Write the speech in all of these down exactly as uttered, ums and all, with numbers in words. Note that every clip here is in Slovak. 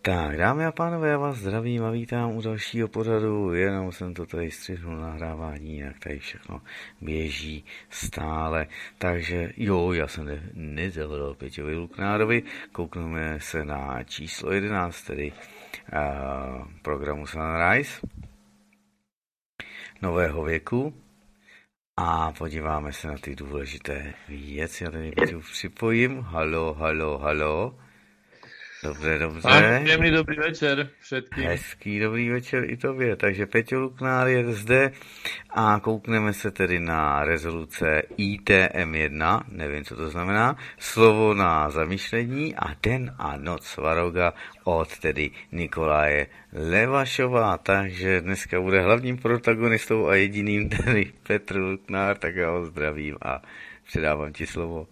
Tak, dámy a pánové, já vás zdravím a vítám u dalšího pořadu, jenom jsem to tady střihnul nahrávání, jinak tady všechno běží stále, takže jo, já jsem ne, nezavolal Peťovi Luknárovi, koukneme se na číslo jedenáct, tedy uh, programu Sunrise, nového věku a podíváme se na ty důležité věci, já tady Peťu připojím, halo, halo, halo. Dobře, dobře. Příjemný dobrý večer všetkým. Hezký dobrý večer i tobě. Takže Peťo Luknár je zde a koukneme se tedy na rezoluce I T M jedna, nevím, co to znamená, slovo na zamýšlení a Den a noc Svaroga od tedy Nikolaje Levašova. Takže dneska bude hlavním protagonistou a jediným tedy Petr Luknár, tak já ho zdravím a předávám ti slovo.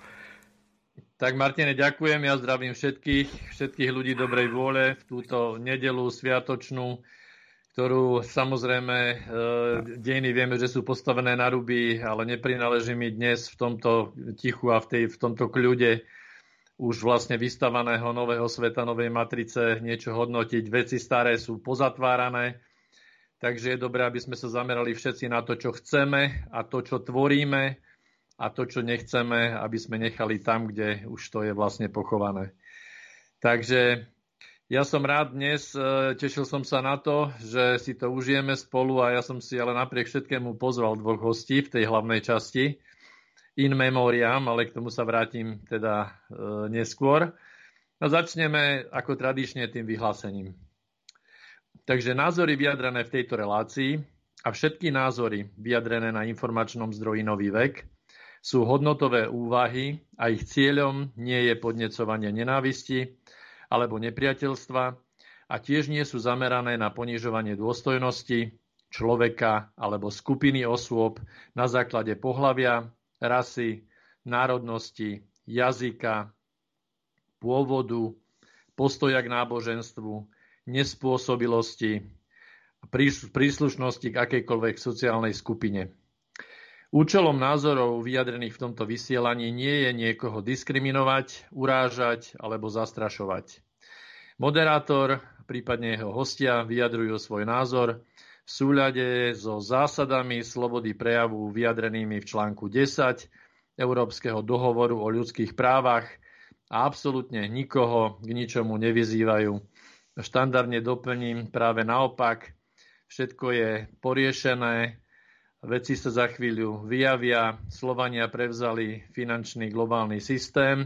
Tak Martine, ďakujem, ja zdravím všetkých, všetkých ľudí dobrej vôle v túto nedelu sviatočnú, ktorú samozrejme dejiny vieme, že sú postavené na ruby, ale neprináleží mi dnes v tomto tichu a v, tej, v tomto kľude už vlastne vystavaného nového sveta, novej matrice niečo hodnotiť. Veci staré sú pozatvárané, takže je dobré, aby sme sa zamerali všetci na to, čo chceme a to, čo tvoríme, a to, čo nechceme, aby sme nechali tam, kde už to je vlastne pochované. Takže ja som rád dnes, tešil som sa na to, že si to užijeme spolu a ja som si ale napriek všetkému pozval dvoch hostí v tej hlavnej časti, in memoriam, ale k tomu sa vrátim teda neskôr. A začneme ako tradične tým vyhlásením. Takže názory vyjadrené v tejto relácii a všetky názory vyjadrené na informačnom zdroji Nový vek sú hodnotové úvahy a ich cieľom nie je podnecovanie nenávisti alebo nepriateľstva a tiež nie sú zamerané na ponižovanie dôstojnosti človeka alebo skupiny osôb na základe pohlavia, rasy, národnosti, jazyka, pôvodu, postoja k náboženstvu, nespôsobilosti a príslušnosti k akejkoľvek sociálnej skupine. Účelom názorov vyjadrených v tomto vysielaní nie je niekoho diskriminovať, urážať alebo zastrašovať. Moderátor, prípadne jeho hostia, vyjadrujú svoj názor v súľade so zásadami slobody prejavu vyjadrenými v článku desať Európskeho dohovoru o ľudských právach a absolútne nikoho k ničomu nevyzývajú. Štandardne doplním práve naopak, všetko je poriešené, veci sa za chvíľu vyjavia, Slovania prevzali finančný globálny systém.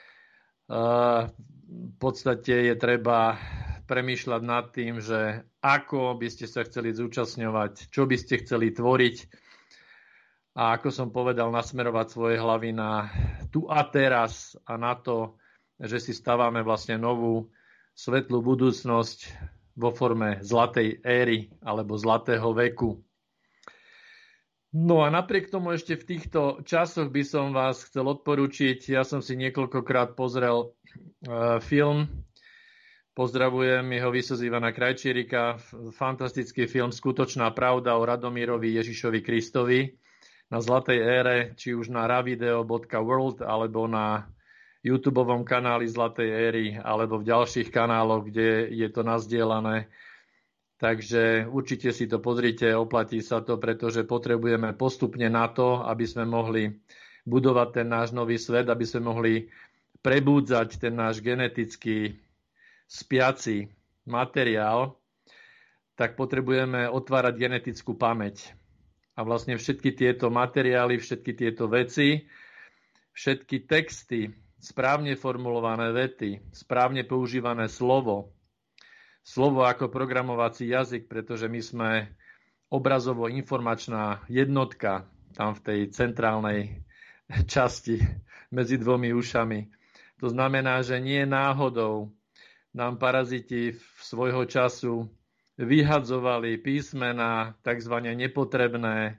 V podstate je treba premýšľať nad tým, že ako by ste sa chceli zúčastňovať, čo by ste chceli tvoriť a ako som povedal, nasmerovať svoje hlavy na tu a teraz a na to, že si stávame vlastne novú svetlú budúcnosť vo forme zlatej éry alebo zlatého veku. No a napriek tomu ešte v týchto časoch by som vás chcel odporučiť. Ja som si niekoľkokrát pozrel uh, film. Pozdravujem jeho výsosť Ivana Krajčírika. Fantastický film Skutočná pravda o Radomírovi Ježišovi Kristovi na zlatej ére, či už na ravideo bodka world alebo na YouTubeovom kanáli Zlatej éry alebo v ďalších kanáloch, kde je to nazdielané. Takže určite si to pozrite, oplatí sa to, pretože potrebujeme postupne na to, aby sme mohli budovať ten náš nový svet, aby sme mohli prebúdzať ten náš genetický spiaci materiál, tak potrebujeme otvárať genetickú pamäť. A vlastne všetky tieto materiály, všetky tieto veci, všetky texty, správne formulované vety, správne používané slovo, slovo ako programovací jazyk, pretože my sme obrazovo-informačná jednotka tam v tej centrálnej časti medzi dvomi ušami. To znamená, že nie náhodou nám paraziti v svojho času vyhadzovali písmená, takzvané nepotrebné,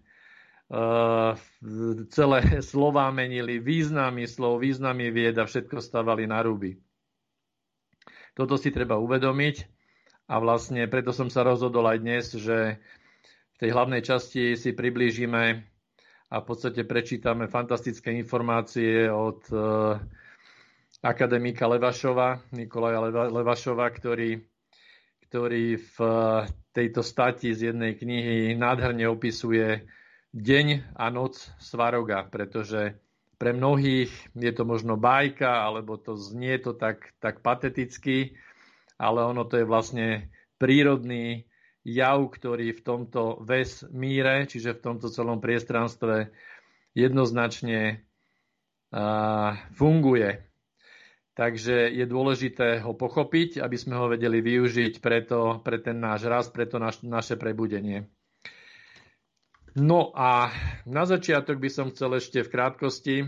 celé slová menili, významy slov, významy vied a všetko stavali na ruby. Toto si treba uvedomiť. A vlastne preto som sa rozhodol aj dnes, že v tej hlavnej časti si priblížime a v podstate prečítame fantastické informácie od akademika Levašova, Nikolaja Levašova, ktorý ktorý v tejto stati z jednej knihy nádherne opisuje deň a noc Svaroga, pretože pre mnohých je to možno bajka, alebo to znie to tak, tak pateticky, ale ono to je vlastne prírodný jav, ktorý v tomto vesmíre, čiže v tomto celom priestranstve jednoznačne uh, funguje. Takže je dôležité ho pochopiť, aby sme ho vedeli využiť preto, pre ten náš rast, pre to naš, naše prebudenie. No a na začiatok by som chcel ešte v krátkosti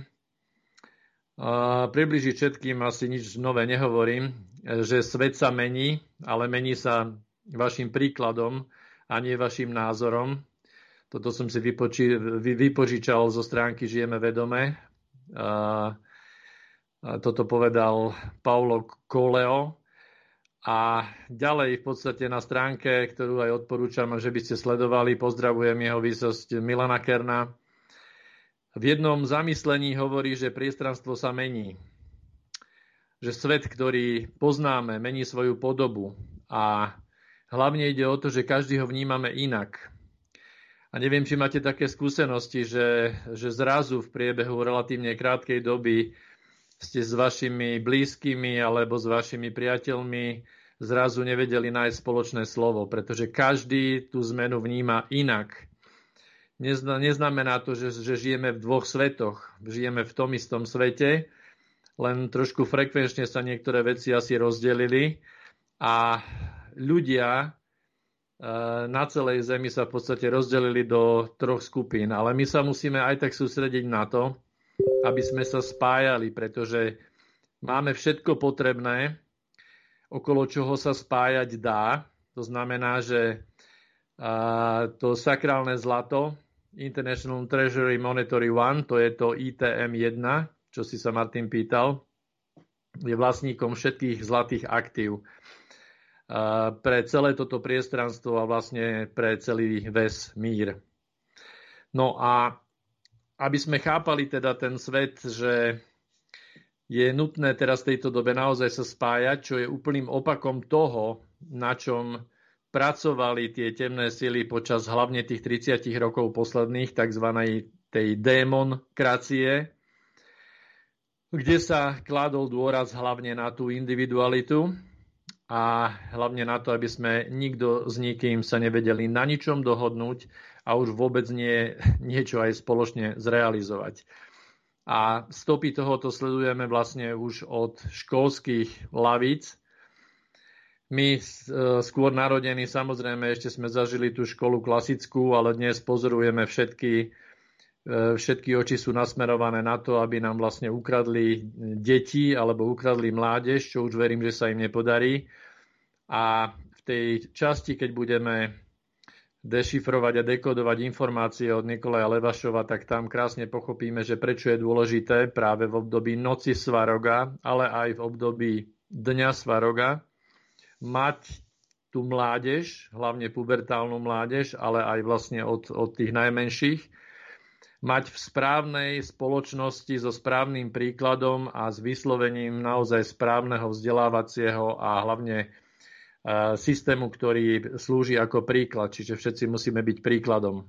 uh, približiť všetkým, asi nič nové nehovorím, že svet sa mení, ale mení sa vašim príkladom a nie vašim názorom. Toto som si vypoči, vy, vypožičal zo stránky Žijeme vedome. Uh, Toto povedal Paulo Coelho. A ďalej v podstate na stránke, ktorú aj odporúčam, že by ste sledovali, pozdravujem jeho výsosť Milana Kerna. V jednom zamyslení hovorí, že priestranstvo sa mení. Že svet, ktorý poznáme, mení svoju podobu. A hlavne ide o to, že každý ho vnímame inak. A neviem, či máte také skúsenosti, že, že zrazu v priebehu relatívne krátkej doby ste s vašimi blízkymi alebo s vašimi priateľmi zrazu nevedeli nájsť spoločné slovo, pretože každý tú zmenu vníma inak. Neznamená to, že, že žijeme v dvoch svetoch. Žijeme v tom istom svete, len trošku frekvenčne sa niektoré veci asi rozdelili a ľudia na celej Zemi sa v podstate rozdelili do troch skupín. Ale my sa musíme aj tak sústrediť na to, aby sme sa spájali, pretože máme všetko potrebné, okolo čoho sa spájať dá. To znamená, že to sakrálne zlato, International Treasury Monetary One, to je to í té em jeden, čo si sa Martin pýtal, je vlastníkom všetkých zlatých aktív pre celé toto priestranstvo a vlastne pre celý vesmír. No a aby sme chápali teda ten svet, že je nutné teraz v tejto dobe naozaj sa spájať, čo je úplným opakom toho, na čom pracovali tie temné sily počas hlavne tých tridsať rokov posledných, tzv. Tej démonkracie, kde sa kládol dôraz hlavne na tú individualitu a hlavne na to, aby sme nikto s nikým sa nevedeli na ničom dohodnúť a už vôbec nie niečo aj spoločne zrealizovať. A stopy tohoto sledujeme vlastne už od školských lavíc. My skôr narodení, samozrejme, ešte sme zažili tú školu klasickú, ale dnes pozorujeme všetky, všetky oči sú nasmerované na to, aby nám vlastne ukradli deti alebo ukradli mládež, čo už verím, že sa im nepodarí. A v tej časti, keď budeme dešifrovať a dekodovať informácie od Nikolaja Levašova, tak tam krásne pochopíme, že prečo je dôležité práve v období noci Svaroga, ale aj v období dňa Svaroga mať tú mládež, hlavne pubertálnu mládež, ale aj vlastne od, od tých najmenších, mať v správnej spoločnosti so správnym príkladom a s vyslovením naozaj správneho vzdelávacieho a hlavne systému, ktorý slúži ako príklad, čiže všetci musíme byť príkladom.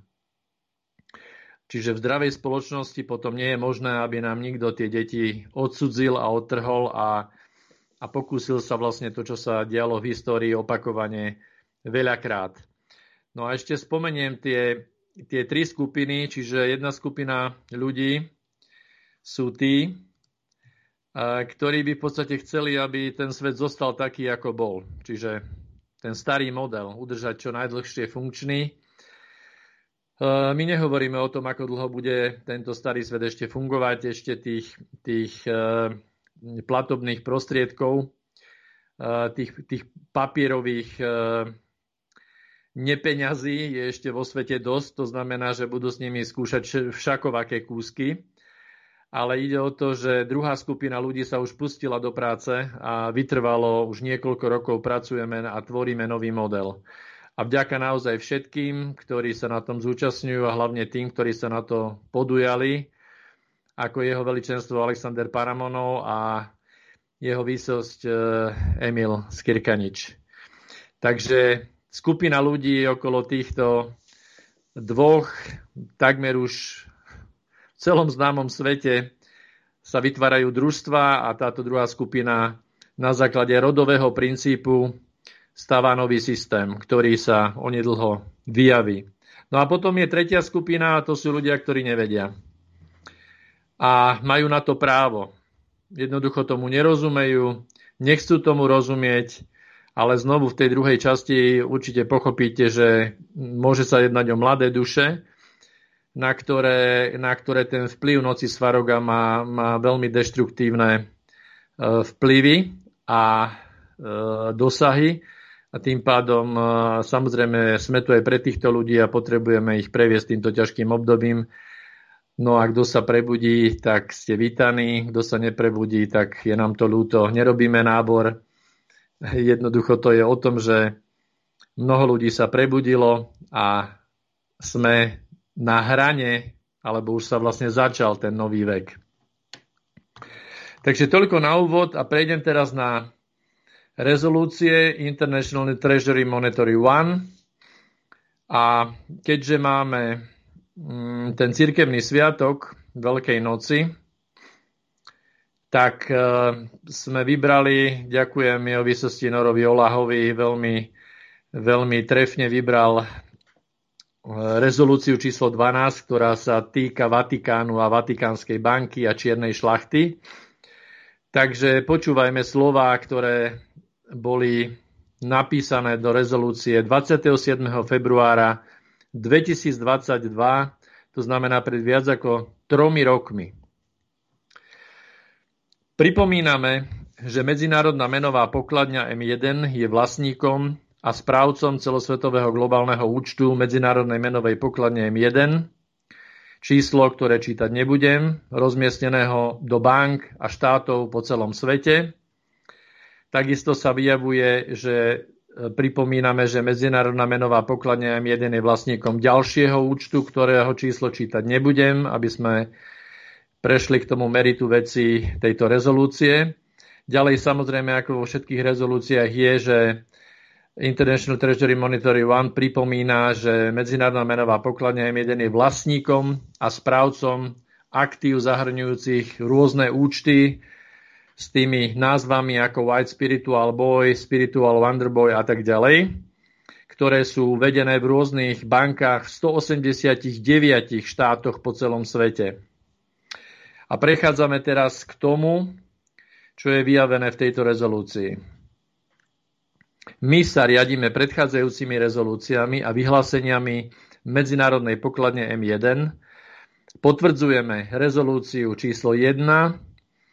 Čiže v zdravej spoločnosti potom nie je možné, aby nám nikto tie deti odsudzil a odtrhol a, a pokúsil sa vlastne to, čo sa dialo v histórii, opakovane veľakrát. No a ešte spomeniem tie, tie tri skupiny, čiže jedna skupina ľudí sú tí, ktorí by v podstate chceli, aby ten svet zostal taký, ako bol. Čiže ten starý model, udržať čo najdlhšie funkčný. My nehovoríme o tom, ako dlho bude tento starý svet ešte fungovať, ešte tých, tých platobných prostriedkov, tých, tých papierových nepeňazí je ešte vo svete dosť. To znamená, že budú s nimi skúšať všakovaké kúsky. Ale ide o to, že druhá skupina ľudí sa už pustila do práce a vytrvalo, už niekoľko rokov pracujeme a tvoríme nový model. A vďaka naozaj všetkým, ktorí sa na tom zúčastňujú a hlavne tým, ktorí sa na to podujali, ako jeho veličenstvo Alexander Paramonov a jeho výsosť Emil Skirkanič. Takže skupina ľudí okolo týchto dvoch, takmer už v celom známom svete sa vytvárajú družstva a táto druhá skupina na základe rodového princípu stáva nový systém, ktorý sa onedlho vyjaví. No a potom je tretia skupina a to sú ľudia, ktorí nevedia. A majú na to právo. Jednoducho tomu nerozumejú, nechcú tomu rozumieť, ale znovu v tej druhej časti určite pochopíte, že môže sa jednať o mladé duše, na ktoré, na ktoré ten vplyv noci Svaroga má, má veľmi deštruktívne vplyvy a e, dosahy. A tým pádom e, samozrejme sme tu aj pre týchto ľudí a potrebujeme ich previesť týmto ťažkým obdobím. No a kto sa prebudí, tak ste vítaní. Kto sa neprebudí, tak je nám to ľúto. Nerobíme nábor. Jednoducho to je o tom, že mnoho ľudí sa prebudilo a sme na hrane, alebo už sa vlastne začal ten nový vek. Takže toľko na úvod a prejdem teraz na rezolúcie International Treasury Monetary One. A keďže máme ten cirkevný sviatok Veľkej noci, tak sme vybrali, ďakujem jeho výsosti Norovi Olahovi, veľmi, veľmi trefne vybral rezolúciu číslo dvanásť, ktorá sa týka Vatikánu a Vatikánskej banky a čiernej šlachty. Takže počúvajme slová, ktoré boli napísané do rezolúcie dvadsiateho siedmeho februára dvetisícdvadsaťdva, to znamená pred viac ako tromi rokmi. Pripomíname, že Medzinárodná menová pokladňa em jeden je vlastníkom a správcom celosvetového globálneho účtu Medzinárodnej menovej pokladne em jeden, číslo, ktoré čítať nebudem, rozmiestneného do bank a štátov po celom svete. Takisto sa vyjavuje, že pripomíname, že Medzinárodná menová pokladňa em jeden je vlastníkom ďalšieho účtu, ktorého číslo čítať nebudem, aby sme prešli k tomu meritu veci tejto rezolúcie. Ďalej samozrejme, ako vo všetkých rezolúciách je, že International Treasury Monetary One pripomína, že Medzinárodná menová pokladňa em jeden je vlastníkom a správcom aktív zahrňujúcich rôzne účty s tými názvami ako White Spiritual Boy, Spiritual Wonder Boy a tak ďalej, ktoré sú vedené v rôznych bankách v stoosemdesiatdeväť štátoch po celom svete. A prechádzame teraz k tomu, čo je vyjavené v tejto rezolúcii. My sa riadíme predchádzajúcimi rezolúciami a vyhláseniami Medzinárodnej pokladne em jeden. Potvrdzujeme rezolúciu číslo jeden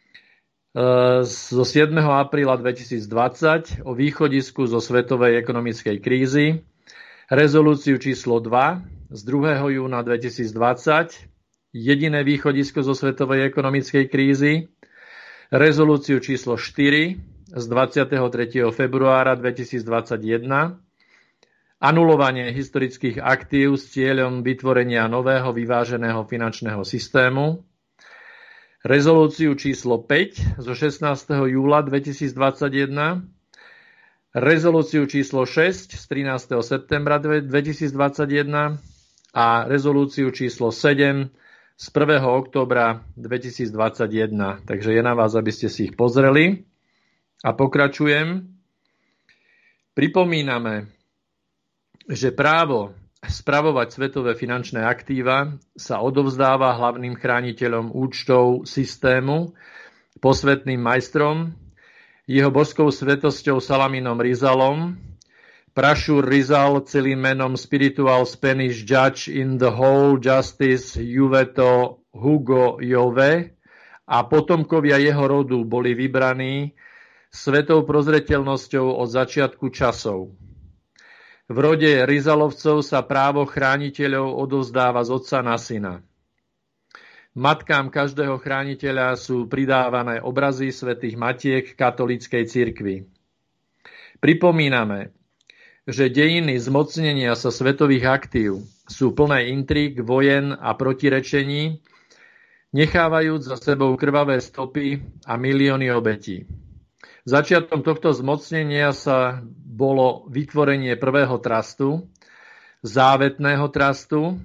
zo siedmeho apríla dvetisícdvadsať o východisku zo svetovej ekonomickej krízy, rezolúciu číslo dva z druhého júna dvetisícdvadsať, jediné východisko zo svetovej ekonomickej krízy, rezolúciu číslo štyri z dvadsiateho tretieho februára dvetisícdvadsaťjeden, anulovanie historických aktív s cieľom vytvorenia nového vyváženého finančného systému, rezolúciu číslo päť zo šestnásteho júla dvetisícdvadsaťjeden, rezolúciu číslo šesť z trinásteho septembra dvetisícdvadsaťjeden a rezolúciu číslo sedem z prvého októbra dvetisícdvadsaťjeden. Takže je na vás, aby ste si ich pozreli. A pokračujem. Pripomíname, že právo spravovať svetové finančné aktíva sa odovzdáva hlavným chrániteľom účtov systému, posvetným majstrom, jeho božskou svetosťou Salaminom Rizalom, Prashur Rizal, celým menom Spiritual Spanish Judge in the Whole Justice Juveto Hugo Jove, a potomkovia jeho rodu boli vybraní svetou prozreteľnosťou od začiatku časov. V rode Rizalovcov sa právo chrániteľov odovzdáva z otca na syna. Matkám každého chrániteľa sú pridávané obrazy svätých matiek katolíckej cirkvi. Pripomíname, že dejiny zmocnenia sa svetových aktív sú plné intríg, vojen a protirečení, nechávajúc za sebou krvavé stopy a milióny obetí. Začiatkom tohto zmocnenia sa bolo vytvorenie prvého trustu, závetného trustu,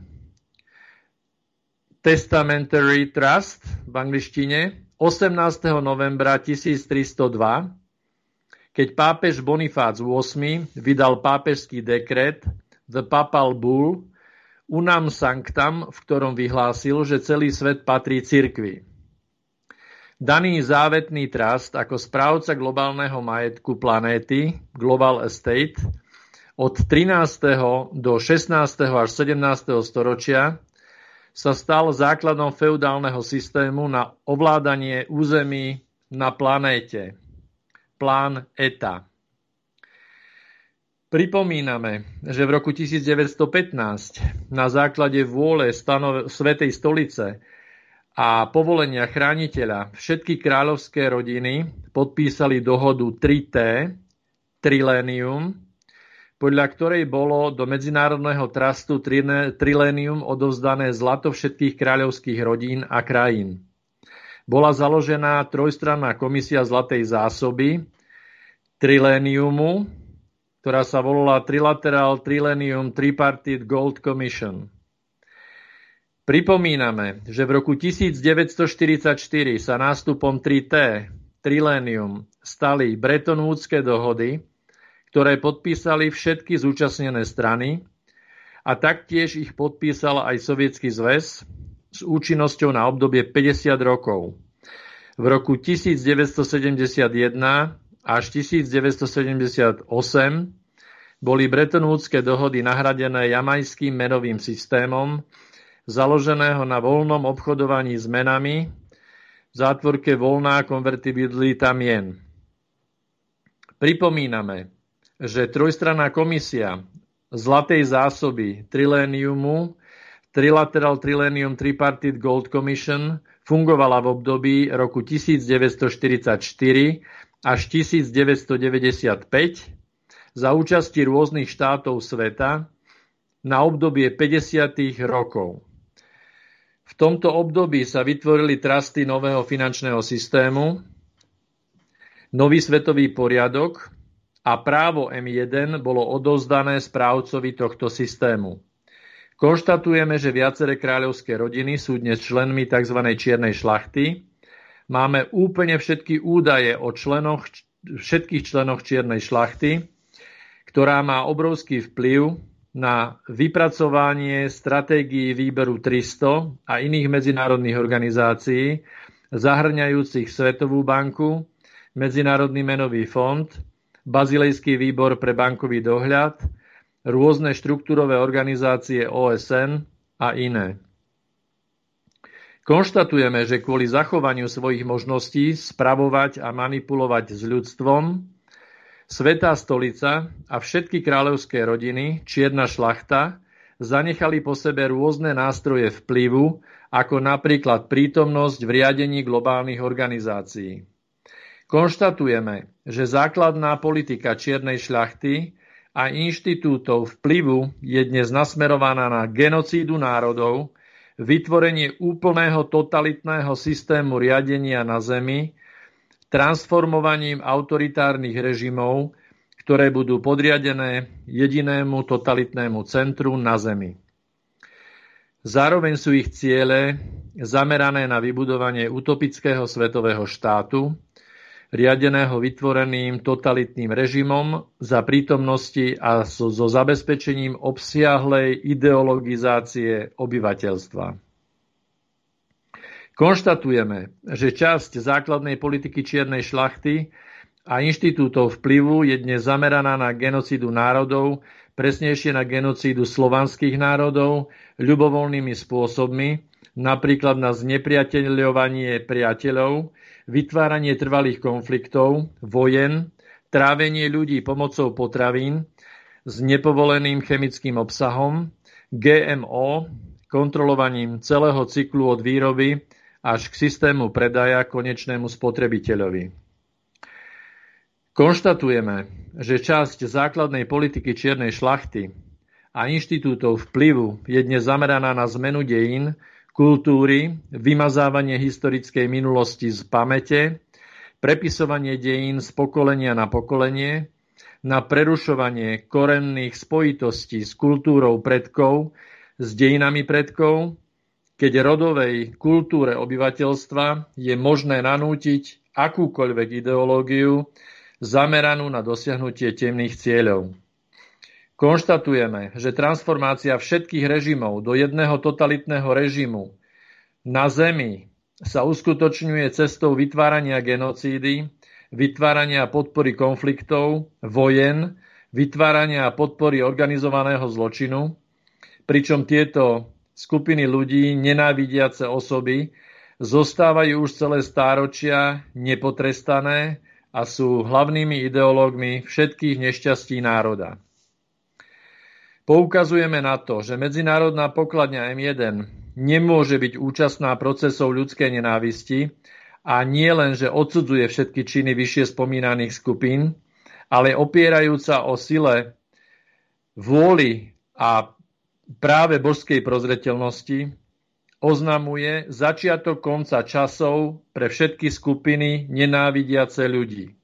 Testamentary Trust v angličtine, osemnásteho novembra tisíctristo dva, keď pápež Bonifác ôsmy vydal pápežský dekret The Papal Bull Unam Sanctam, v ktorom vyhlásil, že celý svet patrí cirkvi. Daný závetný trust ako správca globálneho majetku planéty, Global Estate, od trinásteho do šestnásteho až sedemnásteho storočia sa stal základom feudálneho systému na ovládanie území na planéte. Plán E T A. Pripomíname, že v roku tisícdeväťstopätnásť na základe vôle stanov- Svätej stolice a povolenia chrániteľa všetky kráľovské rodiny podpísali dohodu tri T, Trilénium, podľa ktorej bolo do Medzinárodného trustu Trilénium odovzdané zlato všetkých kráľovských rodín a krajín. Bola založená trojstranná komisia zlatej zásoby Triléniumu, ktorá sa volala Trilateral Trilénium Tripartite Gold Commission. Pripomíname, že v roku tisícdeväťstoštyridsaťštyri sa nástupom tri T, Trilénium, stali Bretton Woodske dohody, ktoré podpísali všetky zúčastnené strany a taktiež ich podpísal aj Sovietsky zväz s účinnosťou na obdobie päťdesiat rokov. V roku tisícdeväťstosedemdesiatjeden až tisícdeväťstosedemdesiatosem boli Bretton Woodske dohody nahradené jamajským menovým systémom, založeného na voľnom obchodovaní s menami, v zátvorke voľná konvertibilita mien. Pripomíname, že trojstranná komisia zlatej zásoby Triléniumu, Trilateral Trilénium Tripartite Gold Commission, fungovala v období roku tisícdeväťstoštyridsaťštyri až tisícdeväťstodeväťdesiatpäť za účasti rôznych štátov sveta na obdobie päťdesiat rokov. V tomto období sa vytvorili trusty nového finančného systému, nový svetový poriadok a právo em jeden bolo odovzdané správcovi tohto systému. Konštatujeme, že viaceré kráľovské rodiny sú dnes členmi tzv. Čiernej šlachty. Máme úplne všetky údaje o členoch, všetkých členoch Čiernej šlachty, ktorá má obrovský vplyv na vypracovanie stratégií výberu tristo a iných medzinárodných organizácií, zahŕňajúcich Svetovú banku, Medzinárodný menový fond, Bazilejský výbor pre bankový dohľad, rôzne štruktúrové organizácie ó es en a iné. Konštatujeme, že kvôli zachovaniu svojich možností spravovať a manipulovať s ľudstvom Svätá stolica a všetky kráľovské rodiny, Čierna šlachta, zanechali po sebe rôzne nástroje vplyvu, ako napríklad prítomnosť v riadení globálnych organizácií. Konštatujeme, že základná politika Čiernej šľachty a inštitútov vplyvu je dnes nasmerovaná na genocídu národov, vytvorenie úplného totalitného systému riadenia na Zemi, transformovaním autoritárnych režimov, ktoré budú podriadené jedinému totalitnému centru na Zemi. Zároveň sú ich ciele zamerané na vybudovanie utopického svetového štátu, riadeného vytvoreným totalitným režimom za prítomnosti a so, so zabezpečením obsiahlej ideologizácie obyvateľstva. Konštatujeme, že časť základnej politiky Čiernej šlachty a inštitútov vplyvu je dnes zameraná na genocídu národov, presnejšie na genocídu slovanských národov, ľubovoľnými spôsobmi, napríklad na znepriateľovanie priateľov, vytváranie trvalých konfliktov, vojen, trávenie ľudí pomocou potravín s nepovoleným chemickým obsahom, gé em ó, kontrolovaním celého cyklu od výroby až k systému predaja konečnému spotrebiteľovi. Konštatujeme, že časť základnej politiky Čiernej šlachty a inštitútov vplyvu je dnes zameraná na zmenu dejín, kultúry, vymazávanie historickej minulosti z pamäte, prepisovanie dejín z pokolenia na pokolenie, na prerušovanie korenných spojitostí s kultúrou predkov, s dejinami predkov, keď rodovej kultúre obyvateľstva je možné nanútiť akúkoľvek ideológiu zameranú na dosiahnutie temných cieľov. Konštatujeme, že transformácia všetkých režimov do jedného totalitného režimu na Zemi sa uskutočňuje cestou vytvárania genocídy, vytvárania podpory konfliktov, vojen, vytvárania podpory organizovaného zločinu, pričom tieto skupiny ľudí, nenávidiace osoby, zostávajú už celé stáročia nepotrestané a sú hlavnými ideológmi všetkých nešťastí národa. Poukazujeme na to, že medzinárodná pokladňa em jeden nemôže byť účastná procesov ľudskej nenávisti a nie len, že odsudzuje všetky činy vyššie spomínaných skupín, ale opierajúca o sile vôli a práve božskej prozreteľnosti oznamuje začiatok konca časov pre všetky skupiny nenávidiace ľudí.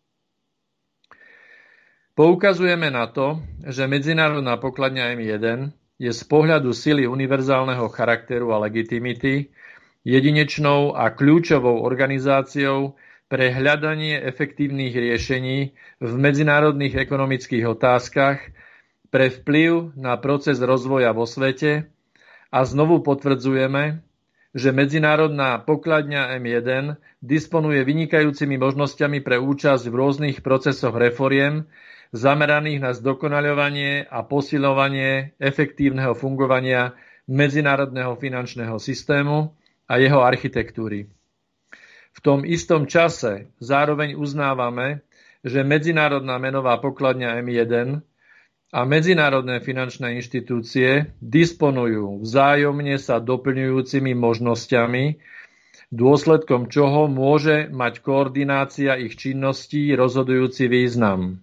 Poukazujeme na to, že medzinárodná pokladňa em jeden je z pohľadu sily univerzálneho charakteru a legitimity jedinečnou a kľúčovou organizáciou pre hľadanie efektívnych riešení v medzinárodných ekonomických otázkach, pre vplyv na proces rozvoja vo svete a znovu potvrdzujeme, že medzinárodná pokladňa em jeden disponuje vynikajúcimi možnosťami pre účasť v rôznych procesoch reforiem, zameraných na zdokonaľovanie a posiľovanie efektívneho fungovania medzinárodného finančného systému a jeho architektúry. V tom istom čase zároveň uznávame, že medzinárodná menová pokladňa em jeden a medzinárodné finančné inštitúcie disponujú vzájomne sa doplňujúcimi možnosťami, dôsledkom čoho môže mať koordinácia ich činností rozhodujúci význam.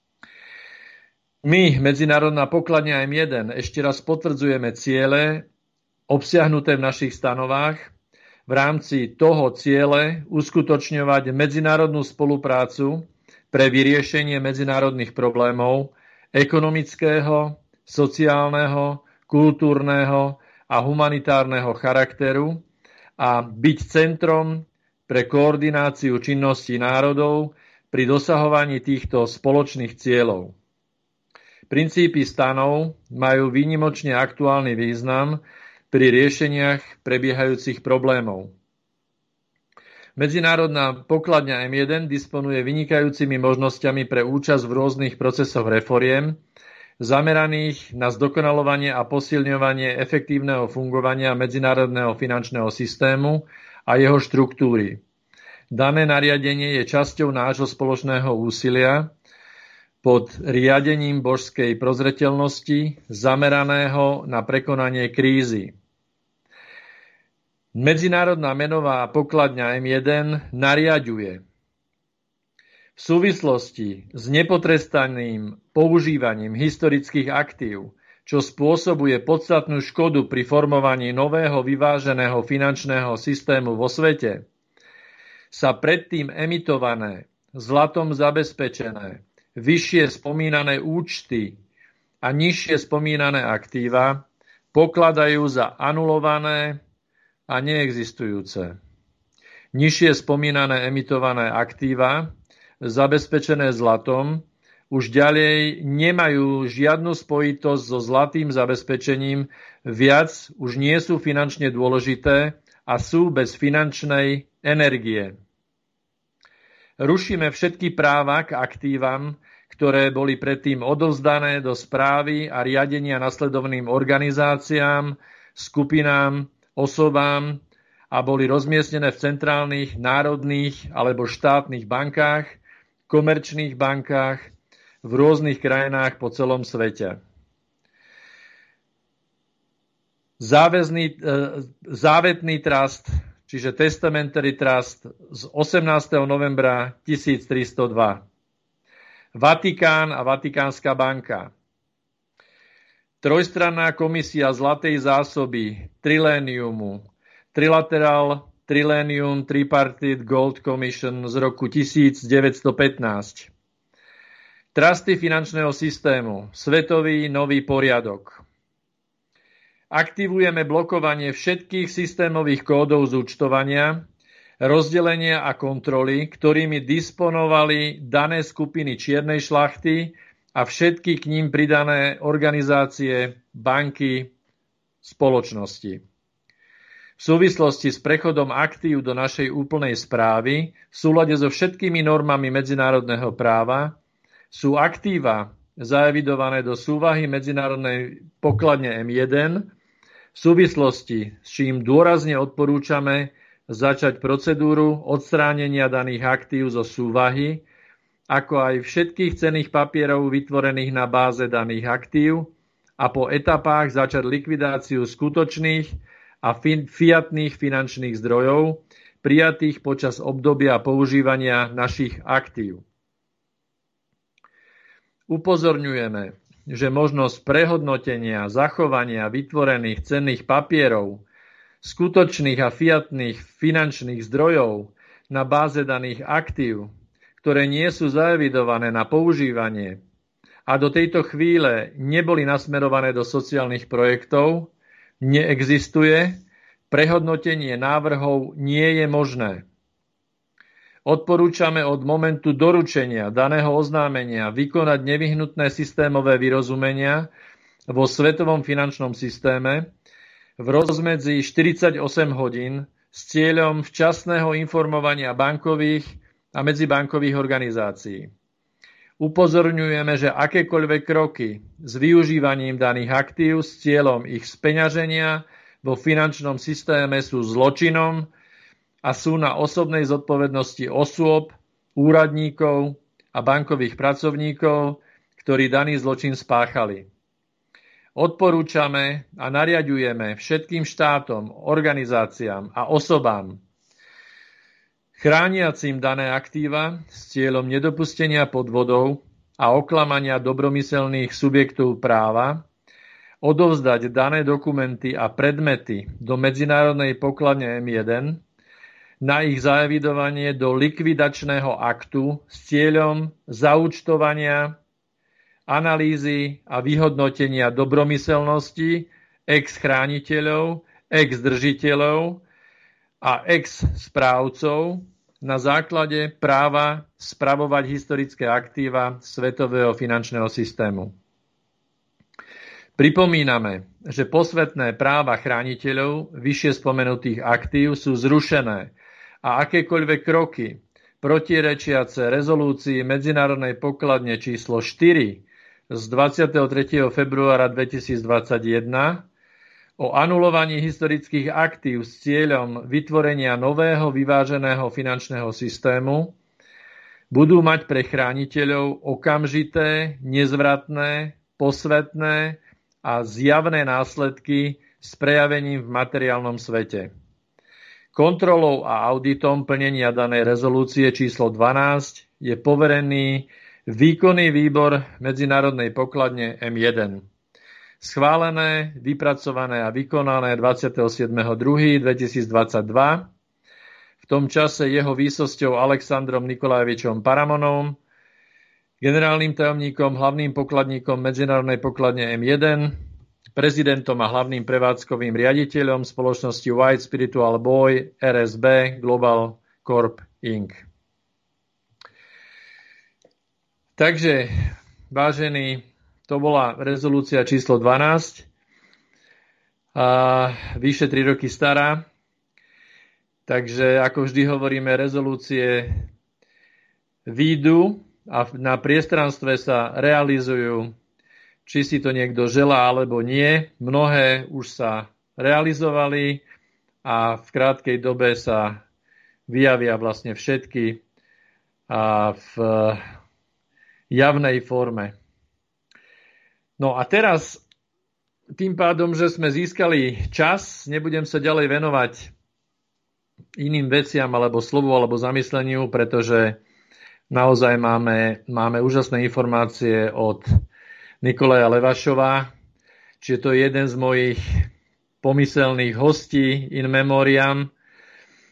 My, medzinárodná pokladňa em jeden, ešte raz potvrdzujeme ciele obsiahnuté v našich stanovách, v rámci toho ciele uskutočňovať medzinárodnú spoluprácu pre vyriešenie medzinárodných problémov ekonomického, sociálneho, kultúrneho a humanitárneho charakteru a byť centrom pre koordináciu činností národov pri dosahovaní týchto spoločných cieľov. Princípy stanov majú výnimočne aktuálny význam pri riešeniach prebiehajúcich problémov. Medzinárodná pokladňa em jeden disponuje vynikajúcimi možnosťami pre účasť v rôznych procesoch reforiem, zameraných na zdokonaľovanie a posilňovanie efektívneho fungovania medzinárodného finančného systému a jeho štruktúry. Dané nariadenie je časťou nášho spoločného úsilia pod riadením božskej prozreteľnosti zameraného na prekonanie krízy. Medzinárodná menová pokladňa em jeden nariaďuje v súvislosti s nepotrestaným používaním historických aktív, čo spôsobuje podstatnú škodu pri formovaní nového vyváženého finančného systému vo svete, sa predtým emitované, zlatom zabezpečené, vyššie spomínané účty a nižšie spomínané aktíva pokladajú za anulované a neexistujúce. Nižšie spomínané emitované aktíva, zabezpečené zlatom, už ďalej nemajú žiadnu spojitosť so zlatým zabezpečením, viac už nie sú finančne dôležité a sú bez finančnej energie. Rušíme všetky práva k aktívam, ktoré boli predtým odovzdané do správy a riadenia nasledovným organizáciám, skupinám, osobám a boli rozmiestnené v centrálnych, národných alebo štátnych bankách, komerčných bankách v rôznych krajinách po celom svete. Záväzný, závetný trust, čiže testamentary trust z osemnásteho novembra tisíctristodva. Vatikán a Vatikánska banka. Trojstranná komisia zlatej zásoby, triléniumu, Trilateral Trillennium Tripartite Gold Commission z roku devätnásťstopätnásť. Trusty finančného systému. Svetový nový poriadok. Aktivujeme blokovanie všetkých systémových kódov zúčtovania, rozdelenia a kontroly, ktorými disponovali dané skupiny čiernej šlachty a všetky k ním pridané organizácie, banky, spoločnosti. V súvislosti s prechodom aktív do našej úplnej správy v súlade so všetkými normami medzinárodného práva sú aktíva zaevidované do súvahy medzinárodnej pokladne em jeden, v súvislosti s čím dôrazne odporúčame začať procedúru odstránenia daných aktív zo súvahy, ako aj všetkých cenných papierov vytvorených na báze daných aktív a po etapách začať likvidáciu skutočných a fiatných finančných zdrojov prijatých počas obdobia používania našich aktív. Upozorňujeme, že možnosť prehodnotenia, zachovania vytvorených cenných papierov, skutočných a fiatných finančných zdrojov na báze daných aktív, ktoré nie sú zaevidované na používanie a do tejto chvíle neboli nasmerované do sociálnych projektov, neexistuje, prehodnotenie návrhov nie je možné. Odporúčame od momentu doručenia daného oznámenia vykonať nevyhnutné systémové vyrozumenia vo svetovom finančnom systéme v rozmedzi štyridsaťosem hodín s cieľom včasného informovania bankových a medzibankových organizácií. Upozorňujeme, že akékoľvek kroky s využívaním daných aktív s cieľom ich speňaženia vo finančnom systéme sú zločinom a sú na osobnej zodpovednosti osôb, úradníkov a bankových pracovníkov, ktorí daný zločin spáchali. Odporúčame a nariaďujeme všetkým štátom, organizáciám a osobám chrániacim dané aktíva s cieľom nedopustenia podvodov a oklamania dobromyselných subjektov práva odovzdať dané dokumenty a predmety do medzinárodnej pokladne em jeden na ich zaevidovanie do likvidačného aktu s cieľom zaúčtovania, analýzy a vyhodnotenia dobromyselnosti ex-chrániteľov, ex-držiteľov a ex-správcov na základe práva spravovať historické aktíva svetového finančného systému. Pripomíname, že posvetné práva chrániteľov vyššie spomenutých aktív sú zrušené a akékoľvek kroky protirečiace rezolúcii Medzinárodnej pokladne číslo štyri z dvadsiateho tretieho februára dvetisícdvadsaťjeden o anulovaní historických aktív s cieľom vytvorenia nového vyváženého finančného systému budú mať pre chrániteľov okamžité, nezvratné, posvetné a zjavné následky s prejavením v materiálnom svete. Kontrolou a auditom plnenia danej rezolúcie číslo dvanásť je poverený Výkonný výbor Medzinárodnej pokladne em jeden. Schválené, vypracované a vykonané dvadsiateho siedmeho druhého dvetisícdvadsaťdva. V tom čase jeho výsosťou Alexandrom Nikolajevičom Paramonom, generálnym tajomníkom, hlavným pokladníkom Medzinárodnej pokladne em jeden, prezidentom a hlavným prevádzkovým riaditeľom spoločnosti White Spiritual Boy er es bé Global Corp incorporated. Takže, vážení, to bola rezolúcia číslo dvanásť, a vyše tri roky stará. Takže, ako vždy hovoríme, rezolúcie výjdu a na priestranstve sa realizujú, či si to niekto želá alebo nie. Mnohé už sa realizovali a v krátkej dobe sa vyjavia vlastne všetky a v javnej forme. No a teraz, tým pádom, že sme získali čas, nebudem sa ďalej venovať iným veciam, alebo slovu, alebo zamysleniu, pretože naozaj máme, máme úžasné informácie od Nikolaja Levašova, čiže to je jeden z mojich pomyselných hostí in memoriam.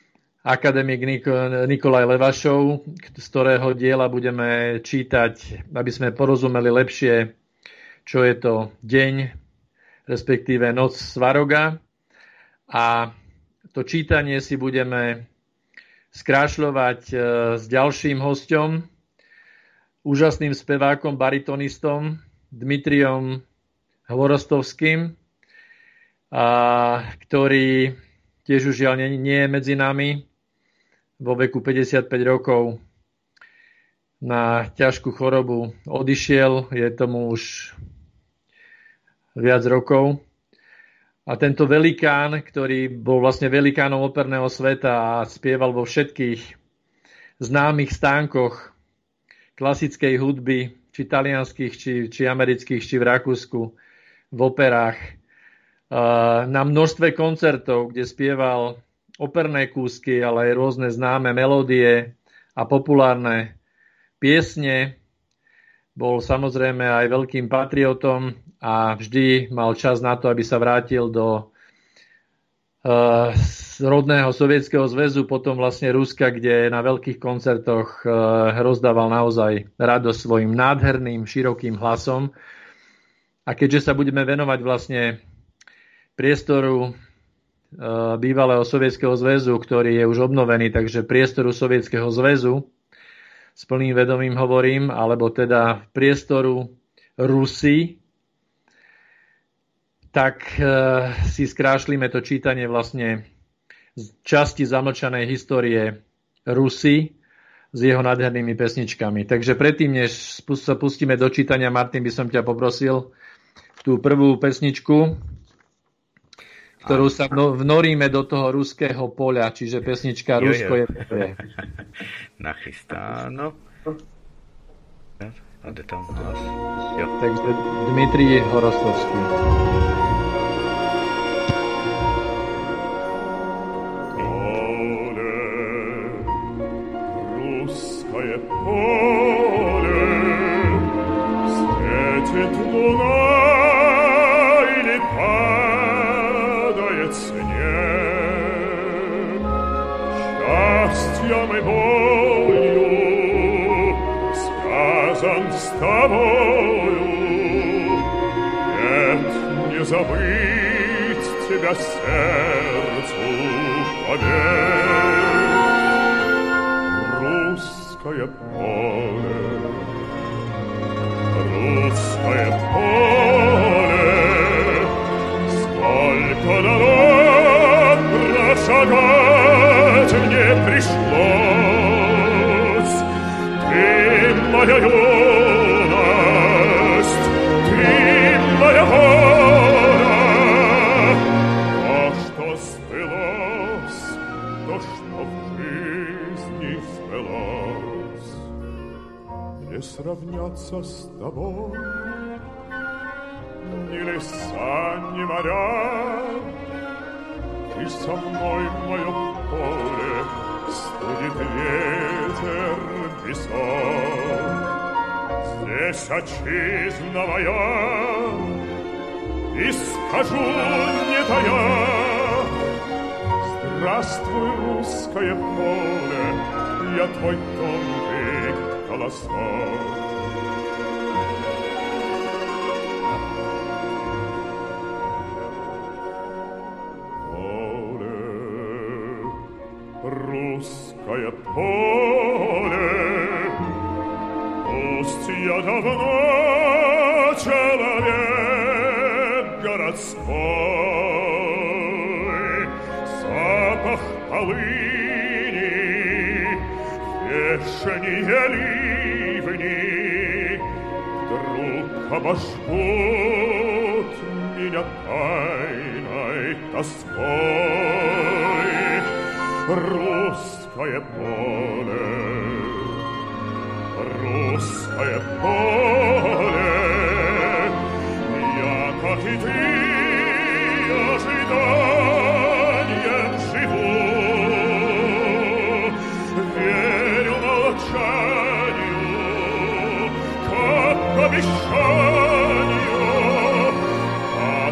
akademik Nikolaj Levašov, z ktorého diela budeme čítať, aby sme porozumeli lepšie, čo je to deň, respektíve noc Svaroga. A to čítanie si budeme skrášľovať s ďalším hosťom, úžasným spevákom, baritonistom Dmitrijom Hvorostovským, a ktorý tiež už žiaľ nie, nie je medzi nami, vo veku päťdesiatpäť rokov na ťažkú chorobu odišiel, je tomu už viac rokov. A tento velikán, ktorý bol vlastne velikánom operného sveta a spieval vo všetkých známych stánkoch klasickej hudby, či talianských, či, či amerických, či v Rakúsku, v operách, na množstve koncertov, kde spieval operné kúsky, ale aj rôzne známe melódie a populárne piesne. Bol samozrejme aj veľkým patriotom a vždy mal čas na to, aby sa vrátil do uh, rodného Sovietskeho zväzu, potom vlastne Ruska, kde na veľkých koncertoch uh, rozdával naozaj radosť svojim nádherným, širokým hlasom. A keďže sa budeme venovať vlastne priestoru bývalého Sovietskeho zväzu, ktorý je už obnovený, takže priestoru Sovietskeho zväzu, s plným vedomím hovorím, alebo teda priestoru Rusy, tak si skrášlime to čítanie vlastne z časti zamlčanej histórie Rusy s jeho nádhernými pesničkami. Takže predtým, než sa pustíme do čítania, Martin, by som ťa poprosil tú prvú pesničku, ktorú sa vnoríme do toho ruského poľa, čiže pesnička jo, Rusko jo. je prvé. Nachystáno. A jde tam hlas. Jo. Takže Dmitrij Hvorostovský. Поле, русское поле, светит луна. Счастьем и болью связан с тобою. Нет, не забыть тебя сердцу, поверь. Русское поле, русское поле, сколько дорог прошагать мне пришлось. Ты моя юность, ты моя воля. То, что сбылось, то, что в жизни сбылось, не сравняться с тобой ни леса, ни моря. И со мной мое поле студит ветер, песок. Здесь отчизна моя, и скажу не тая: здравствуй, русское поле, я твой тонкий колосок. Русское поле, пусть я давно человек городской, запах полыни, вешние ливни вдруг обожгут меня тайной тоской. Русское поле, русское поле, я, как и ты, ожиданием живу, верю молчанию, как обещанию,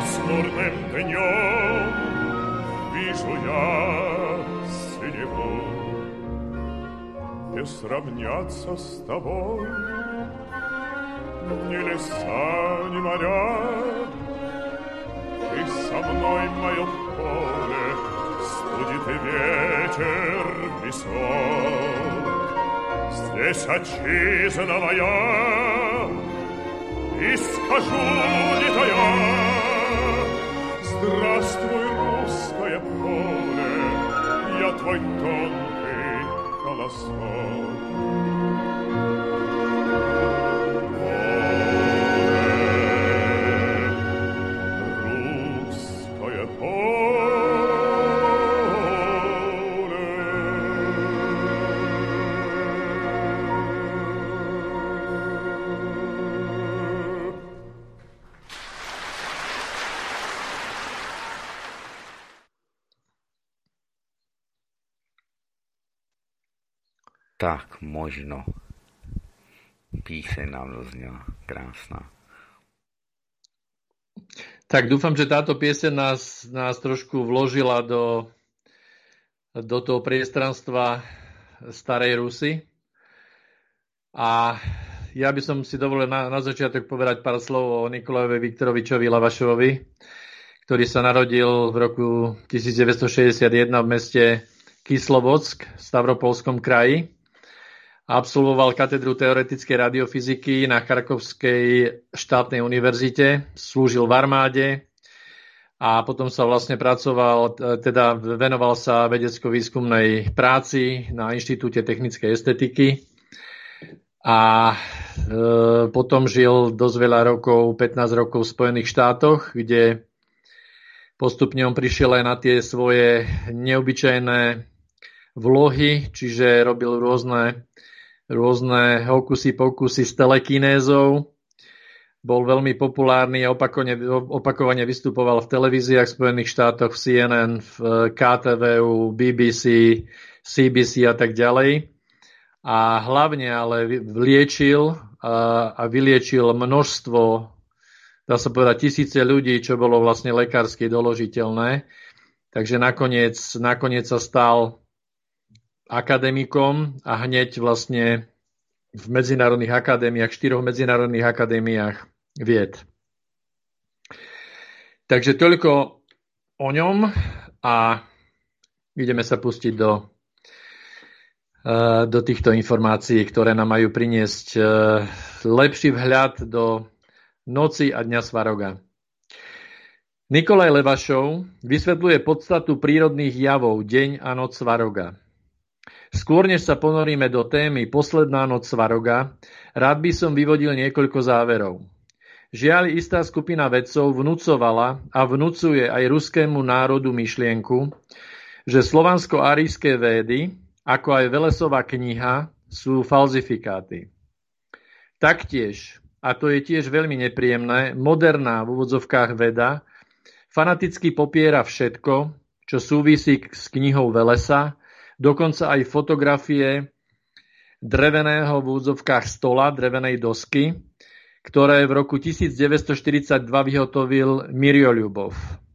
пасмурным днем вижу я синеву. не сравняться с тобой. Ни леса, ни моря, ты со мной, мое поле, студит и ветер висок. Здесь отчизна моя, и скажу не тая: здравствуй, русское поле, я твой тонкий колосок. Tak možno. Píseň nám doznela. Krásna. Tak dúfam, že táto pieseň nás, nás trošku vložila do, do toho priestranstva starej Rusy. A ja by som si dovolil na, na začiatok povedať pár slov o Nikolajovi Viktorovičovi Lavašovovi, ktorý sa narodil v roku devätnásťstošesťdesiatjeden v meste Kislovodsk v Stavropolskom kraji. Absolvoval katedru teoretickej radiofyziky na Charkovskej štátnej univerzite, slúžil v armáde a potom sa vlastne pracoval, teda venoval sa vedecko-výskumnej práci na Inštitúte technickej estetiky a e, potom žil dosť veľa rokov, pätnásť rokov v Spojených štátoch, kde postupne on prišiel aj na tie svoje neobyčajné vlohy, čiže robil rôzne rôzne hokusy pokusy s telekinézou. Bol veľmi populárny a opakovane, opakovane vystupoval v televíziách v Spojených štátoch, v C N N, v K T V U, B B C, C B C a tak ďalej. A hlavne ale liečil a, a vyliečil množstvo, dá sa povedať, tisíce ľudí, čo bolo vlastne lekársky doložiteľné. Takže nakoniec, nakoniec sa stal akademikom a hneď vlastne v medzinárodných akadémiách, štyroch medzinárodných akadémiách vied. Takže toľko o ňom a ideme sa pustiť do, do týchto informácií, ktoré nám majú priniesť lepší vhľad do noci a dňa Svaroga. Nikolaj Levašov vysvetľuje podstatu prírodných javov deň a noc Svaroga. Skôr než sa ponoríme do témy Posledná noc Svaroga, rád by som vyvodil niekoľko záverov. Žiaľ, istá skupina vedcov vnucovala a vnucuje aj ruskému národu myšlienku, že slovansko-árijské védy, ako aj Velesova kniha, sú falzifikáty. Taktiež, a to je tiež veľmi nepríjemné, moderná v úvodzovkách veda fanaticky popiera všetko, čo súvisí s knihou Velesa, dokonca aj fotografie dreveného v úvodzovkách stola, drevenej dosky, ktoré v roku devätnásťstoštyridsaťdva vyhotovil Mirjoľubov.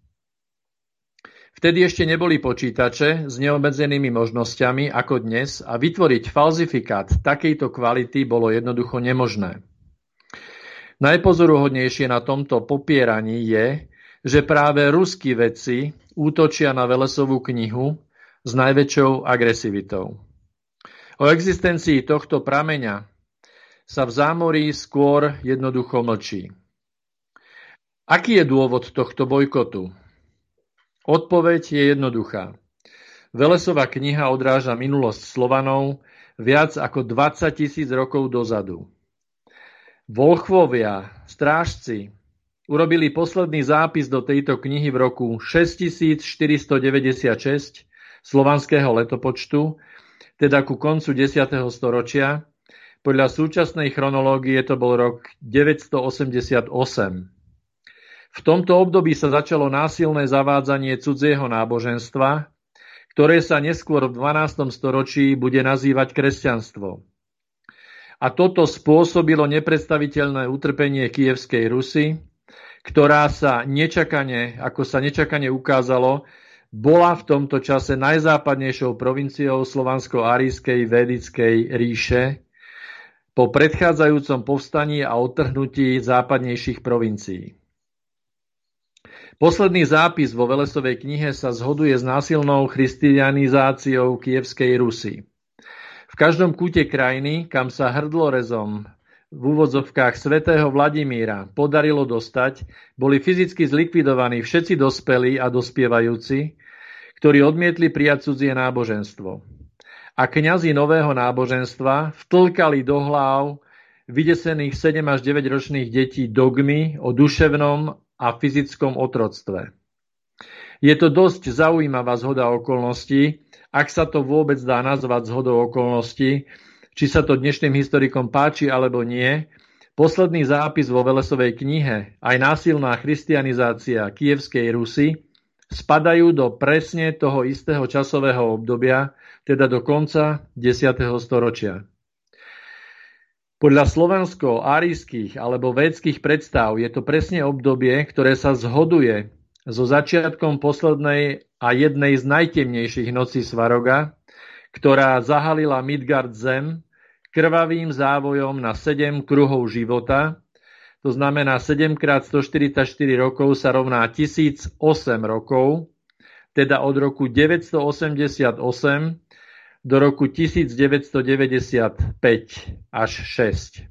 Vtedy ešte neboli počítače s neobmedzenými možnosťami ako dnes a vytvoriť falzifikát takejto kvality bolo jednoducho nemožné. Najpozoruhodnejšie na tomto popieraní je, že práve ruskí vedci útočia na Velesovú knihu s najväčšou agresivitou. O existencii tohto prameňa sa v zámorí skôr jednoducho mlčí. Aký je dôvod tohto bojkotu? Odpoveď je jednoduchá. Velesova kniha odráža minulosť Slovanov viac ako dvadsaťtisíc rokov dozadu. Volchvovia, strážci, urobili posledný zápis do tejto knihy v roku šesťtisícštyristodeväťdesiatšesť slovanského letopočtu, teda ku koncu desiateho storočia. Podľa súčasnej chronológie to bol rok deväťstoosemdesiatosem. V tomto období sa začalo násilné zavádzanie cudzieho náboženstva, ktoré sa neskôr v dvanástom storočí bude nazývať kresťanstvo. A toto spôsobilo nepredstaviteľné utrpenie Kyjevskej Rusy, ktorá sa nečakane, ako sa nečakane ukázalo, bola v tomto čase najzápadnejšou provinciou slovansko-árijskej védickej ríše po predchádzajúcom povstaní a odtrhnutí západnejších provincií. Posledný zápis vo Velesovej knihe sa zhoduje s násilnou christianizáciou Kyjevskej Rusy. V každom kúte krajiny, kam sa hrdlorezom v úvodzovkách svätého Vladimíra podarilo dostať, boli fyzicky zlikvidovaní všetci dospelí a dospievajúci, ktorí odmietli prijať cudzie náboženstvo. A kňazi nového náboženstva vtlkali do hlav vydesených sedem až deväť ročných detí dogmy o duševnom a fyzickom otroctve. Je to dosť zaujímavá zhoda okolností, ak sa to vôbec dá nazvať zhodou okolností, či sa to dnešným historikom páči alebo nie. Posledný zápis vo Velesovej knihe, aj násilná christianizácia Kyjevskej Rusy, spadajú do presne toho istého časového obdobia, teda do konca desiateho storočia. Podľa slovansko-árijských alebo védskych predstav je to presne obdobie, ktoré sa zhoduje so začiatkom poslednej a jednej z najtemnejších nocí Svaroga, ktorá zahalila Midgard zem krvavým závojom na sedem kruhov života, to znamená sedem krát stoštyridsaťštyri rokov sa rovná tisíc osem rokov, teda od roku deväťstoosemdesiatosem do roku tisícdeväťstodeväťdesiatpäť až šesť.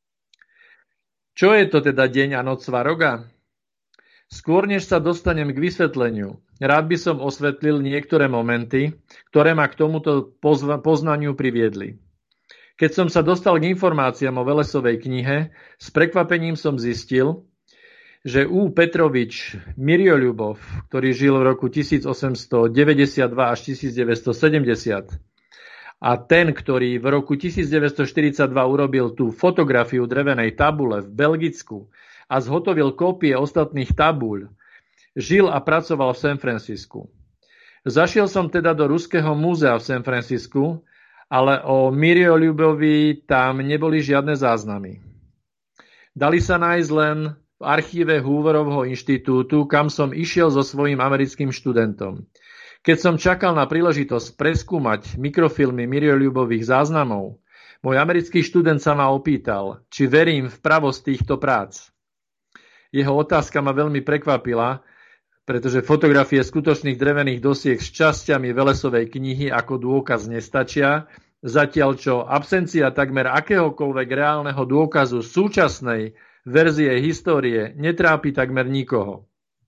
Čo je to teda deň a noc Svaroga? Skôr než sa dostanem k vysvetleniu, rád by som osvetlil niektoré momenty, ktoré ma k tomuto poznaniu priviedli. Keď som sa dostal k informáciám o Velesovej knihe, s prekvapením som zistil, že U. Petrovič Mirjoľubov, ktorý žil v roku tisícosemstodeväťdesiatdva až tisícdeväťstosedemdesiat, a ten, ktorý v roku tisícdeväťstoštyridsaťdva urobil tú fotografiu drevenej tabule v Belgicku a zhotovil kópie ostatných tabuľ, žil a pracoval v San Francisku. Zašiel som teda do Ruského múzea v San Francisku, ale o Mirjoľubovi tam neboli žiadne záznamy. Dali sa nájsť len v archíve Hooverovho inštitútu, kam som išiel so svojím americkým študentom. Keď som čakal na príležitosť preskúmať mikrofilmy Mirjoľubových záznamov, môj americký študent sa ma opýtal, či verím v pravosť týchto prác. Jeho otázka ma veľmi prekvapila, pretože fotografie skutočných drevených dosiek s časťami Velesovej knihy ako dôkaz nestačia, zatiaľ čo absencia takmer akéhokoľvek reálneho dôkazu súčasnej verzie histórie netrápi takmer nikoho.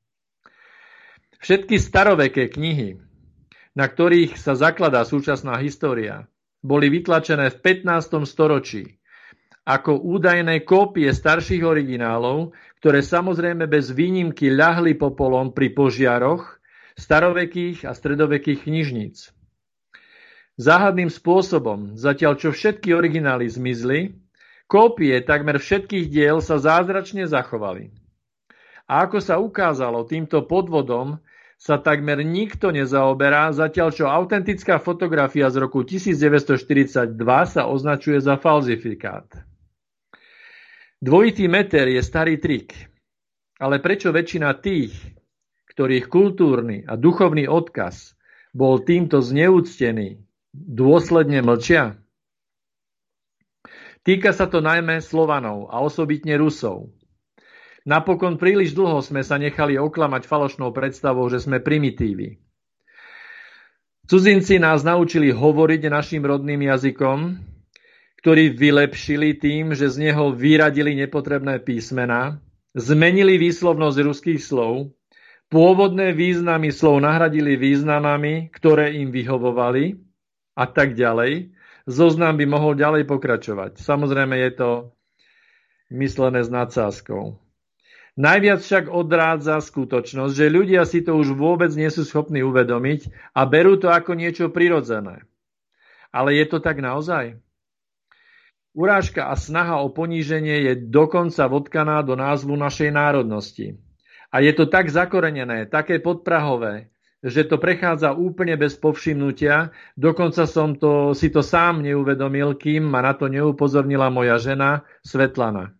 Všetky staroveké knihy, na ktorých sa zakladá súčasná história, boli vytlačené v pätnástom storočí ako údajné kópie starších originálov, ktoré samozrejme bez výnimky ľahli popolom pri požiaroch starovekých a stredovekých knižníc. Záhadným spôsobom, zatiaľ čo všetky originály zmizli, kópie takmer všetkých diel sa zázračne zachovali. A ako sa ukázalo, týmto podvodom sa takmer nikto nezaoberá, zatiaľ čo autentická fotografia z roku tisícdeväťstoštyridsaťdva sa označuje za falzifikát. Dvojitý meter je starý trik, ale prečo väčšina tých, ktorých kultúrny a duchovný odkaz bol týmto zneúctený, dôsledne mlčia? Týka sa to najmä Slovanov a osobitne Rusov. Napokon príliš dlho sme sa nechali oklamať falošnou predstavou, že sme primitívy. Cudzinci nás naučili hovoriť našim rodným jazykom, ktorý vylepšili tým, že z neho vyradili nepotrebné písmená, zmenili výslovnosť ruských slov, pôvodné významy slov nahradili významami, ktoré im vyhovovali a tak ďalej. Zoznam by mohol ďalej pokračovať. Samozrejme je to myslené s nadsázkou. Najviac však odrádza skutočnosť, že ľudia si to už vôbec nie sú schopní uvedomiť a berú to ako niečo prirodzené. Ale je to tak naozaj? Urážka a snaha o poníženie je dokonca vodkaná do názvu našej národnosti. A je to tak zakorenené, také podprahové, že to prechádza úplne bez povšimnutia. Dokonca som to, si to sám neuvedomil, kým ma na to neupozornila moja žena Svetlana.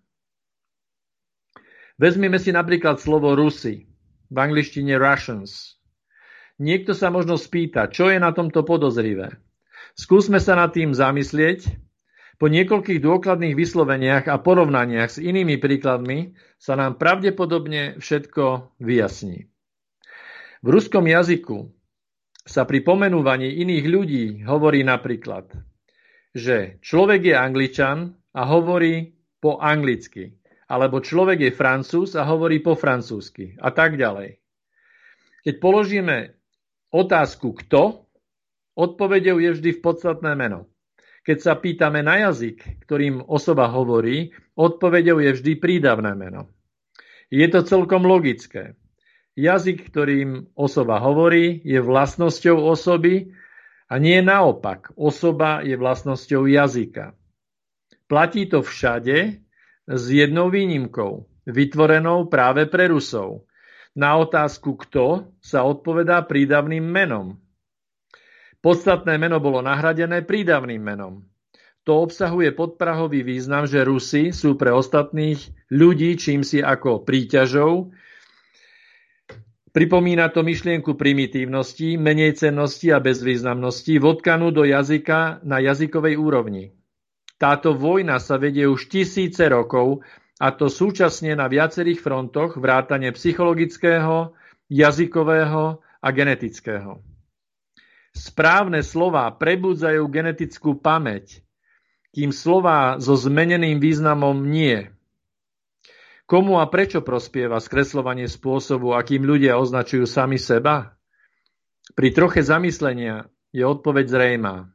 Vezmime si napríklad slovo Rusi, v angličtine Russians. Niekto sa možno spýta, čo je na tomto podozrivé. Skúsme sa nad tým zamyslieť. Po niekoľkých dôkladných vysloveniach a porovnaniach s inými príkladmi sa nám pravdepodobne všetko vyjasní. V ruskom jazyku sa pri pomenúvaní iných ľudí hovorí napríklad, že človek je Angličan a hovorí po anglicky, alebo človek je Francúz a hovorí po francúzsky a tak ďalej. Keď položíme otázku kto, odpoveďou je vždy v podstatné meno. Keď sa pýtame na jazyk, ktorým osoba hovorí, odpoveďou je vždy prídavné meno. Je to celkom logické. Jazyk, ktorým osoba hovorí, je vlastnosťou osoby a nie naopak. Osoba je vlastnosťou jazyka. Platí to všade s jednou výnimkou, vytvorenou práve pre Rusov. Na otázku kto sa odpovedá prídavným menom. Podstatné meno bolo nahradené prídavným menom. To obsahuje podprahový význam, že Rusi sú pre ostatných ľudí čímsi ako príťažou. Pripomína to myšlienku primitívnosti, menejcennosti a bezvýznamnosti, vodkanú do jazyka na jazykovej úrovni. Táto vojna sa vedie už tisíce rokov, a to súčasne na viacerých frontoch vrátane psychologického, jazykového a genetického. Správne slová prebudzajú genetickú pamäť, kým slová so zmeneným významom nie. Komu a prečo prospieva skresľovanie spôsobu, akým ľudia označujú sami seba? Pri troche zamyslenia je odpoveď zrejmá.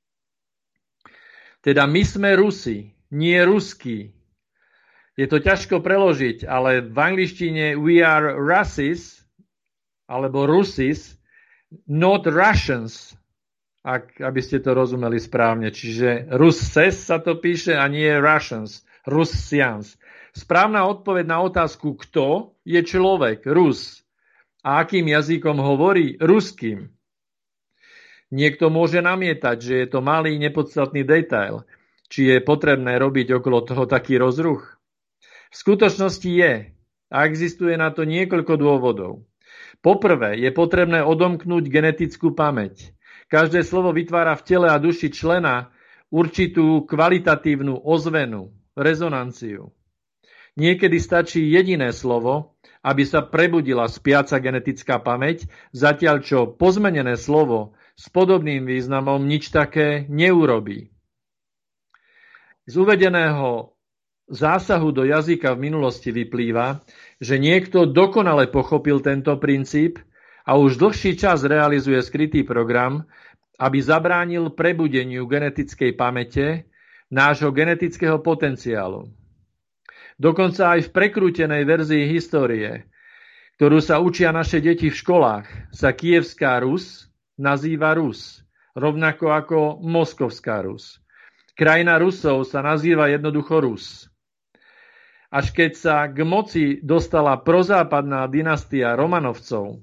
Teda my sme Rusi, nie ruskí. Je to ťažko preložiť, ale v angličtine we are Russes, alebo Rusis, not Russians, ak, aby ste to rozumeli správne. Čiže Russes sa to píše a nie Russians, Russians. Správna odpoveď na otázku kto je človek, Rus. A akým jazykom hovorí? Ruským. Niekto môže namietať, že je to malý nepodstatný detail, či je potrebné robiť okolo toho taký rozruch. V skutočnosti je a existuje na to niekoľko dôvodov. Poprvé je potrebné odomknúť genetickú pamäť. Každé slovo vytvára v tele a duši člena určitú kvalitatívnu ozvenu, rezonanciu. Niekedy stačí jediné slovo, aby sa prebudila spiaca genetická pamäť, zatiaľ čo pozmenené slovo s podobným významom nič také neurobí. Z uvedeného zásahu do jazyka v minulosti vyplýva, že niekto dokonale pochopil tento princíp a už dlhší čas realizuje skrytý program, aby zabránil prebudeniu genetickej pamäte nášho genetického potenciálu. Dokonca aj v prekrútenej verzii histórie, ktorú sa učia naše deti v školách, sa Kievská Rus nazýva Rus, rovnako ako Moskovská Rus. Krajina Rusov sa nazýva jednoducho Rus. Až keď sa k moci dostala prozápadná dynastia Romanovcov,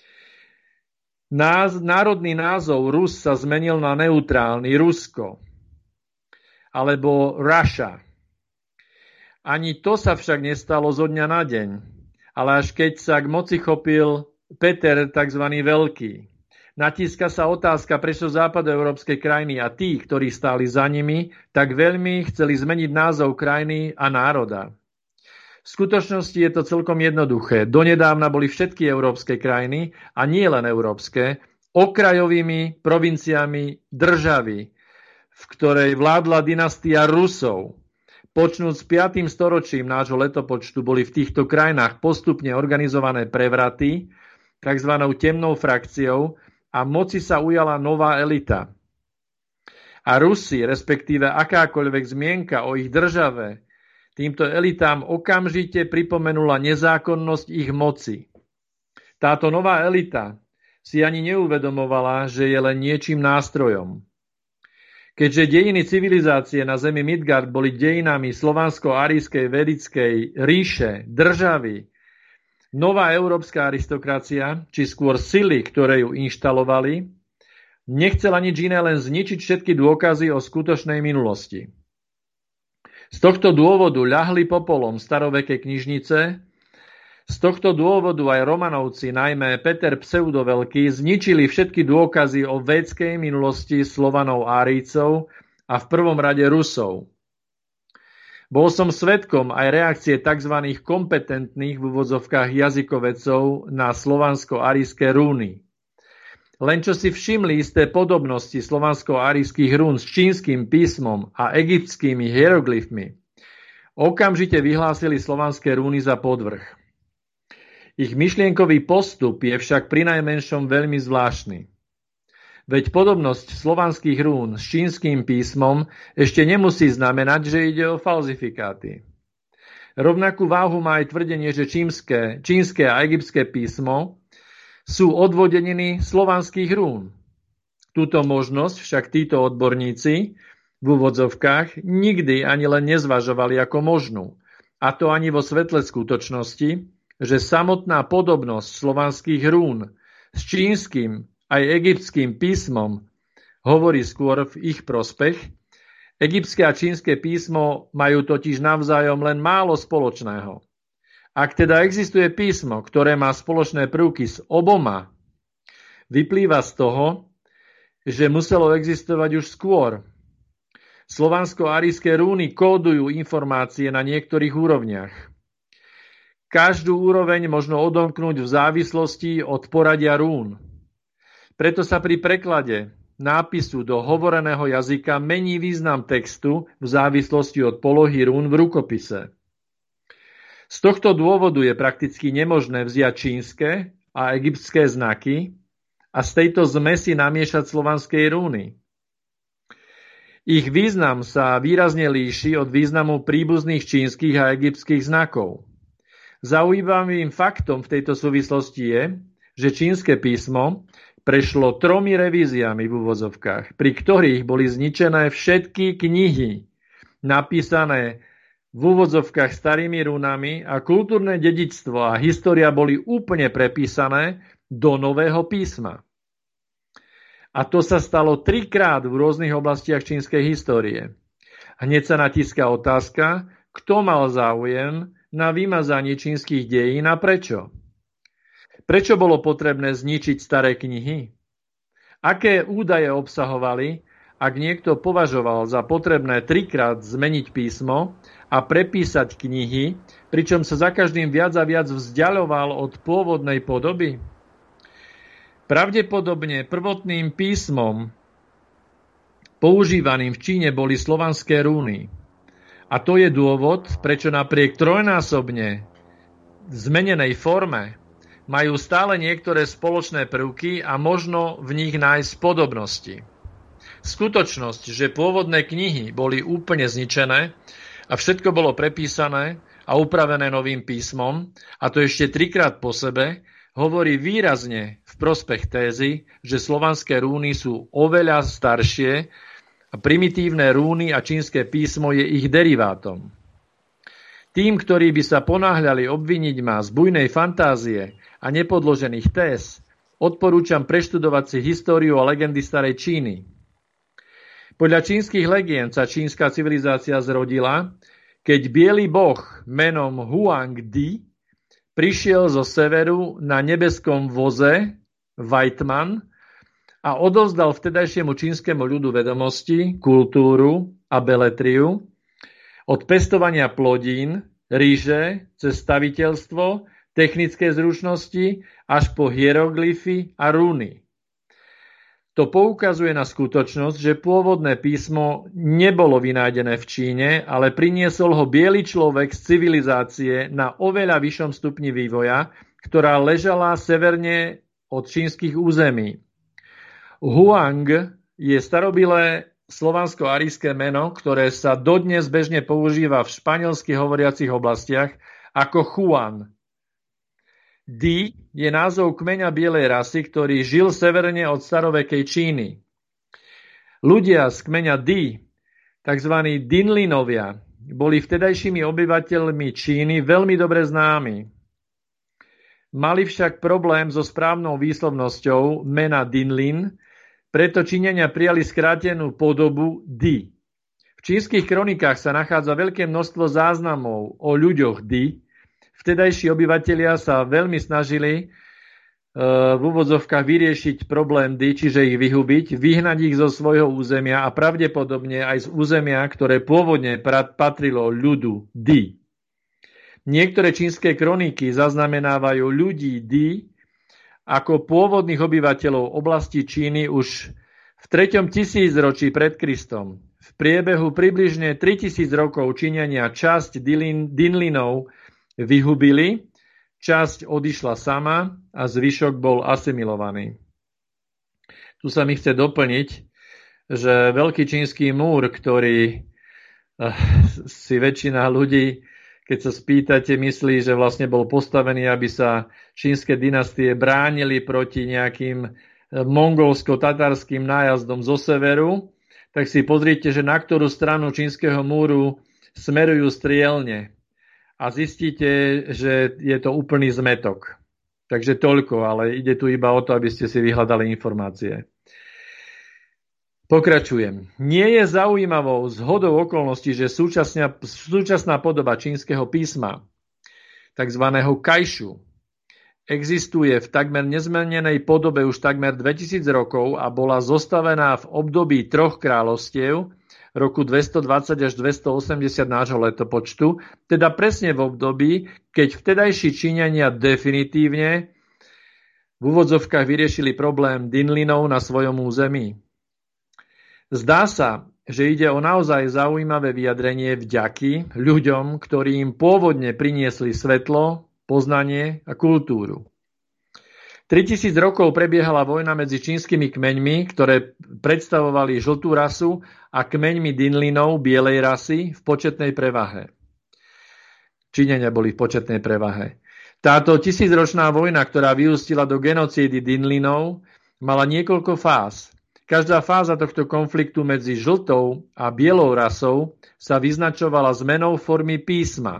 náz, národný názov Rus sa zmenil na neutrálny Rusko alebo Russia. Ani to sa však nestalo zo dňa na deň, ale až keď sa k moci chopil Peter, tzv. Veľký. Natíska sa otázka, prečo západoeurópske krajiny a tí, ktorí stáli za nimi, tak veľmi chceli zmeniť názov krajiny a národa. V skutočnosti je to celkom jednoduché. Donedávna boli všetky európske krajiny, a nie len európske, okrajovými provinciami državy, v ktorej vládla dynastia Rusov. Počnúc s piatym storočím nášho letopočtu boli v týchto krajinách postupne organizované prevraty, tzv. Temnou frakciou, a moci sa ujala nová elita. A Rusi, respektíve akákoľvek zmienka o ich države, týmto elitám okamžite pripomenula nezákonnosť ich moci. Táto nová elita si ani neuvedomovala, že je len niečím nástrojom. Keďže dejiny civilizácie na zemi Midgard boli dejinami slovansko-árijskej vedickej ríše, državy, nová európska aristokracia, či skôr sily, ktoré ju inštalovali, nechcela nič iné, len zničiť všetky dôkazy o skutočnej minulosti. Z tohto dôvodu ľahli popolom staroveké knižnice, Z tohto dôvodu aj Romanovci, najmä Peter Pseudoveľký, zničili všetky dôkazy o védskej minulosti Slovanov Árijcov a v prvom rade Rusov. Bol som svedkom aj reakcie tzv. Kompetentných v úvodzovkách jazykovedcov na slovansko-árijské rúny. Len čo si všimli isté podobnosti slovansko-árijských rún s čínskym písmom a egyptskými hieroglyfmi, okamžite vyhlásili slovanské rúny za podvrh. Ich myšlienkový postup je však prinajmenšom veľmi zvláštny. Veď podobnosť slovanských rún s čínskym písmom ešte nemusí znamenať, že ide o falzifikáty. Rovnakú váhu má aj tvrdenie, že čínske, čínske a egyptské písmo sú odvodeniny slovanských rún. Túto možnosť však títo odborníci v úvodzovkách nikdy ani len nezvažovali ako možnú, a to ani vo svetle skutočnosti, že samotná podobnosť slovanských rún s čínskym aj egyptským písmom hovorí skôr v ich prospech. Egyptské a čínske písmo majú totiž navzájom len málo spoločného. Ak teda existuje písmo, ktoré má spoločné prvky s oboma, vyplýva z toho, že muselo existovať už skôr. Slovansko-árijské rúny kódujú informácie na niektorých úrovniach. Každú úroveň možno odomknúť v závislosti od poradia rún. Preto sa pri preklade nápisu do hovoreného jazyka mení význam textu v závislosti od polohy rún v rukopise. Z tohto dôvodu je prakticky nemožné vziať čínske a egyptské znaky a z tejto zmesi namiešať slovanskej rúny. Ich význam sa výrazne líši od významu príbuzných čínskych a egyptských znakov. Zaujímavým faktom v tejto súvislosti je, že čínske písmo prešlo tromi revíziami v úvozovkách, pri ktorých boli zničené všetky knihy napísané v úvodzovkách starými rúnami a kultúrne dedičstvo a história boli úplne prepísané do nového písma. A to sa stalo trikrát v rôznych oblastiach čínskej histórie. Hneď sa natíska otázka, kto mal záujem na vymazanie čínskych dejín a prečo? Prečo bolo potrebné zničiť staré knihy? Aké údaje obsahovali, ak niekto považoval za potrebné trikrát zmeniť písmo a prepísať knihy, pričom sa za každým viac a viac vzdialoval od pôvodnej podoby? Pravdepodobne prvotným písmom používaným v Číne boli slovanské rúny. A to je dôvod, prečo napriek trojnásobne zmenenej forme majú stále niektoré spoločné prvky a možno v nich nájsť podobnosti. Skutočnosť, že pôvodné knihy boli úplne zničené a všetko bolo prepísané a upravené novým písmom, a to ešte trikrát po sebe, hovorí výrazne v prospech tézy, že slovanské rúny sú oveľa staršie a primitívne rúny a čínske písmo je ich derivátom. Tým, ktorí by sa ponáhľali obviniť ma z bujnej fantázie a nepodložených téz, odporúčam preštudovať si históriu a legendy starej Číny. Podľa čínskych legend sa čínska civilizácia zrodila, keď biely boh menom Huang Di prišiel zo severu na nebeskom voze Weitman a odovzdal vtedajšiemu čínskemu ľudu vedomosti, kultúru a beletriu od pestovania plodín, ríže, cez staviteľstvo, technické zručnosti až po hieroglyfy a rúny. To poukazuje na skutočnosť, že pôvodné písmo nebolo vynájdené v Číne, ale priniesol ho biely človek z civilizácie na oveľa vyššom stupni vývoja, ktorá ležala severne od čínskych území. Huang je starobilé slovansko-árijské meno, ktoré sa dodnes bežne používa v španielsky hovoriacich oblastiach ako Juan. Di je názov kmeňa bielej rasy, ktorý žil severne od starovekej Číny. Ľudia z kmeňa Di, tzv. Dinlinovia, boli vtedajšími obyvateľmi Číny veľmi dobre známi. Mali však problém so správnou výslovnosťou mena Dinlin, preto Číňania prijali skrátenú podobu Di. V čínskych kronikách sa nachádza veľké množstvo záznamov o ľuďoch Di, vtedajší obyvatelia sa veľmi snažili v úvodzovkách vyriešiť problém D, čiže ich vyhubiť, vyhnať ich zo svojho územia a pravdepodobne aj z územia, ktoré pôvodne patrilo ľudu D. Niektoré čínske kroniky zaznamenávajú ľudí D ako pôvodných obyvateľov oblasti Číny už v treťom tisícročí pred Kristom. V priebehu približne tritisíc rokov Číňania časť Dinlinov vyhubili, časť odišla sama a zvyšok bol asimilovaný. Tu sa mi chce doplniť, že veľký čínsky múr, ktorý si väčšina ľudí, keď sa spýtate, myslí, že vlastne bol postavený, aby sa čínske dynastie bránili proti nejakým mongolsko-tatarským nájazdom zo severu, tak si pozrite, že na ktorú stranu čínskeho múru smerujú strielne. A zistíte, že je to úplný zmetok. Takže toľko, ale ide tu iba o to, aby ste si vyhľadali informácie. Pokračujem. Nie je zaujímavou zhodou okolností, že súčasná, súčasná podoba čínskeho písma, takzvaného kajšu, existuje v takmer nezmenenej podobe už takmer dvetisíc rokov a bola zostavená v období troch kráľovstiev, roku dvestodvadsať až dvestoosemdesiat nášho letopočtu, teda presne v období, keď vtedajší Číňania definitívne v úvodzovkách vyriešili problém Dinlinov na svojom území. Zdá sa, že ide o naozaj zaujímavé vyjadrenie vďaky ľuďom, ktorí im pôvodne priniesli svetlo, poznanie a kultúru. tritisíc rokov prebiehala vojna medzi čínskymi kmeňmi, ktoré predstavovali žltú rasu, a kmeňmi Dinlinov bielej rasy v početnej prevahe. Číňania boli v početnej prevahe. Táto tisícročná vojna, ktorá vyústila do genocídy Dinlinov, mala niekoľko fáz. Každá fáza tohto konfliktu medzi žltou a bielou rasou sa vyznačovala zmenou formy písma.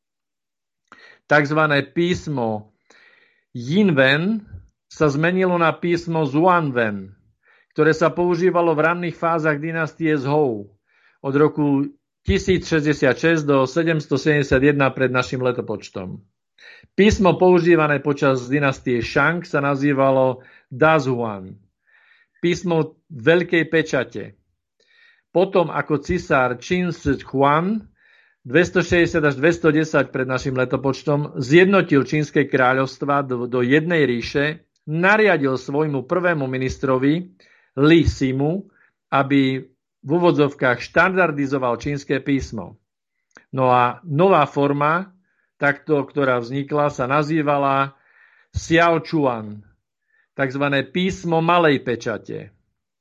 Takzvané písmo Yinwen sa zmenilo na písmo Zhuanwen, ktoré sa používalo v ranných fázach dynastie Zhou od roku tisíc šesťdesiatšesť do sedemstosedemdesiatjeden pred našim letopočtom. Písmo používané počas dynastie Shang sa nazývalo Dazuan, písmo Veľkej pečate. Potom ako cisár Qin Shi Huang dvestošesťdesiat až dvestodesať pred našim letopočtom zjednotil čínske kráľovstva do, do jednej ríše, nariadil svojmu prvému ministrovi Li Simu, aby v úvodzovkách štandardizoval čínske písmo. No a nová forma, takto, ktorá vznikla, sa nazývala Xiao Chuan, takzvané písmo malej pečate.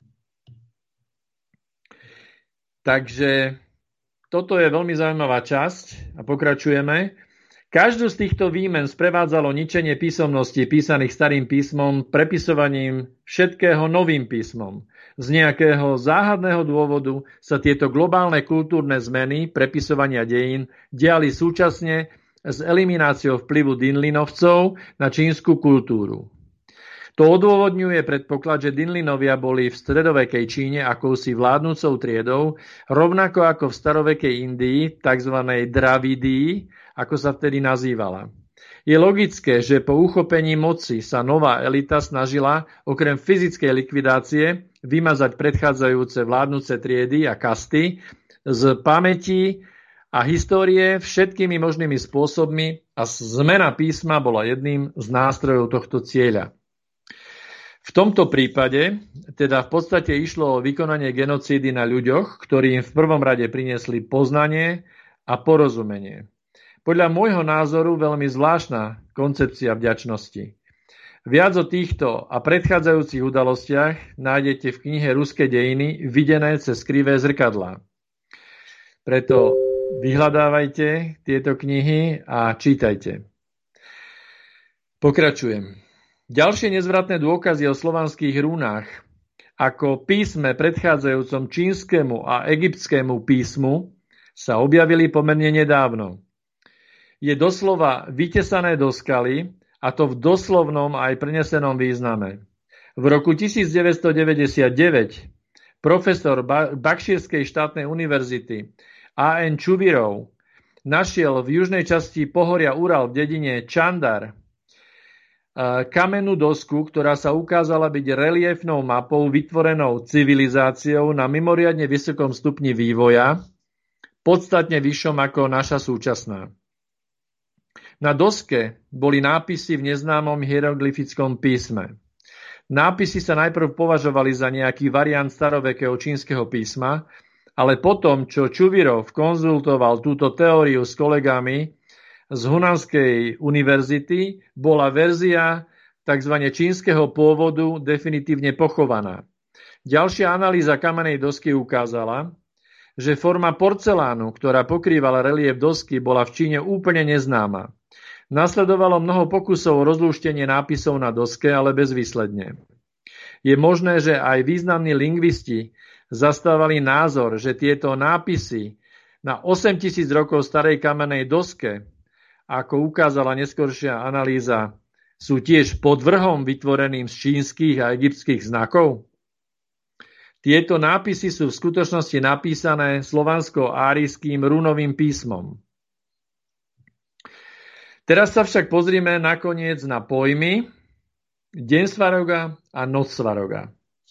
Takže toto je veľmi zaujímavá časť a pokračujeme. Každú z týchto výmen sprevádzalo ničenie písomností písaných starým písmom prepisovaním všetkého novým písmom. Z nejakého záhadného dôvodu sa tieto globálne kultúrne zmeny prepisovania dejín diali súčasne s elimináciou vplyvu Dinlinovcov na čínsku kultúru. To odôvodňuje predpoklad, že Dinlinovia boli v stredovekej Číne akousi vládnúcou triedou, rovnako ako v starovekej Indii, tzv. Dravidii, ako sa vtedy nazývala. Je logické, že po uchopení moci sa nová elita snažila okrem fyzickej likvidácie vymazať predchádzajúce vládnuce triedy a kasty z pamäti a histórie všetkými možnými spôsobmi a zmena písma bola jedným z nástrojov tohto cieľa. V tomto prípade teda v podstate išlo o vykonanie genocídy na ľuďoch, ktorí im v prvom rade priniesli poznanie a porozumenie. Podľa môjho názoru veľmi zvláštna koncepcia vďačnosti. Viac o týchto a predchádzajúcich udalostiach nájdete v knihe Ruské dejiny videné cez krivé zrkadlá. Preto vyhľadávajte tieto knihy a čítajte. Pokračujem. Ďalšie nezvratné dôkazy o slovanských runách ako písme predchádzajúcom čínskemu a egyptskému písmu sa objavili pomerne nedávno. Je doslova vytesané do skaly, a to v doslovnom aj prenesenom význame. V roku devätnásťstodeväťdesiatdeväť profesor Bakšírskej štátnej univerzity á en Čuvirov našiel v južnej časti pohoria Ural v dedine Čandar kamennú dosku, ktorá sa ukázala byť reliefnou mapou vytvorenou civilizáciou na mimoriadne vysokom stupni vývoja, podstatne vyššom ako naša súčasná. Na doske boli nápisy v neznámom hieroglyfickom písme. Nápisy sa najprv považovali za nejaký variant starovekého čínskeho písma, ale potom, čo Čuvirov konzultoval túto teóriu s kolegami z Hunanskej univerzity, bola verzia tzv. Čínskeho pôvodu definitívne pochovaná. Ďalšia analýza kamennej dosky ukázala, že forma porcelánu, ktorá pokrývala relief dosky, bola v Číne úplne neznáma. Nasledovalo mnoho pokusov o rozlúštenie nápisov na doske, ale bezvýsledne. Je možné, že aj významní lingvisti zastávali názor, že tieto nápisy na osemtisíc rokov starej kamennej doske, ako ukázala neskoršia analýza, sú tiež podvrhom vytvoreným z čínskych a egyptských znakov? Tieto nápisy sú v skutočnosti napísané slovansko-árijským runovým písmom. Teraz sa však pozrime nakoniec na pojmy deň Svaroga a noc Svaroga.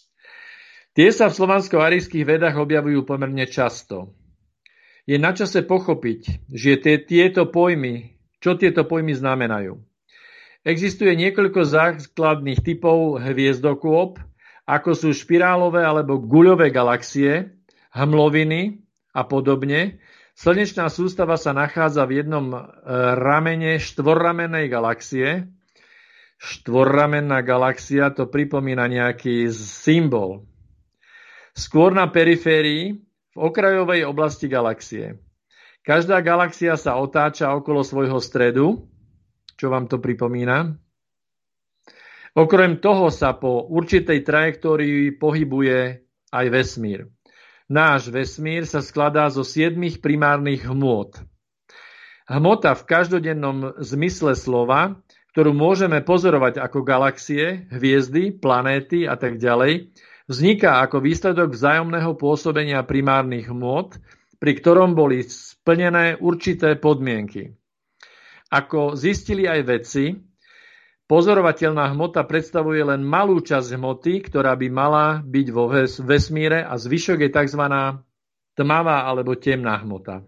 Tie sa v slovansko-árijských vedách objavujú pomerne často. Je na čase pochopiť, že tie, tieto pojmy Čo tieto pojmy znamenajú? Existuje niekoľko základných typov hviezdokôp, ako sú špirálové alebo guľové galaxie, hmloviny a podobne. Slnečná sústava sa nachádza v jednom ramene štvorramennej galaxie. Štvorramenná galaxia to pripomína nejaký symbol. Skôr na periférii, v okrajovej oblasti galaxie. Každá galaxia sa otáča okolo svojho stredu, čo vám to pripomína. Okrem toho sa po určitej trajektórii pohybuje aj vesmír. Náš vesmír sa skladá zo siedmich primárnych hmôt. Hmota v každodennom zmysle slova, ktorú môžeme pozorovať ako galaxie, hviezdy, planéty a tak ďalej, vzniká ako výsledok vzájomného pôsobenia primárnych hmôt, pri ktorom boli splnené určité podmienky. Ako zistili aj vedci, pozorovateľná hmota predstavuje len malú časť hmoty, ktorá by mala byť vo vesmíre a zvyšok je tzv. Tmavá alebo temná hmota.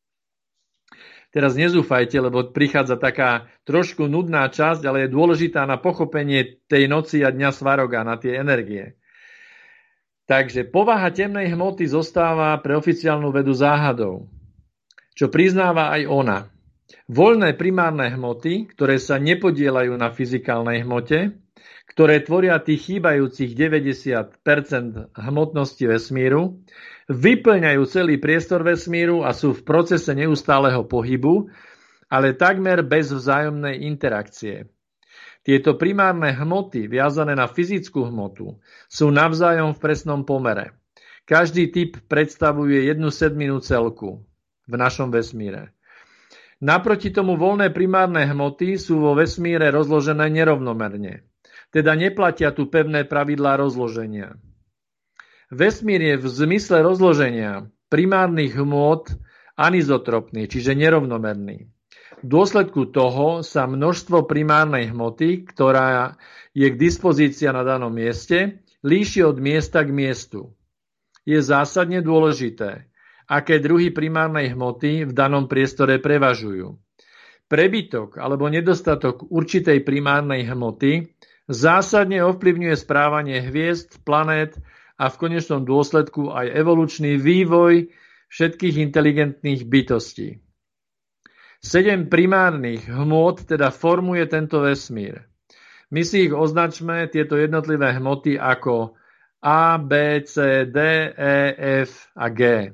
Teraz nezúfajte, lebo prichádza taká trošku nudná časť, ale je dôležitá na pochopenie tej noci a dňa Svaroga, na tie energie. Takže povaha temnej hmoty zostáva pre oficiálnu vedu záhadou, čo priznáva aj ona. Voľné primárne hmoty, ktoré sa nepodielajú na fyzikálnej hmote, ktoré tvoria tých chýbajúcich deväťdesiat percent hmotnosti vesmíru, vyplňajú celý priestor vesmíru a sú v procese neustáleho pohybu, ale takmer bez vzájomnej interakcie. Tieto primárne hmoty, viazané na fyzickú hmotu, sú navzájom v presnom pomere. Každý typ predstavuje jednu sedminu celku v našom vesmíre. Naproti tomu voľné primárne hmoty sú vo vesmíre rozložené nerovnomerne. Teda neplatia tu pevné pravidlá rozloženia. Vesmír je v zmysle rozloženia primárnych hmôt anizotropný, čiže nerovnomerný. V dôsledku toho sa množstvo primárnej hmoty, ktorá je k dispozícii na danom mieste, líši od miesta k miestu. Je zásadne dôležité, aké druhy primárnej hmoty v danom priestore prevažujú. Prebytok alebo nedostatok určitej primárnej hmoty zásadne ovplyvňuje správanie hviezd, planét a v konečnom dôsledku aj evolučný vývoj všetkých inteligentných bytostí. Sedem primárnych hmôt teda formuje tento vesmír. My si ich označme, tieto jednotlivé hmoty, ako A, B, C, D, E, F a G.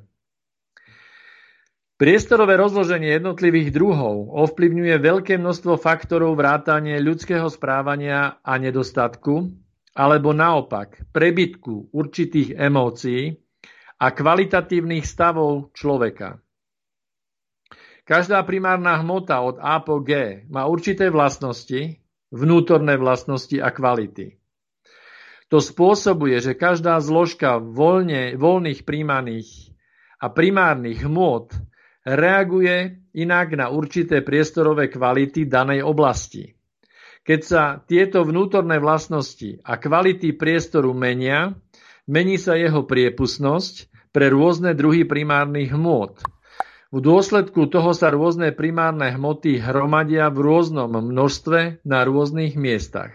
Priestorové rozloženie jednotlivých druhov ovplyvňuje veľké množstvo faktorov vrátane ľudského správania a nedostatku, alebo naopak prebytku určitých emócií a kvalitatívnych stavov človeka. Každá primárna hmota od A po G má určité vlastnosti, vnútorné vlastnosti a kvality. To spôsobuje, že každá zložka voľne, voľných primárnych a primárnych hmôt reaguje inak na určité priestorové kvality danej oblasti. Keď sa tieto vnútorné vlastnosti a kvality priestoru menia, mení sa jeho priepustnosť pre rôzne druhy primárnych hmôt. V dôsledku toho sa rôzne primárne hmoty hromadia v rôznom množstve na rôznych miestach.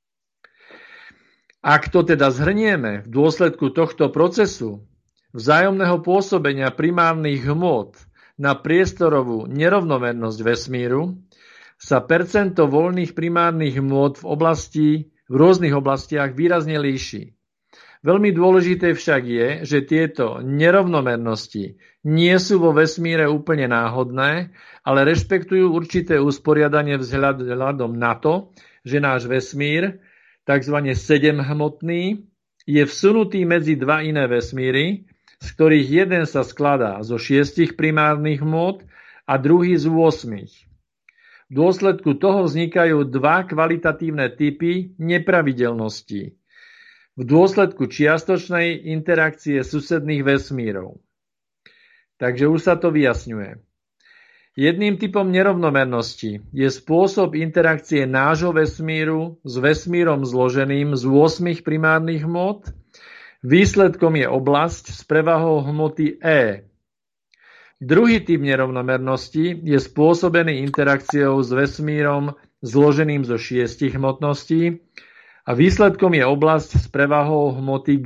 Ak to teda zhrnieme, v dôsledku tohto procesu vzájomného pôsobenia primárnych hmôt na priestorovú nerovnomernosť vesmíru sa percento voľných primárnych hmôt v oblasti, v rôznych oblastiach výrazne líši. Veľmi dôležité však je, že tieto nerovnomernosti nie sú vo vesmíre úplne náhodné, ale rešpektujú určité usporiadanie vzhľadom na to, že náš vesmír, takzvané sedemhmotný, je vsunutý medzi dva iné vesmíry, z ktorých jeden sa skladá zo šiestich primárnych hmôt a druhý z ôsmich. V dôsledku toho vznikajú dva kvalitatívne typy nepravidelností v dôsledku čiastočnej interakcie susedných vesmírov. Takže už sa to vyjasňuje. Jedným typom nerovnomernosti je spôsob interakcie nášho vesmíru s vesmírom zloženým z ôsmich primárnych hmôt. Výsledkom je oblasť s prevahou hmoty E. Druhý typ nerovnomernosti je spôsobený interakciou s vesmírom zloženým zo šiestich hmotností a výsledkom je oblasť s prevahou hmoty G.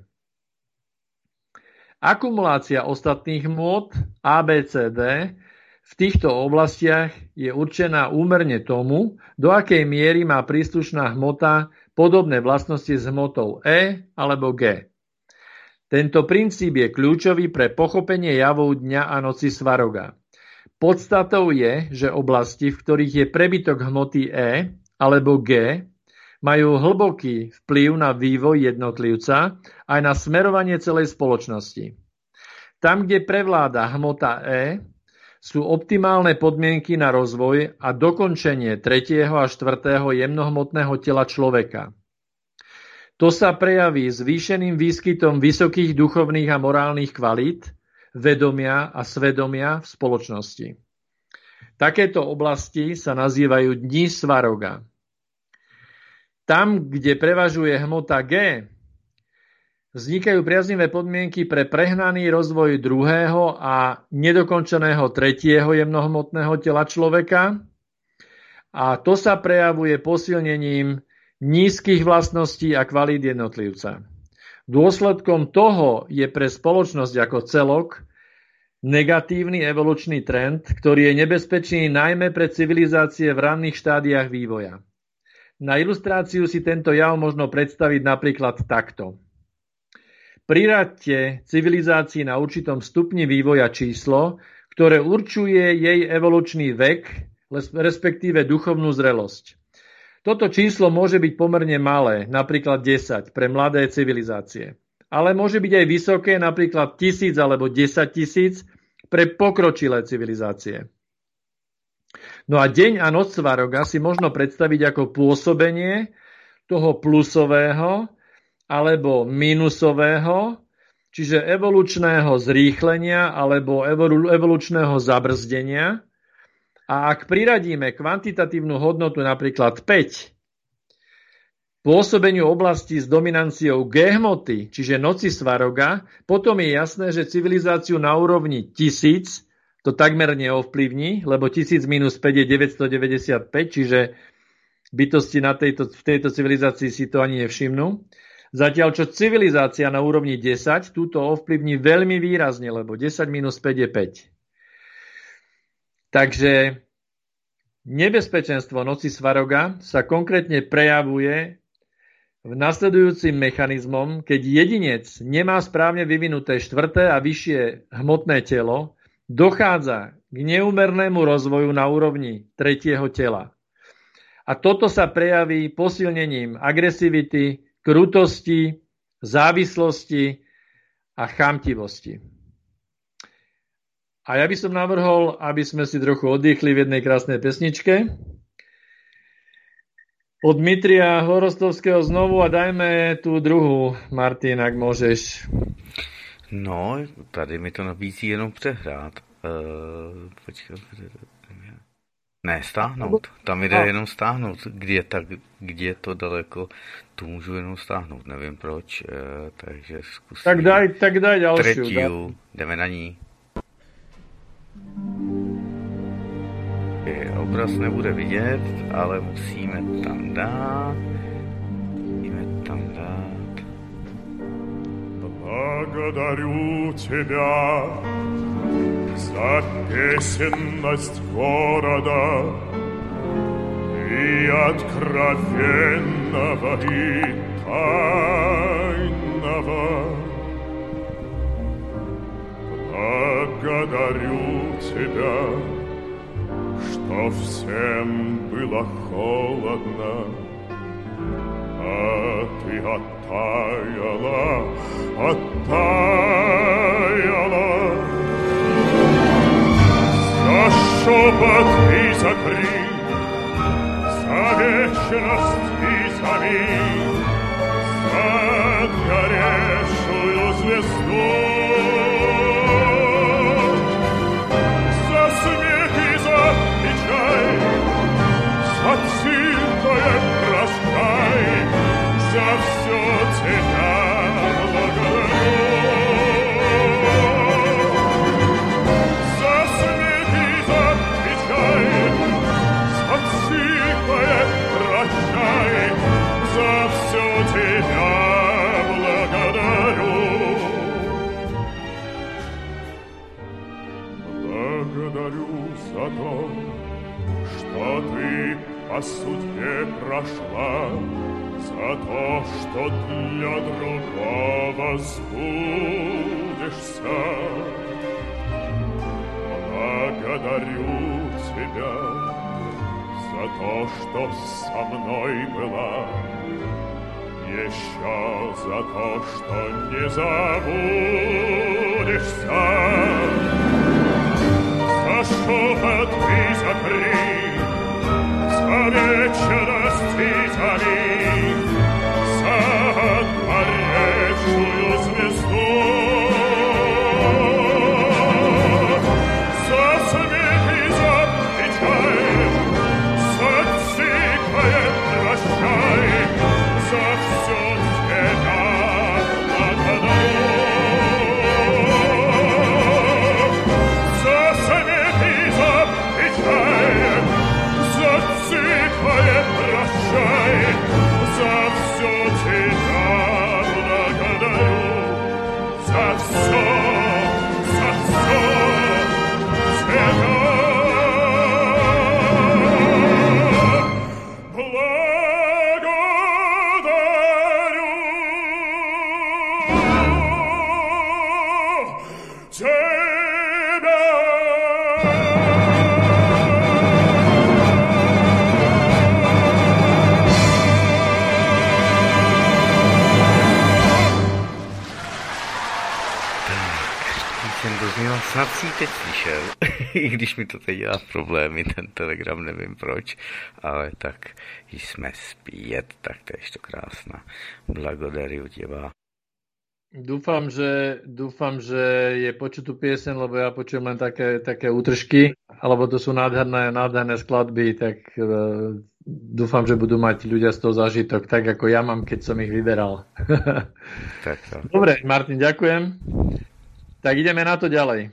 Akumulácia ostatných hmôt A, B, C, D v týchto oblastiach je určená úmerne tomu, do akej miery má príslušná hmota podobné vlastnosti s hmotou E alebo G. Tento princíp je kľúčový pre pochopenie javov dňa a noci Svaroga. Podstatou je, že oblasti, v ktorých je prebytok hmoty E alebo G, majú hlboký vplyv na vývoj jednotlivca aj na smerovanie celej spoločnosti. Tam, kde prevláda hmota E, sú optimálne podmienky na rozvoj a dokončenie tretieho a štvrtého jemnohmotného tela človeka. To sa prejaví zvýšeným výskytom vysokých duchovných a morálnych kvalít, vedomia a svedomia v spoločnosti. Takéto oblasti sa nazývajú dni Svaroga. Tam, kde prevažuje hmota G, vznikajú priaznivé podmienky pre prehnaný rozvoj druhého a nedokončeného tretieho jemnohmotného tela človeka a to sa prejavuje posilnením nízkych vlastností a kvalít jednotlivca. Dôsledkom toho je pre spoločnosť ako celok negatívny evolučný trend, ktorý je nebezpečný najmä pre civilizácie v ranných štádiách vývoja. Na ilustráciu si tento jav možno predstaviť napríklad takto. Priradte civilizácii na určitom stupni vývoja číslo, ktoré určuje jej evolučný vek, respektíve duchovnú zrelosť. Toto číslo môže byť pomerne malé, napríklad desať, pre mladé civilizácie. Ale môže byť aj vysoké, napríklad tisíc alebo desaťtisíc pre pokročilé civilizácie. No a deň a noc Svaroga si možno predstaviť ako pôsobenie toho plusového alebo minusového, čiže evolučného zrýchlenia alebo evolučného zabrzdenia. A ak priradíme kvantitatívnu hodnotu napríklad päť pôsobeniu oblasti s dominanciou G hmoty, čiže noci Svaroga, potom je jasné, že civilizáciu na úrovni tisíc to takmer neovplyvní, lebo tisíc minus päť je deväťstodeväťdesiatpäť, čiže bytosti na tejto, v tejto civilizácii si to ani nevšimnú. Zatiaľ, čo civilizácia na úrovni desať túto ovplyvní veľmi výrazne, lebo desať minus päť je päť. Takže nebezpečenstvo noci Svaroga sa konkrétne prejavuje v nasledujúcim mechanizmom, keď jedinec nemá správne vyvinuté štvrté a vyššie hmotné telo, dochádza k neúmernému rozvoju na úrovni tretieho tela. A toto sa prejaví posilnením agresivity, krutosti, závislosti a chamtivosti. A ja by som navrhol, aby sme si trochu oddychli v jednej krásnej pesničke. Od Dmitria Horostovského znovu a dajme tú druhú, Martin, ak môžeš. No, tady mi to nabízí jenom přehrát. Uh, počkej, ne, stáhnout. Tam jde jenom stáhnout. Kde je, tak, kde je to daleko, tu můžu jenom stáhnout. Nevím proč, uh, takže zkusím. Tak daj, tak daj ďalšiu. Tretiu, daj. Jdeme na ní. Obraz nebude vidět, ale musíme tam dát. Musíme tam dát. Благодарю тебя за песенность города и откровенного, и тайного. Благодарю тебя, что всем было холодно, а ты оттаяла, оттаяла. За шепот и за крик, за вечность и за миг, за горевшую звезду, за смех и за печаль, за тихое прощай, за все тебя благодарю. За смех и за печаль, за тихое прощай, за все тебя благодарю. Благодарю за то, что ты по судьбе прошла, за то, что для другого сбудешься. Благодарю тебя за то, что со мной была, еще за то, что не забудешься. За шепот и за крик, за вечность и за миг, за горевшую звезду, за смех и за печаль, за тихое прощай, за все тебя благодарю. За смех и за печаль, за тихое прощай, за все тебя благодарю. За все, за все тебя благодарю. Тебя. Jsem dozněl, snad si teď slyšel, i když mi to teď dělá problémy, ten Telegram, nevím proč, ale tak jsme zpět, tak to je to krásná. Blagodaruju těba. Dúfam, že, dúfam, že je počuť tú pieseň, lebo ja počujem len také, také útržky, alebo to sú nádherné, nádherné skladby, tak uh, dúfam, že budú mať ľudia z toho zážitok, tak ako ja mám, keď som ich vyberal. Tak to. Dobre, Martin, ďakujem. Tak ideme na to ďalej.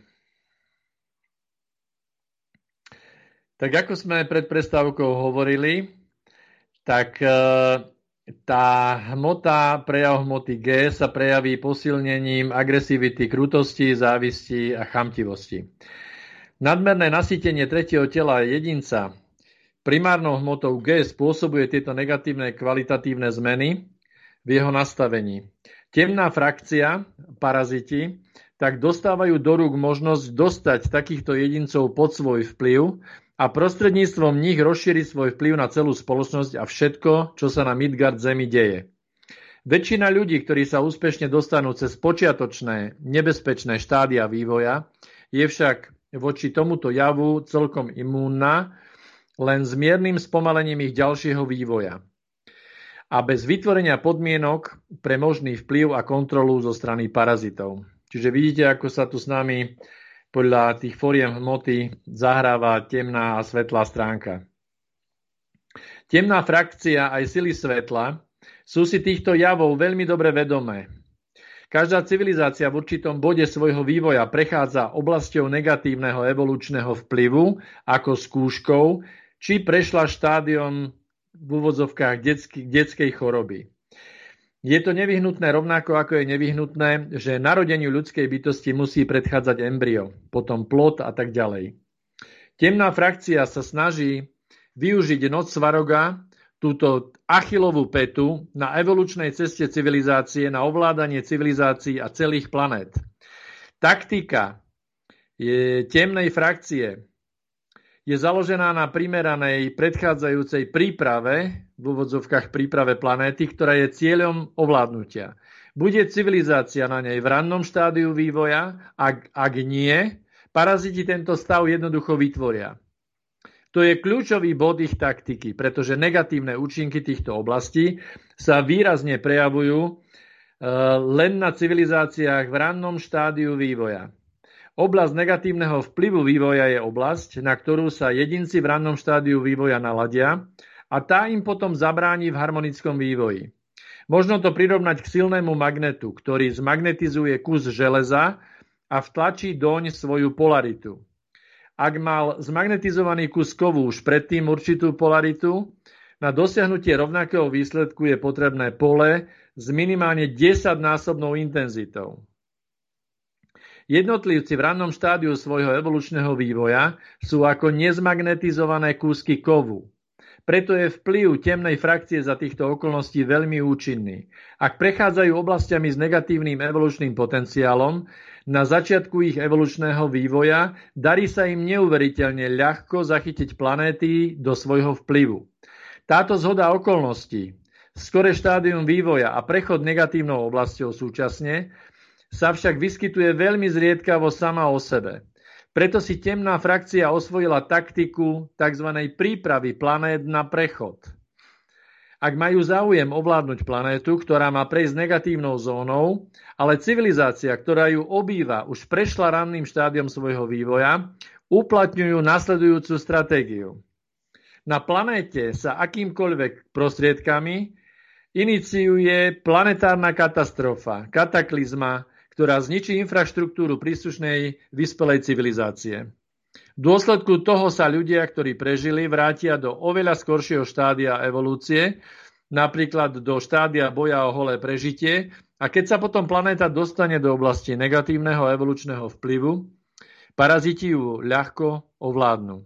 Tak ako sme pred prestávkou hovorili, tak uh, tá hmota, prejav hmoty G sa prejaví posilnením agresivity, krutosti, závisti a chamtivosti. Nadmerné nasýtenie tretieho tela jedinca primárnou hmotou G spôsobuje tieto negatívne kvalitatívne zmeny v jeho nastavení. Temná frakcia, paraziti, tak dostávajú do rúk možnosť dostať takýchto jedincov pod svoj vplyv a prostredníctvom nich rozšíriť svoj vplyv na celú spoločnosť a všetko, čo sa na Midgard Zemi deje. Väčšina ľudí, ktorí sa úspešne dostanú cez počiatočné, nebezpečné štádia vývoja, je však voči tomuto javu celkom imúnna, len s miernym spomalením ich ďalšieho vývoja. A bez vytvorenia podmienok pre možný vplyv a kontrolu zo strany parazitov. Čiže vidíte, ako sa tu s nami podľa tých foriem hmoty zahráva temná a svetlá stránka. Temná frakcia aj sily svetla sú si týchto javov veľmi dobre vedomé. Každá civilizácia v určitom bode svojho vývoja prechádza oblasťou negatívneho evolučného vplyvu ako skúškou, či prešla štádiom v úvodzovkách detskej, detskej choroby. Je to nevyhnutné rovnako ako je nevyhnutné, že narodeniu ľudskej bytosti musí predchádzať embryo, potom plod a tak ďalej. Temná frakcia sa snaží využiť noc Svaroga, túto Achillovú pätu, na evolučnej ceste civilizácie, na ovládanie civilizácií a celých planét. Taktika je temnej frakcie je založená na primeranej predchádzajúcej príprave, v úvodzovkách príprave planéty, ktorá je cieľom ovládnutia. Bude civilizácia na nej v rannom štádiu vývoja, ak, ak nie, paraziti tento stav jednoducho vytvoria. To je kľúčový bod ich taktiky, pretože negatívne účinky týchto oblastí sa výrazne prejavujú len na civilizáciách v rannom štádiu vývoja. Oblasť negatívneho vplyvu vývoja je oblasť, na ktorú sa jedinci v rannom štádiu vývoja naladia a tá im potom zabráni v harmonickom vývoji. Možno to prirovnať k silnému magnetu, ktorý zmagnetizuje kus železa a vtlačí doň svoju polaritu. Ak mal zmagnetizovaný kus kovu už predtým určitú polaritu, na dosiahnutie rovnakého výsledku je potrebné pole s minimálne desaťnásobnou intenzitou. Jednotlivci v rannom štádiu svojho evolučného vývoja sú ako nezmagnetizované kúsky kovu. Preto je vplyv temnej frakcie za týchto okolností veľmi účinný. Ak prechádzajú oblastiami s negatívnym evolučným potenciálom, na začiatku ich evolučného vývoja darí sa im neuveriteľne ľahko zachytiť planéty do svojho vplyvu. Táto zhoda okolností, skoré štádium vývoja a prechod negatívnou oblasťou súčasne, sa však vyskytuje veľmi zriedkavo sama o sebe. Preto si temná frakcia osvojila taktiku tzv. Prípravy planét na prechod. Ak majú záujem ovládnuť planétu, ktorá má prejsť negatívnou zónou, ale civilizácia, ktorá ju obýva, už prešla ranným štádiom svojho vývoja, uplatňujú nasledujúcu stratégiu. Na planéte sa akýmkoľvek prostriedkami iniciuje planetárna katastrofa, kataklizma, ktorá zničí infraštruktúru príslušnej vyspelej civilizácie. V dôsledku toho sa ľudia, ktorí prežili, vrátia do oveľa skoršieho štádia evolúcie, napríklad do štádia boja o holé prežitie, a keď sa potom planéta dostane do oblasti negatívneho evolučného vplyvu, paraziti ju ľahko ovládnu.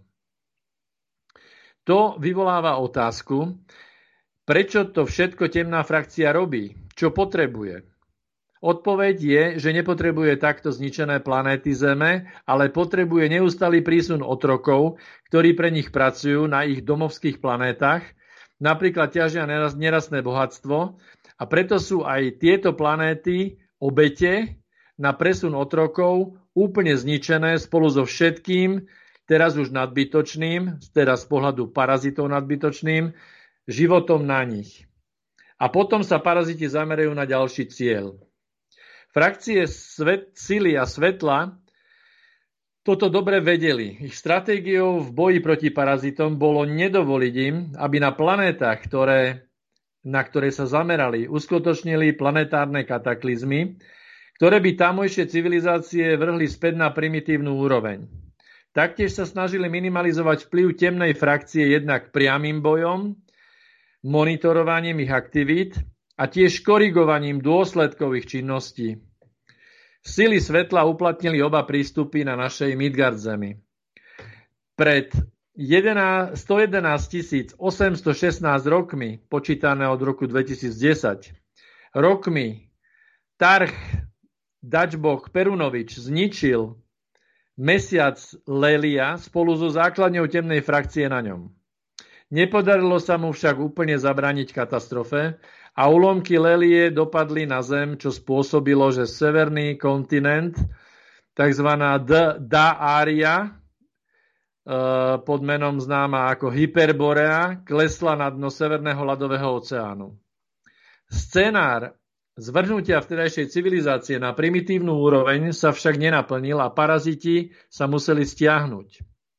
To vyvoláva otázku, prečo to všetko temná frakcia robí, čo potrebuje. Odpoveď je, že nepotrebuje takto zničené planéty Zeme, ale potrebuje neustály prísun otrokov, ktorí pre nich pracujú na ich domovských planétach, napríklad ťažia nerastné bohatstvo, a preto sú aj tieto planéty obete na presun otrokov úplne zničené spolu so všetkým, teraz už nadbytočným, teraz z pohľadu parazitov nadbytočným, životom na nich. A potom sa paraziti zamerajú na ďalší cieľ. Frakcie svet, sily a svetla toto dobre vedeli. Ich stratégiou v boji proti parazitom bolo nedovoliť im, aby na planétach, ktoré, na ktoré sa zamerali, uskutočnili planetárne kataklizmy, ktoré by tamojšie civilizácie vrhli späť na primitívnu úroveň. Taktiež sa snažili minimalizovať vplyv temnej frakcie jednak priamym bojom, monitorovaním ich aktivít a tiež korigovaním dôsledkov ich činností. Sily svetla uplatnili oba prístupy na našej Midgard Zemi. Pred stojedenásť tisíc osemstošestnásť rokmi, počítané od roku dvetisícdesať, rokmi Tarch Dačboch Perunovič zničil mesiac Lelia spolu so základňou temnej frakcie na ňom. Nepodarilo sa mu však úplne zabrániť katastrofe a úlomky Lelie dopadli na Zem, čo spôsobilo, že severný kontinent, tzv. Daária, pod menom známa ako Hyperborea, klesla na dno Severného ľadového oceánu. Scenár Zvrhnutia vtedajšej civilizácie na primitívnu úroveň sa však nenaplnil a paraziti sa museli stiahnuť.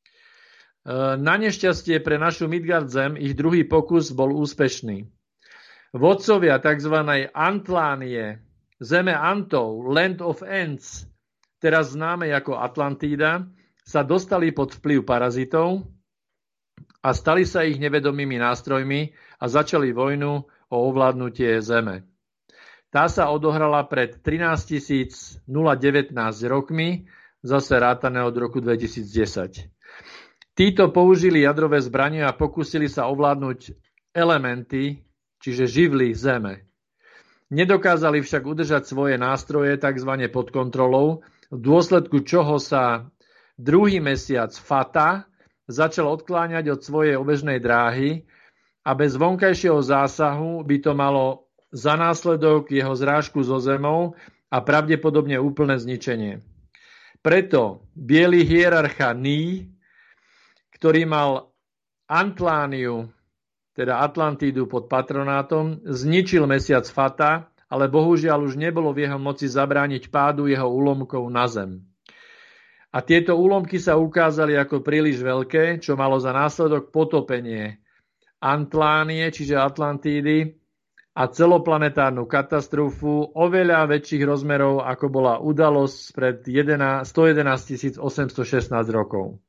Na nešťastie pre našu Midgard zem ich druhý pokus bol úspešný. Vodcovia tzv. Antlánie, zeme Antov, Land of Ants, teraz známe ako Atlantída, sa dostali pod vplyv parazitov a stali sa ich nevedomými nástrojmi a začali vojnu o ovládnutie zeme. Tá sa odohrala pred trinásťtisíc devätnásť rokmi, zase rátané od roku dvetisícdesať. Títo použili jadrové zbranie a pokúsili sa ovládnuť elementy, čiže živly zeme. Nedokázali však udržať svoje nástroje tzv. Pod kontrolou, v dôsledku čoho sa druhý mesiac Fata začal odkláňať od svojej obežnej dráhy a bez vonkajšieho zásahu by to malo za následok jeho zrážku so zemou a pravdepodobne úplné zničenie. Preto biely hierarcha Ní, ktorý mal Antlániu, teda Atlantídu pod patronátom, zničil mesiac Fata, ale bohužiaľ už nebolo v jeho moci zabrániť pádu jeho úlomkov na zem. A tieto úlomky sa ukázali ako príliš veľké, čo malo za následok potopenie Antlánie, čiže Atlantídy, a celoplanetárnu katastrofu oveľa väčších rozmerov, ako bola udalosť pred stojedenásťtisíc osemstošestnásť rokov,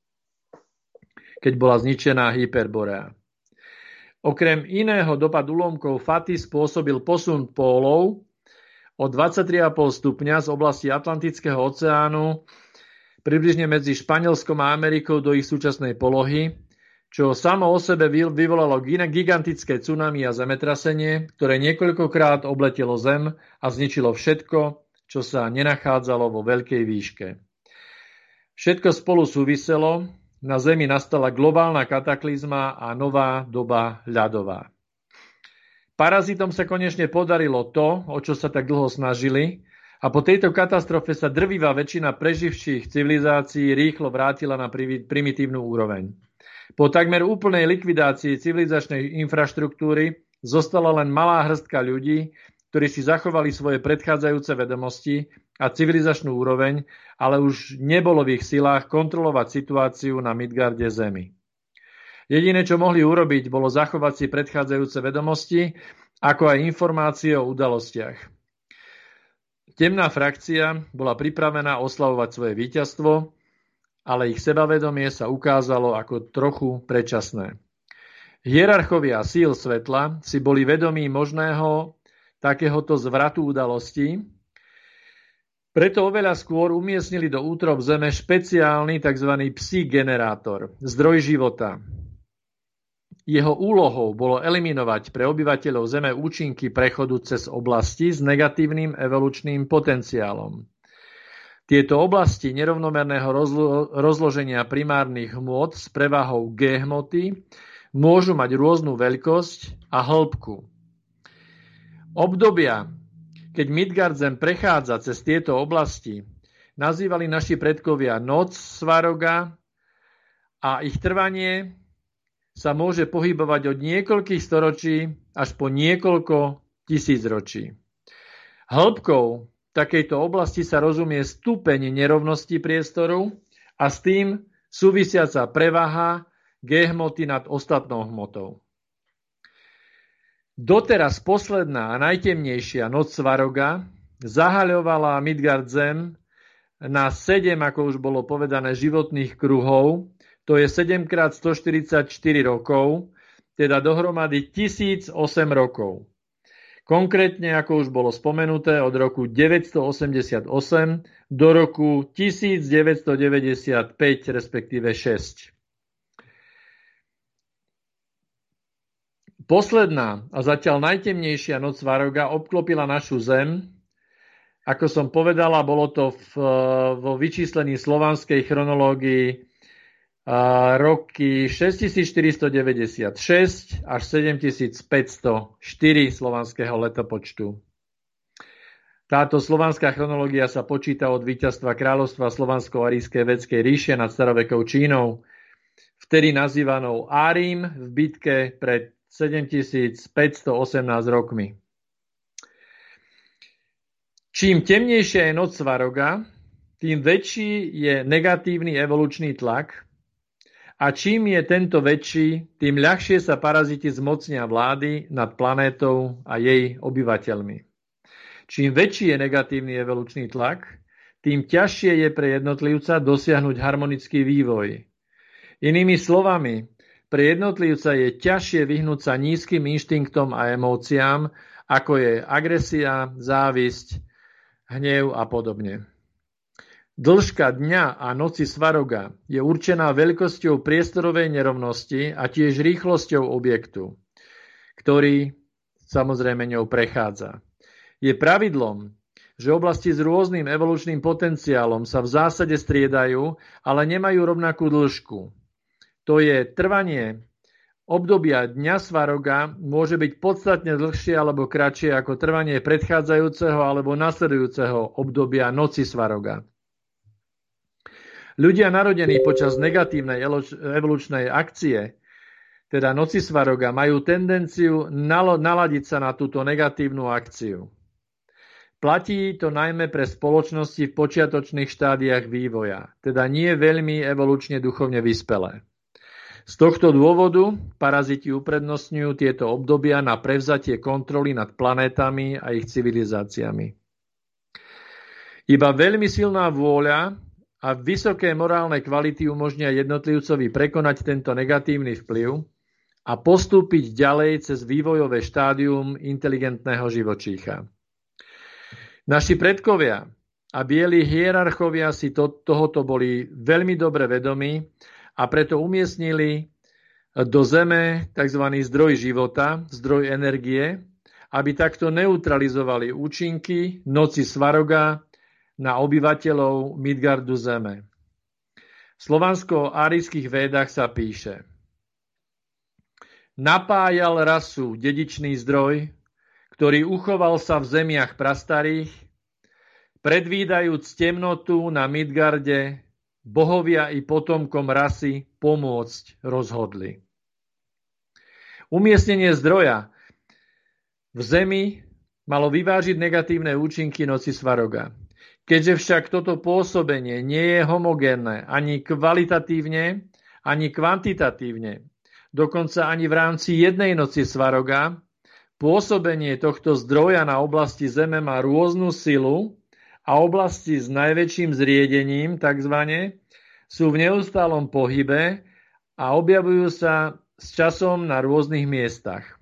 keď bola zničená Hyperborea. Okrem iného dopad úlomkov Faty spôsobil posun pólov o dvadsaťtri celá päť stupňa z oblasti Atlantického oceánu približne medzi Španielskom a Amerikou do ich súčasnej polohy, čo samo o sebe vyvolalo gigantické tsunami a zemetrasenie, ktoré niekoľkokrát obletelo Zem a zničilo všetko, čo sa nenachádzalo vo veľkej výške. Všetko spolu súviselo, na Zemi nastala globálna kataklizma a nová doba ľadová. Parazitom sa konečne podarilo to, o čo sa tak dlho snažili, a po tejto katastrofe sa drvivá väčšina preživších civilizácií rýchlo vrátila na primitívnu úroveň. Po takmer úplnej likvidácii civilizačnej infraštruktúry zostala len malá hrstka ľudí, ktorí si zachovali svoje predchádzajúce vedomosti a civilizačnú úroveň, ale už nebolo v ich silách kontrolovať situáciu na Midgarde Zemi. Jediné, čo mohli urobiť, bolo zachovať si predchádzajúce vedomosti, ako aj informácie o udalostiach. Temná frakcia bola pripravená oslavovať svoje víťazstvo, ale ich sebavedomie sa ukázalo ako trochu predčasné. Hierarchovia síl svetla si boli vedomí možného takéhoto zvratu udalostí, preto oveľa skôr umiestnili do útrob Zeme špeciálny tzv. Psi generátor, zdroj života. Jeho úlohou bolo eliminovať pre obyvateľov Zeme účinky prechodu cez oblasti s negatívnym evolučným potenciálom. Tieto oblasti nerovnomerného rozlo- rozloženia primárnych hmôt s prevahou G hmoty môžu mať rôznu veľkosť a hĺbku. Obdobia, keď Midgard Zem prechádza cez tieto oblasti, nazývali naši predkovia noc Svaroga a ich trvanie sa môže pohybovať od niekoľkých storočí až po niekoľko tisícročí. Hĺbkou takejto oblasti sa rozumie stupeň nerovnosti priestoru a s tým súvisiaca prevaha G hmoty nad ostatnou hmotou. Doteraz posledná a najtemnejšia noc Svaroga zahaľovala Midgard Zem na sedem, ako už bolo povedané, životných kruhov, to je sedem krát stoštyridsaťštyri rokov, teda dohromady tisíc osem rokov. Konkrétne, ako už bolo spomenuté, od roku deväťstoosemdesiatosem do roku tisícdeväťstodeväťdesiatpäť, respektíve šesť. Posledná a zatiaľ najtemnejšia noc Svaroga obklopila našu Zem. Ako som povedala, bolo to v, vo vyčíslení slovanskej chronológii roky šesťtisícštyristodeväťdesiatšesť až sedemtisícpäťstoštyri slovanského letopočtu. Táto slovanská chronológia sa počíta od víťazstva kráľovstva Slovansko-Arískej védskej ríše nad starovekou Čínou, vtedy nazývanou Árím v bitke pred sedemtisícpäťstoosemnásť rokmi. Čím temnejšia je noc Svaroga, tým väčší je negatívny evolučný tlak a čím je tento väčší, tým ľahšie sa paraziti zmocnia vlády nad planétou a jej obyvateľmi. Čím väčší je negatívny evolučný tlak, tým ťažšie je pre jednotlivca dosiahnuť harmonický vývoj. Inými slovami, pre jednotlivca je ťažšie vyhnúť sa nízkym inštinktom a emóciám, ako je agresia, závisť, hnev a podobne. Dĺžka dňa a noci Svaroga je určená veľkosťou priestorovej nerovnosti a tiež rýchlosťou objektu, ktorý samozrejme ňou prechádza. Je pravidlom, že oblasti s rôznym evolučným potenciálom sa v zásade striedajú, ale nemajú rovnakú dĺžku. To je trvanie obdobia dňa Svaroga môže byť podstatne dlhšie alebo kratšie ako trvanie predchádzajúceho alebo nasledujúceho obdobia noci Svaroga. Ľudia narodení počas negatívnej evolučnej akcie, teda noci Svaroga, majú tendenciu naladiť sa na túto negatívnu akciu. Platí to najmä pre spoločnosti v počiatočných štádiách vývoja, teda nie veľmi evolučne duchovne vyspelé. Z tohto dôvodu paraziti uprednostňujú tieto obdobia na prevzatie kontroly nad planétami a ich civilizáciami. Iba veľmi silná vôľa a vysoké morálne kvality umožnia jednotlivcovi prekonať tento negatívny vplyv a postúpiť ďalej cez vývojové štádium inteligentného živočícha. Naši predkovia a bieli hierarchovia si to, tohoto boli veľmi dobre vedomí a preto umiestnili do zeme tzv. Zdroj života, zdroj energie, aby takto neutralizovali účinky noci Svaroga na obyvateľov Midgardu zeme. V slovansko-árijských védach sa píše: napájal rasu dedičný zdroj, ktorý uchoval sa v zemiach prastarých, predvídajúc temnotu na Midgarde, bohovia i potomkom rasy pomôcť rozhodli. Umiestnenie zdroja v zemi malo vyvážiť negatívne účinky noci Svaroga. Keďže však toto pôsobenie nie je homogénne ani kvalitatívne, ani kvantitatívne, dokonca ani v rámci jednej noci Svaroga, pôsobenie tohto zdroja na oblasti zeme má rôznu silu a oblasti s najväčším zriedením, takzvané, sú v neustálom pohybe a objavujú sa s časom na rôznych miestach.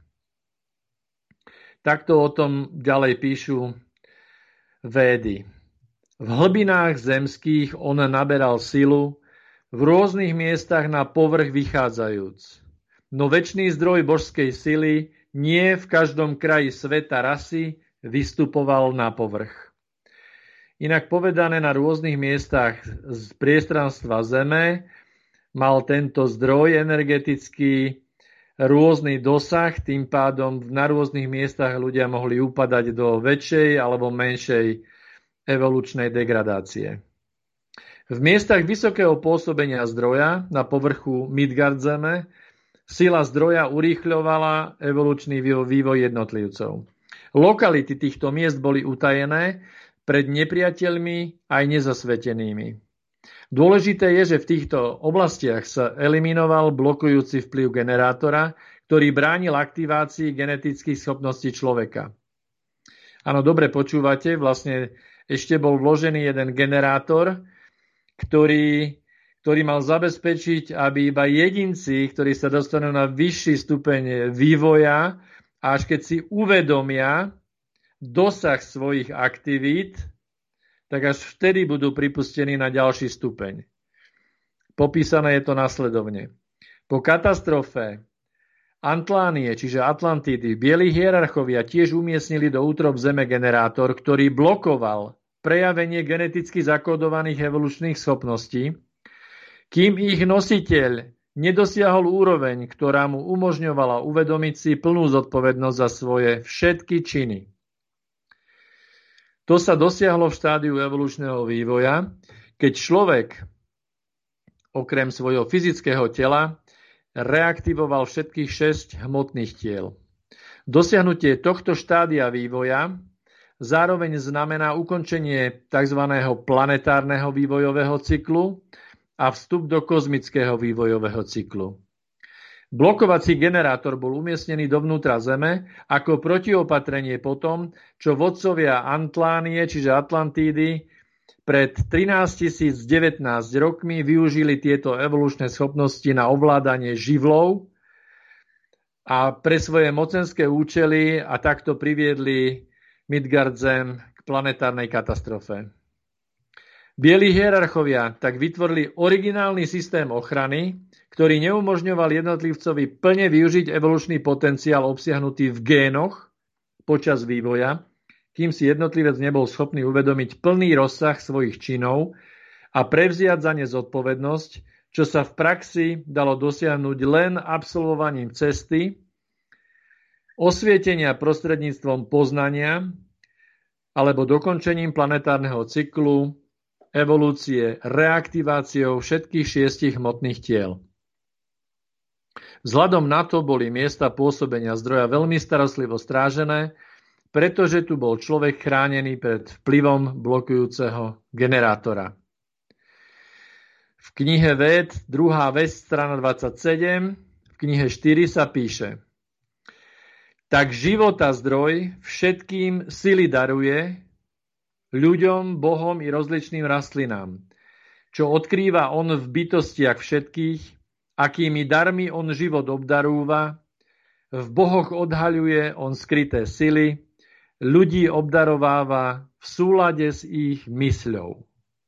Takto o tom ďalej píšu Védy. V hlbinách zemských on naberal silu, v rôznych miestach na povrch vychádzajúc. No večný zdroj božskej sily nie v každom kraji sveta rasy vystupoval na povrch. Inak povedané, na rôznych miestach z priestranstva Zeme mal tento zdroj energetický rôzny dosah, tým pádom na rôznych miestach ľudia mohli upadať do väčšej alebo menšej evolučnej degradácie. V miestach vysokého pôsobenia zdroja na povrchu Midgard Zeme sila zdroja urýchľovala evolučný vývoj jednotlivcov. Lokality týchto miest boli utajené pred nepriateľmi aj nezasvetenými. Dôležité je, že v týchto oblastiach sa eliminoval blokujúci vplyv generátora, ktorý bránil aktivácii genetických schopností človeka. Áno, dobre počúvate, vlastne ešte bol vložený jeden generátor, ktorý, ktorý mal zabezpečiť, aby iba jedinci, ktorí sa dostanú na vyšší stupeň vývoja, až keď si uvedomia dosah svojich aktivít, tak až vtedy budú pripustení na ďalší stupeň. Popísané je to nasledovne. Po katastrofe Antlánie, čiže Atlantidy, bieli hierarchovia tiež umiestnili do útrob Zeme generátor, ktorý blokoval prejavenie geneticky zakódovaných evolučných schopností, kým ich nositeľ nedosiahol úroveň, ktorá mu umožňovala uvedomiť si plnú zodpovednosť za svoje všetky činy. To sa dosiahlo v štádiu evolučného vývoja, keď človek okrem svojho fyzického tela reaktivoval všetkých šesť hmotných tiel. Dosiahnutie tohto štádia vývoja zároveň znamená ukončenie tzv. Planetárneho vývojového cyklu a vstup do kozmického vývojového cyklu. Blokovací generátor bol umiestnený dovnútra Zeme ako protiopatrenie po tom, čo vodcovia Antlánie, čiže Atlantídy, pred trinásťtisíc devätnásť rokmi využili tieto evolučné schopnosti na ovládanie živlov a pre svoje mocenské účely a takto priviedli Midgard Zem k planetárnej katastrofe. Bieli hierarchovia tak vytvorili originálny systém ochrany, ktorý neumožňoval jednotlivcovi plne využiť evolučný potenciál obsiahnutý v génoch počas vývoja, kým si jednotlivec nebol schopný uvedomiť plný rozsah svojich činov a prevziať za ne zodpovednosť, čo sa v praxi dalo dosiahnuť len absolvovaním cesty, osvietenia prostredníctvom poznania alebo dokončením planetárneho cyklu, evolúcie reaktiváciou všetkých šiestich hmotných tiel. Vzhľadom na to boli miesta pôsobenia zdroja veľmi starostlivo strážené, pretože tu bol človek chránený pred vplyvom blokujúceho generátora. V knihe Véd, druhá vesť, strana dvadsaťsedem, v knihe štyri sa píše: Tak života zdroj všetkým sily daruje, ľuďom, bohom i rozličným rastlinám, čo odkrýva on v bytostiach všetkých, akými darmi on život obdarúva, v bohoch odhaľuje on skryté sily, ľudí obdarováva v súlade s ich mysľou.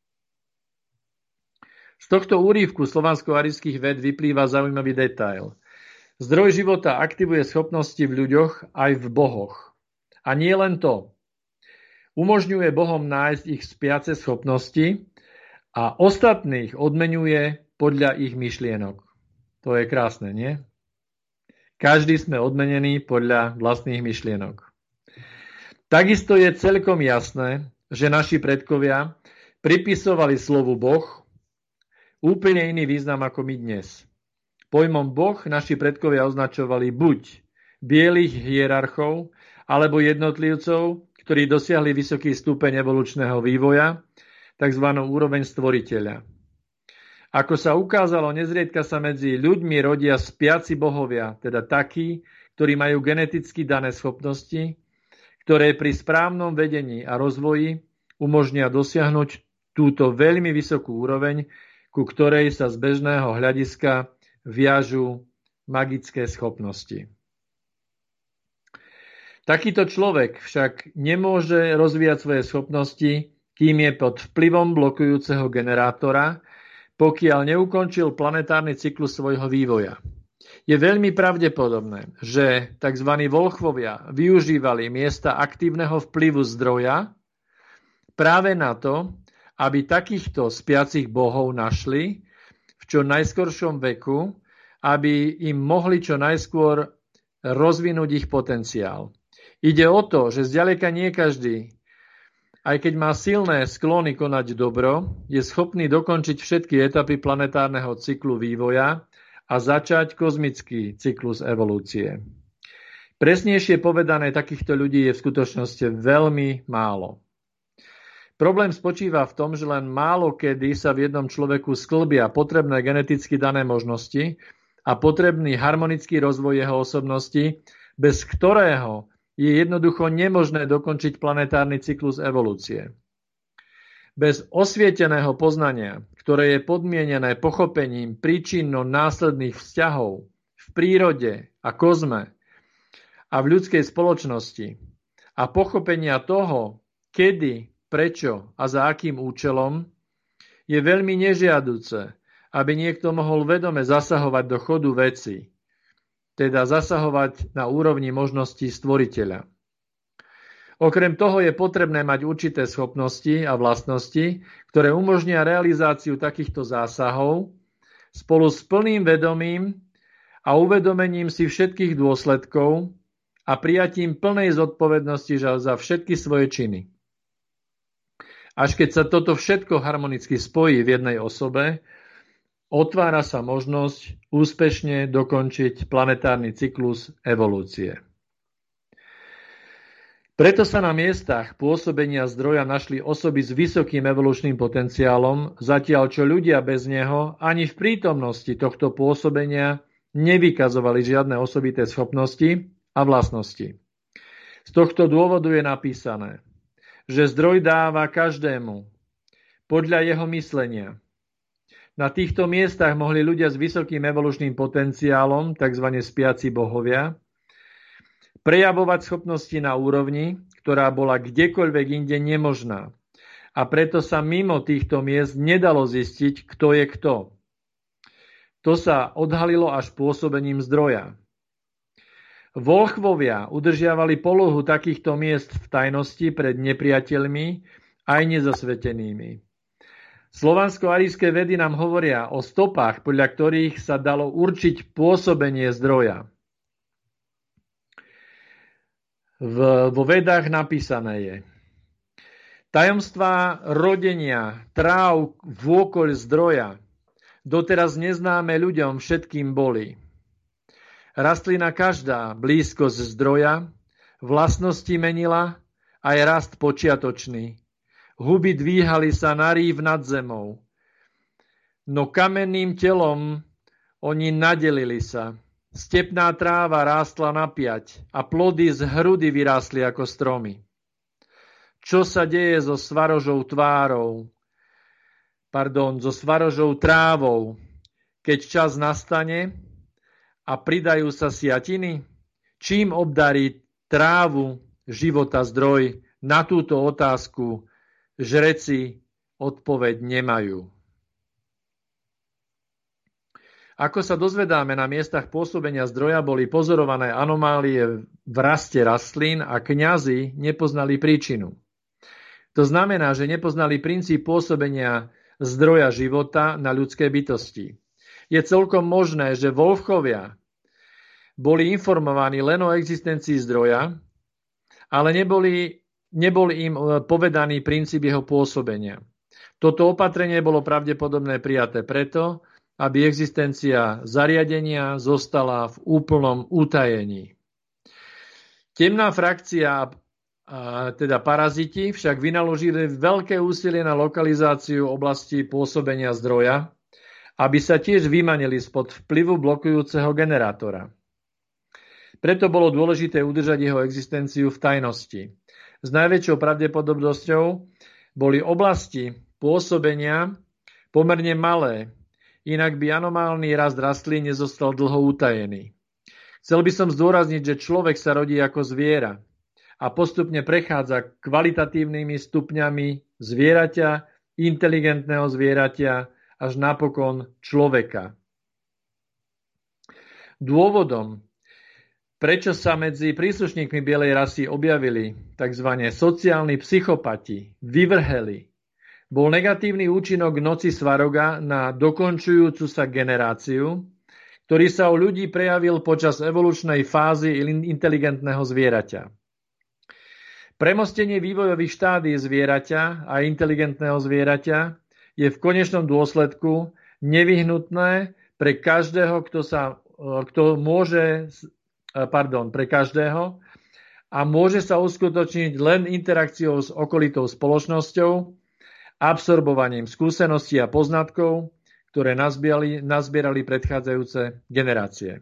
Z tohto úryvku slovansko-arijských véd vyplýva zaujímavý detail. Zdroj života aktivuje schopnosti v ľuďoch aj v bohoch. A nie len to. Umožňuje bohom nájsť ich spiace schopnosti a ostatných odmenuje podľa ich myšlienok. To je krásne, nie? Každý sme odmenení podľa vlastných myšlienok. Takisto je celkom jasné, že naši predkovia pripisovali slovu Boh úplne iný význam ako my dnes. Pojmom Boh naši predkovia označovali buď bielých hierarchov alebo jednotlivcov, ktorí dosiahli vysoký stupeň evolučného vývoja, tzv. Úroveň stvoriteľa. Ako sa ukázalo, nezriedka sa medzi ľuďmi rodia spiaci bohovia, teda takí, ktorí majú geneticky dané schopnosti, ktoré pri správnom vedení a rozvoji umožnia dosiahnuť túto veľmi vysokú úroveň, ku ktorej sa z bežného hľadiska viažú magické schopnosti. Takýto človek však nemôže rozvíjať svoje schopnosti, kým je pod vplyvom blokujúceho generátora, pokiaľ neukončil planetárny cyklus svojho vývoja. Je veľmi pravdepodobné, že tzv. Volchvovia využívali miesta aktívneho vplyvu zdroja práve na to, aby takýchto spiacich bohov našli v čo najskoršom veku, aby im mohli čo najskôr rozvinúť ich potenciál. Ide o to, že zďaleka nie každý, aj keď má silné sklony konať dobro, je schopný dokončiť všetky etapy planetárneho cyklu vývoja a začať kozmický cyklus evolúcie. Presnejšie povedané, takýchto ľudí je v skutočnosti veľmi málo. Problém spočíva v tom, že len málo kedy sa v jednom človeku sklbia potrebné geneticky dané možnosti a potrebný harmonický rozvoj jeho osobnosti, bez ktorého je jednoducho nemožné dokončiť planetárny cyklus evolúcie. Bez osvieteného poznania, ktoré je podmienené pochopením príčinno-následných vzťahov v prírode a kozme a v ľudskej spoločnosti a pochopenia toho, kedy, prečo a za akým účelom, je veľmi nežiaduce, aby niekto mohol vedome zasahovať do chodu veci, teda zasahovať na úrovni možností stvoriteľa. Okrem toho je potrebné mať určité schopnosti a vlastnosti, ktoré umožnia realizáciu takýchto zásahov spolu s plným vedomím a uvedomením si všetkých dôsledkov a prijatím plnej zodpovednosti za všetky svoje činy. Až keď sa toto všetko harmonicky spojí v jednej osobe, otvára sa možnosť úspešne dokončiť planetárny cyklus evolúcie. Preto sa na miestach pôsobenia zdroja našli osoby s vysokým evolučným potenciálom, zatiaľ čo ľudia bez neho ani v prítomnosti tohto pôsobenia nevykazovali žiadne osobité schopnosti a vlastnosti. Z tohto dôvodu je napísané, že zdroj dáva každému podľa jeho myslenia. Na týchto miestach mohli ľudia s vysokým evolučným potenciálom, tzv. Spiaci bohovia, prejavovať schopnosti na úrovni, ktorá bola kdekoľvek inde nemožná. A preto sa mimo týchto miest nedalo zistiť, kto je kto. To sa odhalilo až pôsobením zdroja. Volchvovia udržiavali polohu takýchto miest v tajnosti pred nepriateľmi aj nezasvetenými. Slovansko-arijské vedy nám hovoria o stopách, podľa ktorých sa dalo určiť pôsobenie zdroja. V, vo vedách napísané je: tajomstvá rodenia tráv vôkoľ zdroja doteraz neznáme ľuďom všetkým boli. Rastlina každá blízkosť zdroja vlastnosti menila aj rast počiatočný. Huby dvíhali sa na rýv nad zemou, no kamenným telom oni nadelili sa. Stepná tráva rástla napiať a plody z hrudy vyrástli ako stromy. Čo sa deje so svarožou tvárou, pardon, so svarožou trávou, keď čas nastane a pridajú sa siatiny? Čím obdarí trávu života zdroj? Na túto otázku žreci odpoveď nemajú. Ako sa dozvedáme, na miestach pôsobenia zdroja boli pozorované anomálie v raste rastlín a kňazi nepoznali príčinu. To znamená, že nepoznali princíp pôsobenia zdroja života na ľudské bytosti. Je celkom možné, že Volchovia boli informovaní len o existencii zdroja, ale neboli, nebol im povedaný princíp jeho pôsobenia. Toto opatrenie bolo pravdepodobne prijaté preto, aby existencia zariadenia zostala v úplnom utajení. Temná frakcia, teda paraziti, však vynaložili veľké úsilie na lokalizáciu oblasti pôsobenia zdroja, aby sa tiež vymanili spod vplyvu blokujúceho generátora. Preto bolo dôležité udržať jeho existenciu v tajnosti. S najväčšou pravdepodobnosťou boli oblasti pôsobenia pomerne malé, inak by anomálny rast rastlín nezostal dlho utajený. Chcel by som zdôrazniť, že človek sa rodí ako zviera a postupne prechádza kvalitatívnymi stupňami zvieraťa, inteligentného zvieraťa až napokon človeka. Dôvodom, prečo sa medzi príslušníkmi bielej rasy objavili tzv. Sociálni psychopati, vyvrheli, bol negatívny účinok noci Svaroga na dokončujúcu sa generáciu, ktorý sa u ľudí prejavil počas evolučnej fázy inteligentného zvieraťa. Premostenie vývojových štádií zvieraťa a inteligentného zvieraťa je v konečnom dôsledku nevyhnutné pre každého, kto sa, kto môže, pardon, pre každého a môže sa uskutočniť len interakciou s okolitou spoločnosťou, absorbovaním skúseností a poznatkov, ktoré nazbierali, nazbierali predchádzajúce generácie.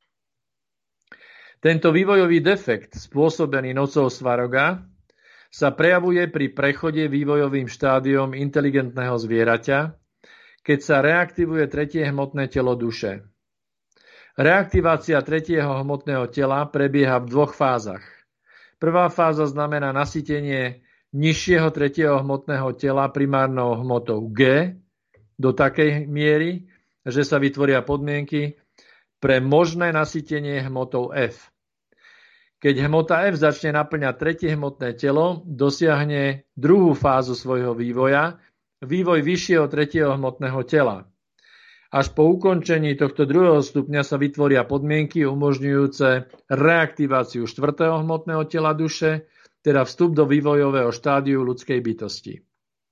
Tento vývojový defekt, spôsobený nocou Svaroga, sa prejavuje pri prechode vývojovým štádiom inteligentného zvieraťa, keď sa reaktivuje tretie hmotné telo duše. Reaktivácia tretieho hmotného tela prebieha v dvoch fázach. Prvá fáza znamená nasytenie nižšieho tretieho hmotného tela primárnou hmotou G do takej miery, že sa vytvoria podmienky pre možné nasytenie hmotou F. Keď hmota F začne naplňať tretie hmotné telo, dosiahne druhú fázu svojho vývoja, vývoj vyššieho tretieho hmotného tela. Až po ukončení tohto druhého stupňa sa vytvoria podmienky umožňujúce reaktiváciu štvrtého hmotného tela duše, teda vstup do vývojového štádiu ľudskej bytosti.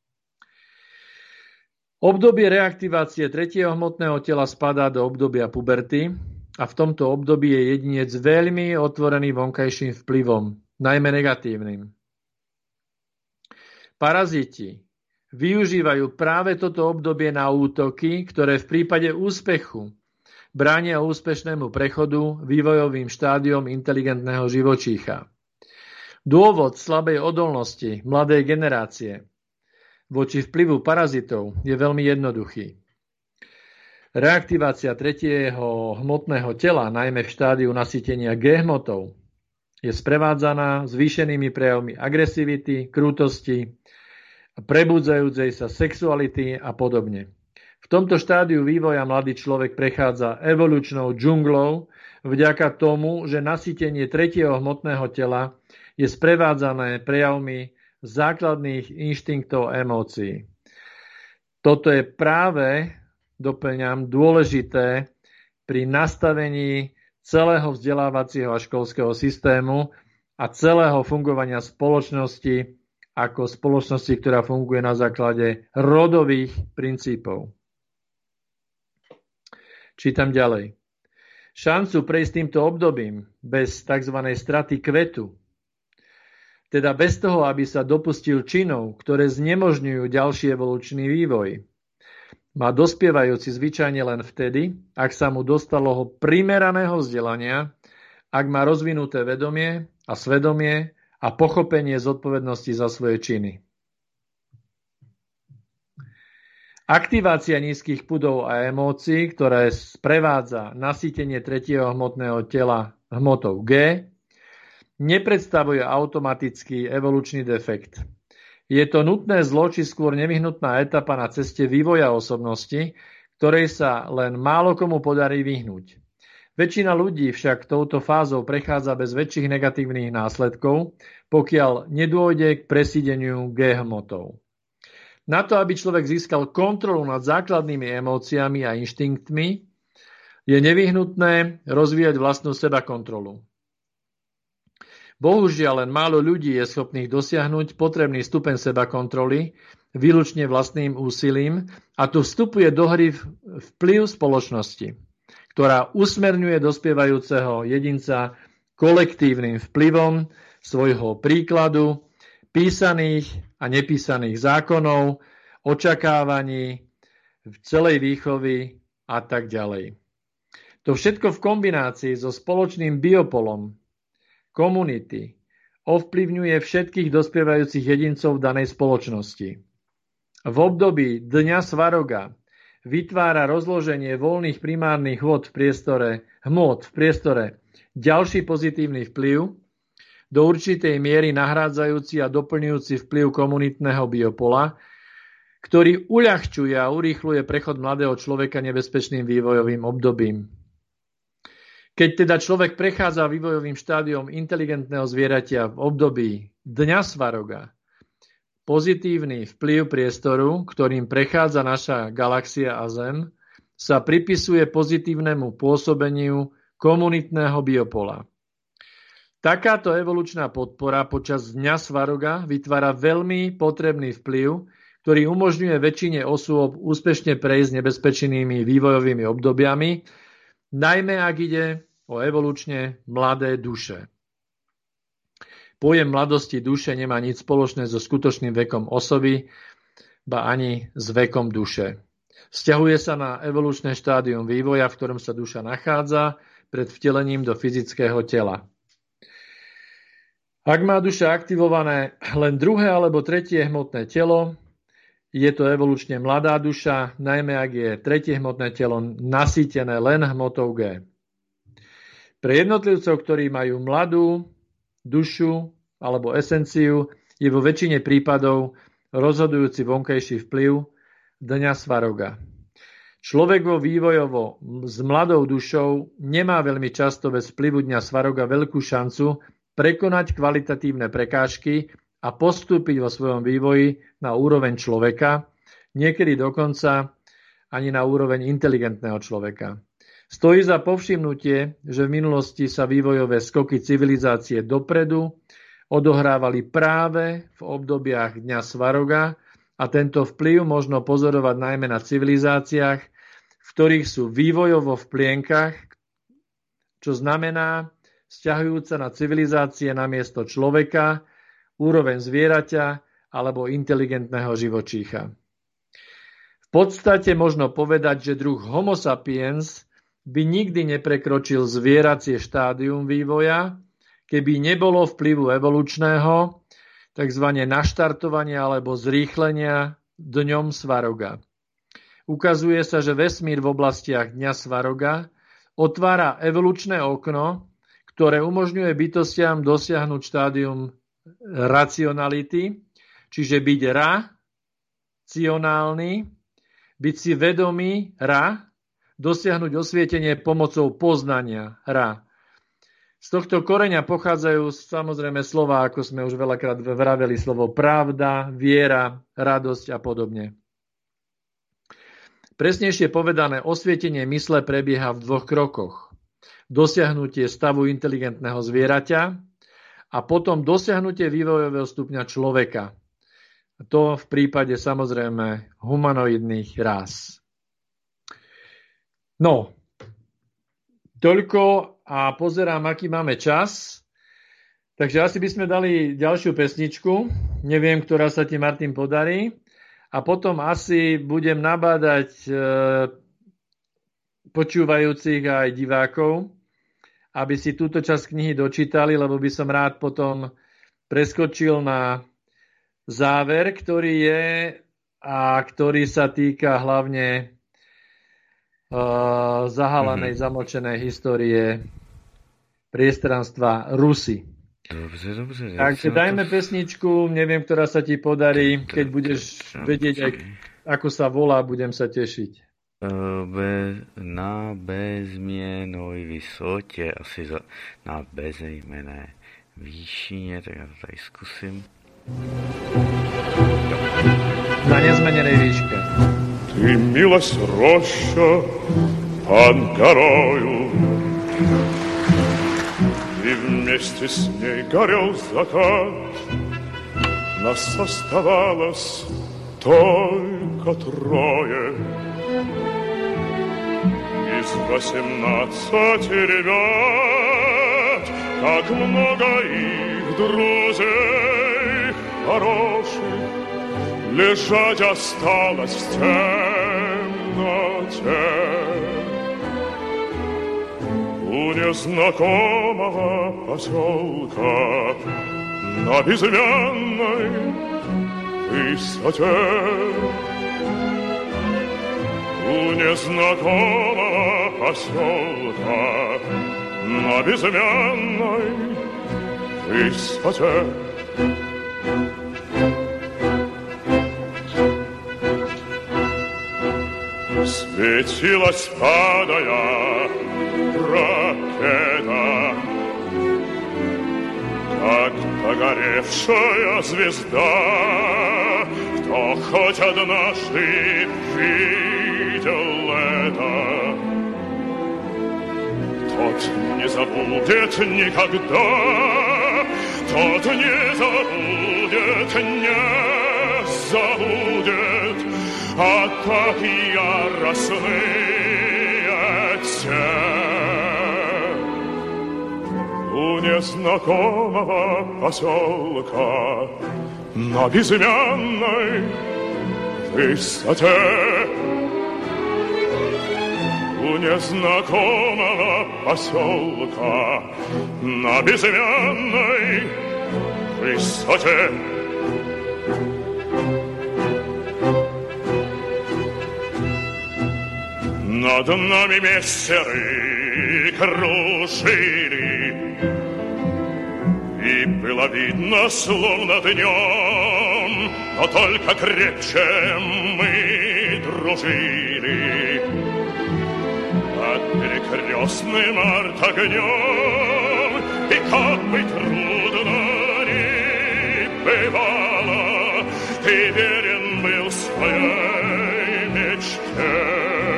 Obdobie reaktivácie tretieho hmotného tela spadá do obdobia puberty a v tomto období je jedinec veľmi otvorený vonkajším vplyvom, najmä negatívnym. Paraziti využívajú práve toto obdobie na útoky, ktoré v prípade úspechu bránia úspešnému prechodu vývojovým štádiom inteligentného živočícha. Dôvod slabej odolnosti mladej generácie voči vplyvu parazitov je veľmi jednoduchý. Reaktivácia tretieho hmotného tela, najmä v štádiu nasýtenia G-hmotov, je sprevádzaná zvýšenými prejavmi agresivity, krutosti, prebudzajúcej sa sexuality a podobne. V tomto štádiu vývoja mladý človek prechádza evolučnou džunglou vďaka tomu, že nasýtenie tretieho hmotného tela je sprevádzané prejavmi základných inštinktov a emócií. Toto je práve, doplňam, dôležité pri nastavení celého vzdelávacieho a školského systému a celého fungovania spoločnosti ako spoločnosti, ktorá funguje na základe rodových princípov. Čítam ďalej. Šancu prejsť týmto obdobím bez tzv. Straty kvetu, teda bez toho, aby sa dopustil činov, ktoré znemožňujú ďalší evolučný vývoj, má dospievajúci zvyčajne len vtedy, ak sa mu dostalo primeraného vzdelania, ak má rozvinuté vedomie a svedomie a pochopenie zodpovednosti za svoje činy. Aktivácia nízkych pudov a emócií, ktoré sprevádza nasýtenie tretieho hmotného tela hmotou G, nepredstavuje automatický evolučný defekt. Je to nutné zlo, či skôr nevyhnutná etapa na ceste vývoja osobnosti, ktorej sa len málo komu podarí vyhnúť. Väčšina ľudí však touto fázou prechádza bez väčších negatívnych následkov, pokiaľ nedôjde k presídeniu G-hmotov. Na to, aby človek získal kontrolu nad základnými emóciami a inštinktmi, je nevyhnutné rozvíjať vlastnú sebakontrolu. Bohužiaľ, len málo ľudí je schopných dosiahnuť potrebný stupeň sebakontroly výlučne vlastným úsilím, a tu vstupuje do hry vplyv spoločnosti, ktorá usmerňuje dospievajúceho jedinca kolektívnym vplyvom svojho príkladu, písaných a nepísaných zákonov, očakávaní, celej výchovy a tak ďalej. To všetko v kombinácii so spoločným biopolom komunity ovplyvňuje všetkých dospievajúcich jedincov v danej spoločnosti. V období Dňa Svaroga vytvára rozloženie voľných primárnych vod v priestore, hmôt v priestore ďalší pozitívny vplyv, do určitej miery nahrádzajúci a doplňujúci vplyv komunitného biopola, ktorý uľahčuje a urýchľuje prechod mladého človeka nebezpečným vývojovým obdobím. Keď teda človek prechádza vývojovým štádiom inteligentného zvieratia v období Dňa Svaroga, pozitívny vplyv priestoru, ktorým prechádza naša galaxia a Zem, sa pripisuje pozitívnemu pôsobeniu komunitného biopola. Takáto evolučná podpora počas Dňa Svaroga vytvára veľmi potrebný vplyv, ktorý umožňuje väčšine osôb úspešne prejsť nebezpečnými vývojovými obdobiami, najmä ak ide o evolučne mladé duše. Pojem mladosti duše nemá nič spoločné so skutočným vekom osoby, ba ani s vekom duše. Vzťahuje sa na evolučné štádium vývoja, v ktorom sa duša nachádza pred vtelením do fyzického tela. Ak má duša aktivované len druhé alebo tretie hmotné telo, je to evolučne mladá duša, najmä ak je tretie hmotné telo nasýtené len hmotou G. Pre jednotlivcov, ktorí majú mladú dušu alebo esenciu, je vo väčšine prípadov rozhodujúci vonkajší vplyv Dňa Svaroga. Človek vo vývojovo s mladou dušou nemá veľmi často bez vplyvu Dňa Svaroga veľkú šancu prekonať kvalitatívne prekážky a postúpiť vo svojom vývoji na úroveň človeka, niekedy dokonca ani na úroveň inteligentného človeka. Stojí za povšimnutie, že v minulosti sa vývojové skoky civilizácie dopredu odohrávali práve v obdobiach Dňa Svaroga a tento vplyv možno pozorovať najmä na civilizáciách, v ktorých sú vývojovo v plienkach, čo znamená vzťahujúca na civilizácie namiesto človeka, úroveň zvieraťa alebo inteligentného živočícha. V podstate možno povedať, že druh Homo sapiens by nikdy neprekročil zvieracie štádium vývoja, keby nebolo vplyvu evolučného, takzvané naštartovania alebo zrýchlenia dňom Svaroga. Ukazuje sa, že vesmír v oblastiach dňa Svaroga otvára evolučné okno, ktoré umožňuje bytostiam dosiahnuť štádium racionality, čiže byť racionálny, byť si vedomý ra, dosiahnuť osvietenie pomocou poznania ra. Z tohto koreňa pochádzajú samozrejme slova, ako sme už veľakrát vraveli, slovo pravda, viera, radosť a podobne. Presnejšie povedané, osvietenie mysle prebieha v dvoch krokoch. Dosiahnutie stavu inteligentného zvieraťa a potom dosiahnutie vývojového stupňa človeka. A to v prípade samozrejme humanoidných rás. No, toľko a pozerám, aký máme čas. Takže asi by sme dali ďalšiu pesničku. Neviem, ktorá sa ti, Martin, podarí. A potom asi budem nabádať e, počúvajúcich aj divákov, aby si túto časť knihy dočítali, lebo by som rád potom preskočil na záver, ktorý je a ktorý sa týka hlavne uh, zahalenej, mm-hmm. zamlčenej histórie priestranstva Rusy. Dobře, dobře. Takže dajme to... pesničku, neviem, ktorá sa ti podarí, keď budeš vedieť, aj, ako sa volá, budem sa tešiť. Be, na bezměnoj vysotě, asi za, na bezejmené výšině, tak já to tady zkusím. Na nezmenenej výške. Ты милась роща под горою, и вместе с ней горел закат. Нас оставалось только трое из восемнадцати ребят. Как много их друзей хороших лежать осталось в темноте. У незнакомого поселка на безымянной высоте. У незнакомого поселка на безымянной высоте. Светилась, падая, ракета, как погоревшая звезда. Кто хоть однажды видел это, тот не забудет никогда, тот не забудет, не забудет. Атаки яростные те. У незнакомого поселка на безымянной высоте. У незнакомого поселка на безымянной высоте. Над нами мессеры кружили, и было видно, словно днем, но только крепче мы дружили. Под перекрестным артогнем, и как бы трудно ни бывало, ты верен был своей мечте.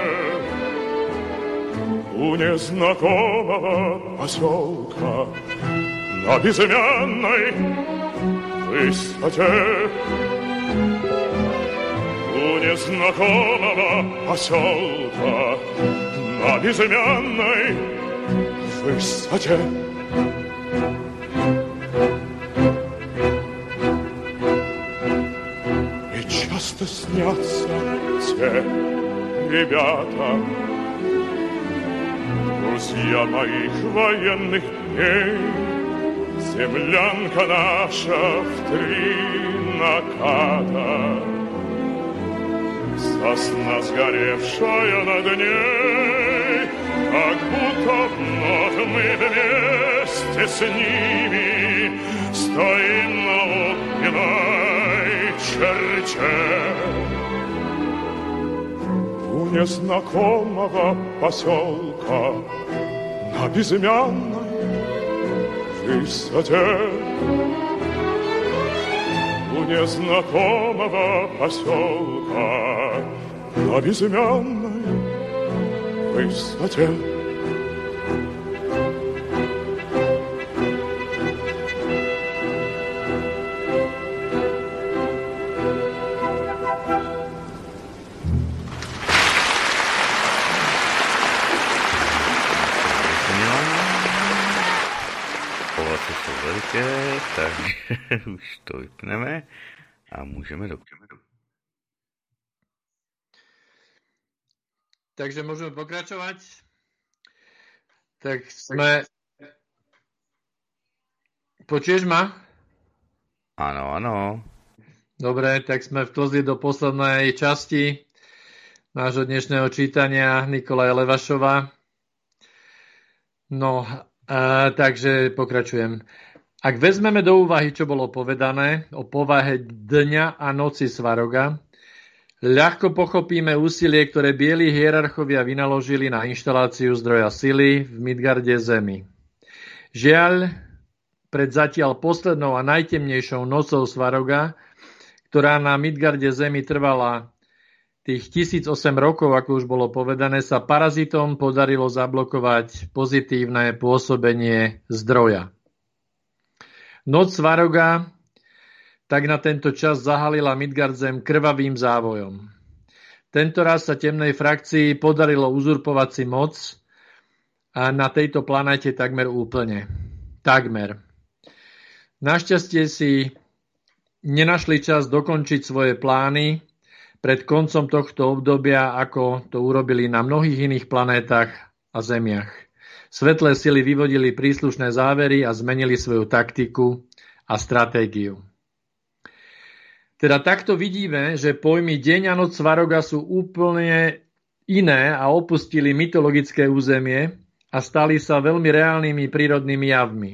У незнакомого поселка на безымянной высоте. У незнакомого поселка на безымянной высоте. что снятся те ребята. Друзья моих военных дней, землянка наша в три наката. Сосна, сгоревшая над ней, как будто вновь мы вместе с ними стоим на огненной черте. У незнакомого поселка на безымянной высоте. У незнакомого поселка на безымянной высоте. Takže už to vypneme a můžeme do... Takže môžeme pokračovať. Tak sme... Počuješ ma? Áno, áno. Dobre, tak sme vtlzli do poslednej časti nášho dnešného čítania Nikolaja Levašova. No, a, takže pokračujem. Ak vezmeme do úvahy, čo bolo povedané o povahe dňa a noci Svaroga, ľahko pochopíme úsilie, ktoré bieli hierarchovia vynaložili na inštaláciu zdroja sily v Midgarde Zemi. Žiaľ, pred zatiaľ poslednou a najtemnejšou nocou Svaroga, ktorá na Midgarde Zemi trvala tých tisíc osem rokov, ako už bolo povedané, sa parazitom podarilo zablokovať pozitívne pôsobenie zdroja. Noc Svaroga tak na tento čas zahalila Midgardzem krvavým závojom. Tento raz sa temnej frakcii podarilo uzurpovať si moc a na tejto planéte takmer úplne. Takmer. Našťastie si nenašli čas dokončiť svoje plány pred koncom tohto obdobia, ako to urobili na mnohých iných planétach a zemiach. Svetlé sily vyvodili príslušné závery a zmenili svoju taktiku a stratégiu. Teda takto vidíme, že pojmy deň a noc Svaroga sú úplne iné a opustili mytologické územie a stali sa veľmi reálnymi prírodnými javmi.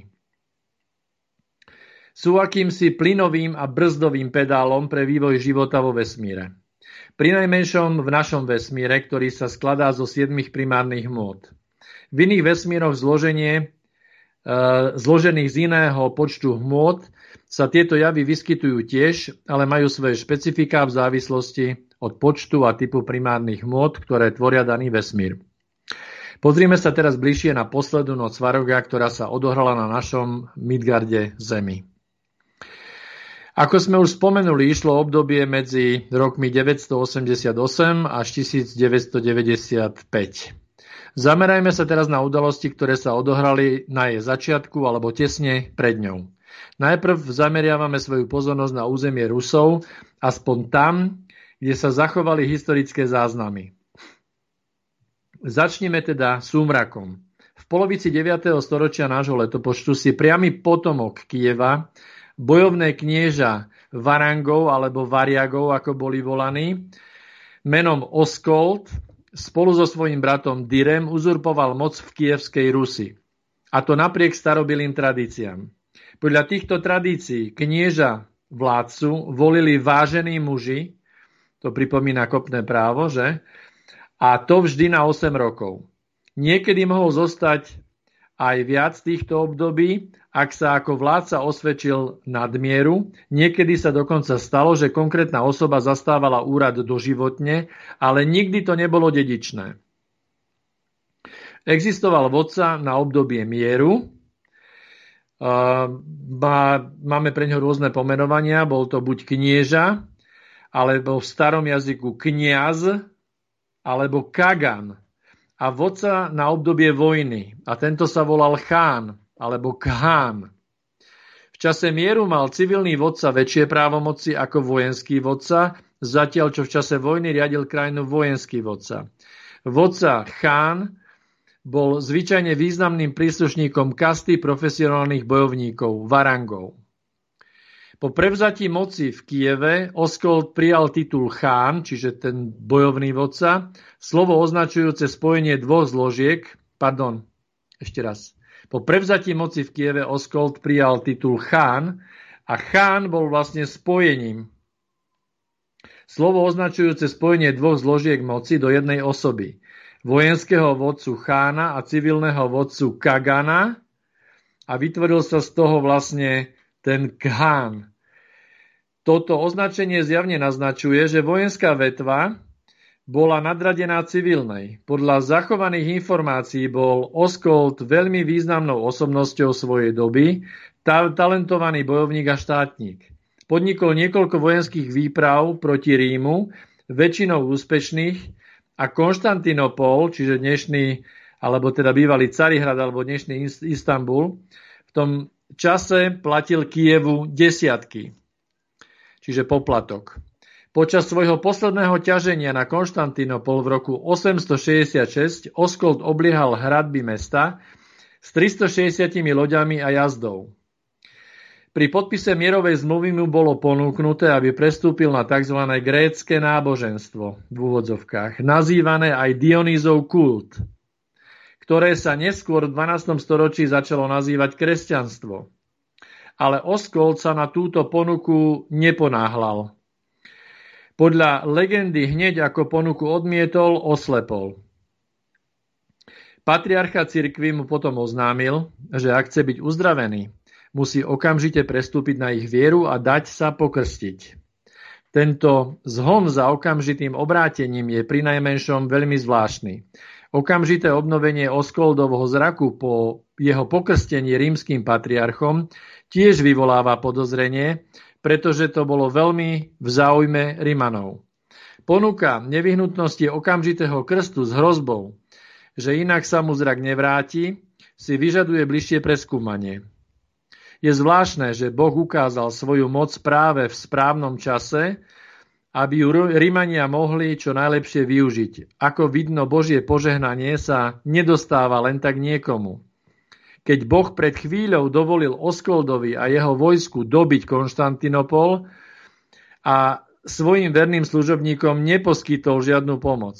Sú akýmsi plynovým a brzdovým pedálom pre vývoj života vo vesmíre. Prinajmenšom v našom vesmíre, ktorý sa skladá zo siedmich primárnych hmôt. V iných vesmíroch zloženie, e, zložených z iného počtu hmôt sa tieto javy vyskytujú tiež, ale majú svoje špecifiká v závislosti od počtu a typu primárnych hmôt, ktoré tvoria daný vesmír. Pozrime sa teraz bližšie na poslednú noc Svaroga, ktorá sa odohrala na našom Midgarde Zemi. Ako sme už spomenuli, išlo obdobie medzi rokmi deväťstoosemdesiatosem až devätnásťstodeväťdesiatpäť. Zamerajme sa teraz na udalosti, ktoré sa odohrali na jej začiatku alebo tesne pred ňou. Najprv zameriavame svoju pozornosť na územie Rusov, aspoň tam, kde sa zachovali historické záznamy. Začneme teda súmrakom. V polovici deviateho storočia nášho letopočtu si priamy potomok Kieva, bojovné knieža Varangov alebo Variagov, ako boli volaní, menom Oskold, spolu so svojím bratom Direm uzurpoval moc v kievskej Rusi. A to napriek starobilým tradíciám. Podľa týchto tradícií knieža vládcu volili vážení muži, to pripomína kopné právo, že? A to vždy na osem rokov. Niekedy mohol zostať aj viac týchto období, ak sa ako vládca osvedčil nadmieru. Niekedy sa dokonca stalo, že konkrétna osoba zastávala úrad doživotne, ale nikdy to nebolo dedičné. Existoval vodca na obdobie mieru. Máme pre ňo rôzne pomenovania. Bol to buď knieža, alebo v starom jazyku kniaz, alebo kagan. A vodca na obdobie vojny. A tento sa volal chán, alebo khán. V čase mieru mal civilný vodca väčšie právomoci ako vojenský vodca, zatiaľ čo v čase vojny riadil krajinu vojenský vodca. Vodca chán bol zvyčajne významným príslušníkom kasty profesionálnych bojovníkov, varangov. Po prevzatí moci v Kieve Oskold prijal titul chán, čiže ten bojovný vodca, slovo označujúce spojenie dvoch zložiek, pardon, ešte raz. Po prevzatí moci v Kieve Oskold prijal titul chán a chán bol vlastne spojením. Slovo označujúce spojenie dvoch zložiek moci do jednej osoby. Vojenského vodcu chána a civilného vodcu kagana a vytvoril sa z toho vlastne ten khán. Toto označenie zjavne naznačuje, že vojenská vetva bola nadradená civilnej. Podľa zachovaných informácií bol Oskold veľmi významnou osobnosťou svojej doby, ta- talentovaný bojovník a štátnik. Podnikol niekoľko vojenských výprav proti Rímu, väčšinou úspešných, a Konštantinopol, čiže dnešný, alebo teda bývalý Carihrad, alebo dnešný Istanbul, v tom čase platil Kievu desiatky, čiže poplatok. Počas svojho posledného ťaženia na Konštantinopol v roku osemstošesťdesiatšesť Oskold obliehal hradby mesta s tristošesťdesiatimi loďami a jazdou. Pri podpise mierovej zmluvy mu bolo ponúknuté, aby prestúpil na tzv. Grécke náboženstvo v úvodzovkách, nazývané aj Dionýzov kult, ktoré sa neskôr v dvanástom storočí začalo nazývať kresťanstvo. Ale Oskold sa na túto ponuku neponáhľal. Podľa legendy hneď ako ponuku odmietol, oslepol. Patriarcha cirkvi mu potom oznámil, že ak chce byť uzdravený, musí okamžite prestúpiť na ich vieru a dať sa pokrstiť. Tento zhon za okamžitým obrátením je prinajmenšom veľmi zvláštny. Okamžité obnovenie Oskoldovho zraku po jeho pokrstení rímskym patriarchom tiež vyvoláva podozrenie, pretože to bolo veľmi v záujme Rimanov. Ponuka nevyhnutnosti okamžitého krstu s hrozbou, že inak sa mu zrak nevráti, si vyžaduje bližšie preskúmanie. Je zvláštne, že Boh ukázal svoju moc práve v správnom čase, aby ju Rimania mohli čo najlepšie využiť. Ako vidno, Božie požehnanie sa nedostáva len tak niekomu. Keď Boh pred chvíľou dovolil Oskoldovi a jeho vojsku dobiť Konštantinopol a svojim verným služobníkom neposkytol žiadnu pomoc.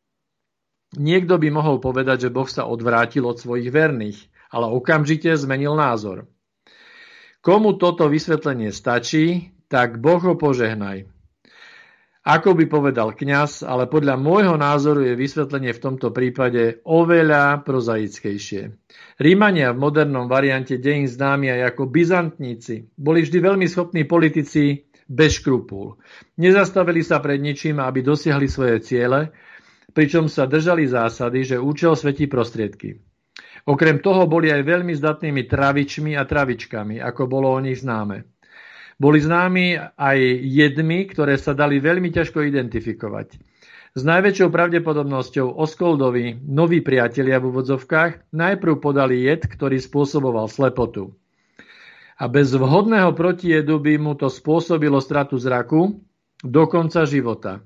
Niekto by mohol povedať, že Boh sa odvrátil od svojich verných, ale okamžite zmenil názor. Komu toto vysvetlenie stačí, tak Boh ho požehnaj. Ako by povedal kňaz, ale podľa môjho názoru je vysvetlenie v tomto prípade oveľa prozaickejšie. Rímania v modernom variante dejín známi aj ako Byzantníci boli vždy veľmi schopní politici bez škrupúl. Nezastavili sa pred ničím, aby dosiahli svoje ciele, pričom sa držali zásady, že účel svätí prostriedky. Okrem toho boli aj veľmi zdatnými travičmi a travičkami, ako bolo o nich známe. Boli známi aj jedmi, ktoré sa dali veľmi ťažko identifikovať. S najväčšou pravdepodobnosťou Oskoldovi noví priatelia v úvodzovkách najprv podali jed, ktorý spôsoboval slepotu. A bez vhodného protijedu by mu to spôsobilo stratu zraku do konca života.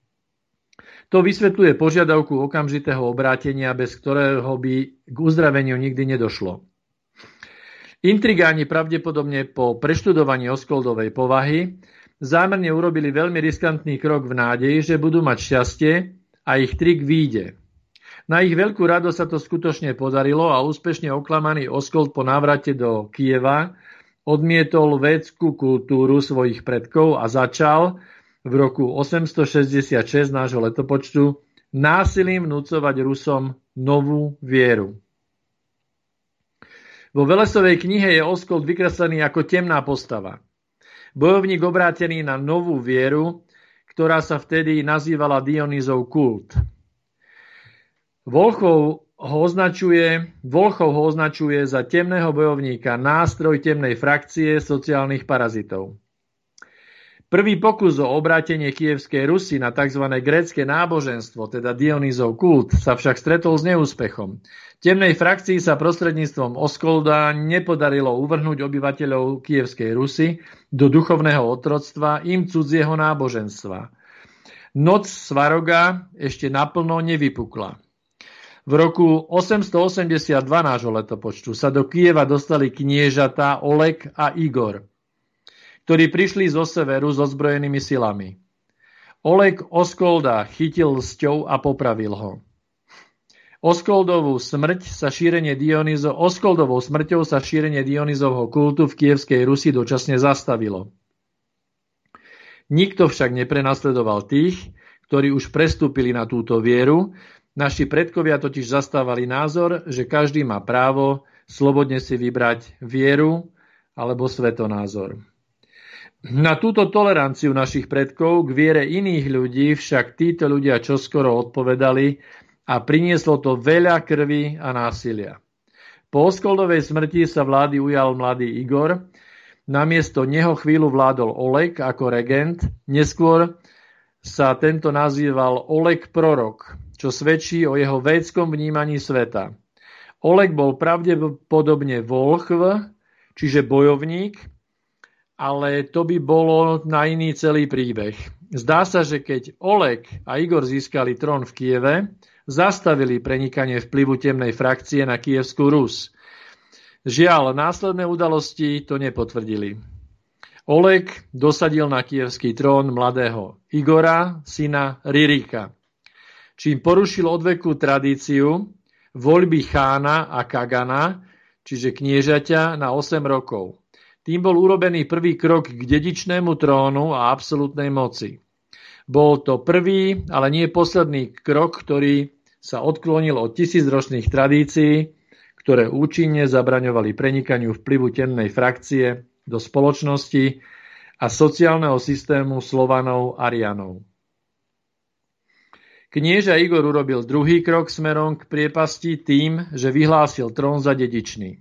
To vysvetľuje požiadavku okamžitého obrátenia, bez ktorého by k uzdraveniu nikdy nedošlo. Intrigáni pravdepodobne po preštudovaní Oskoldovej povahy zámerne urobili veľmi riskantný krok v nádeji, že budú mať šťastie a ich trik výjde. Na ich veľkú radosť sa to skutočne podarilo a úspešne oklamaný Oskold po návrate do Kieva odmietol védskú kultúru svojich predkov a začal v roku osemstošesťdesiatšesť nášho letopočtu násilím vnúcovať Rusom novú vieru. Vo Velesovej knihe je Oskold vykreslený ako temná postava. Bojovník obrátený na novú vieru, ktorá sa vtedy nazývala Dionýzov kult. Volchov ho označuje, Volchov ho označuje za temného bojovníka, nástroj temnej frakcie sociálnych parazitov. Prvý pokus o obrátenie Kyjevskej Rusy na tzv. Grécke náboženstvo, teda Dionýzov kult, sa však stretol s neúspechom. Temnej frakcii sa prostredníctvom Oskolda nepodarilo uvrhnúť obyvateľov Kyjevskej Rusy do duchovného otroctva im cudzieho náboženstva. Noc Svaroga ešte naplno nevypukla. V roku osemstoosemdesiatdva nášho letopočtu sa do Kyjeva dostali kniežatá Oleg a Igor, ktorí prišli zo severu s ozbrojenými silami. Oleg Oskolda chytil sťou a popravil ho. Oskoldovú smrť sa šírenie Dionýzo, Oskoldovou smrťou sa šírenie Dionýzovho kultu v Kyjevskej Rusi dočasne zastavilo. Nikto však neprenasledoval tých, ktorí už prestúpili na túto vieru. Naši predkovia totiž zastávali názor, že každý má právo slobodne si vybrať vieru alebo svetonázor. Na túto toleranciu našich predkov k viere iných ľudí však títo ľudia čoskoro odpovedali a prinieslo to veľa krvi a násilia. Po Oskoldovej smrti sa vlády ujal mladý Igor, namiesto neho chvíľu vládol Oleg ako regent, neskôr sa tento nazýval Oleg prorok, čo svedčí o jeho védskom vnímaní sveta. Oleg bol pravdepodobne volchv, čiže bojovník, ale to by bolo na iný celý príbeh. Zdá sa, že keď Oleg a Igor získali trón v Kyjeve, zastavili prenikanie vplyvu temnej frakcie na Kyjevskú Rus. Žiaľ, následné udalosti to nepotvrdili. Oleg dosadil na kyjevský trón mladého Igora, syna Ririka, čím porušil odvekú tradíciu voľby chána a kagana, čiže kniežaťa, na osem rokov. Tým bol urobený prvý krok k dedičnému trónu a absolútnej moci. Bol to prvý, ale nie posledný krok, ktorý sa odklonil od tisícročných tradícií, ktoré účinne zabraňovali prenikaniu vplyvu temnej frakcie do spoločnosti a sociálneho systému Slovanov Arianov. Knieža Igor urobil druhý krok smerom k priepasti tým, že vyhlásil trón za dedičný.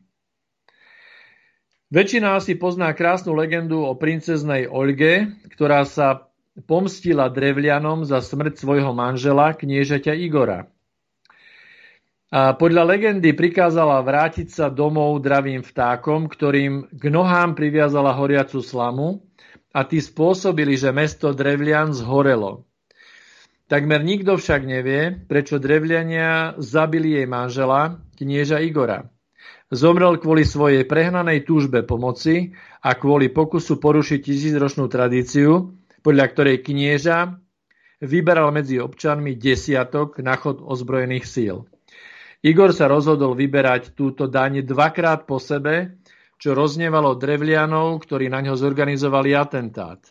Väčšina asi pozná krásnu legendu o princeznej Olge, ktorá sa pomstila Drevlianom za smrť svojho manžela, kniežaťa Igora. A podľa legendy prikázala vrátiť sa domov dravým vtákom, ktorým k nohám priviazala horiacu slamu a tí spôsobili, že mesto Drevlian zhorelo. Takmer nikto však nevie, prečo Drevliania zabili jej manžela, knieža Igora. Zomrel kvôli svojej prehnanej túžbe pomoci a kvôli pokusu porušiť tisícročnú tradíciu, podľa ktorej knieža vyberal medzi občanmi desiatok na chod ozbrojených síl. Igor sa rozhodol vyberať túto daň dvakrát po sebe, čo roznevalo Drevlianov, ktorí na ňo zorganizovali atentát.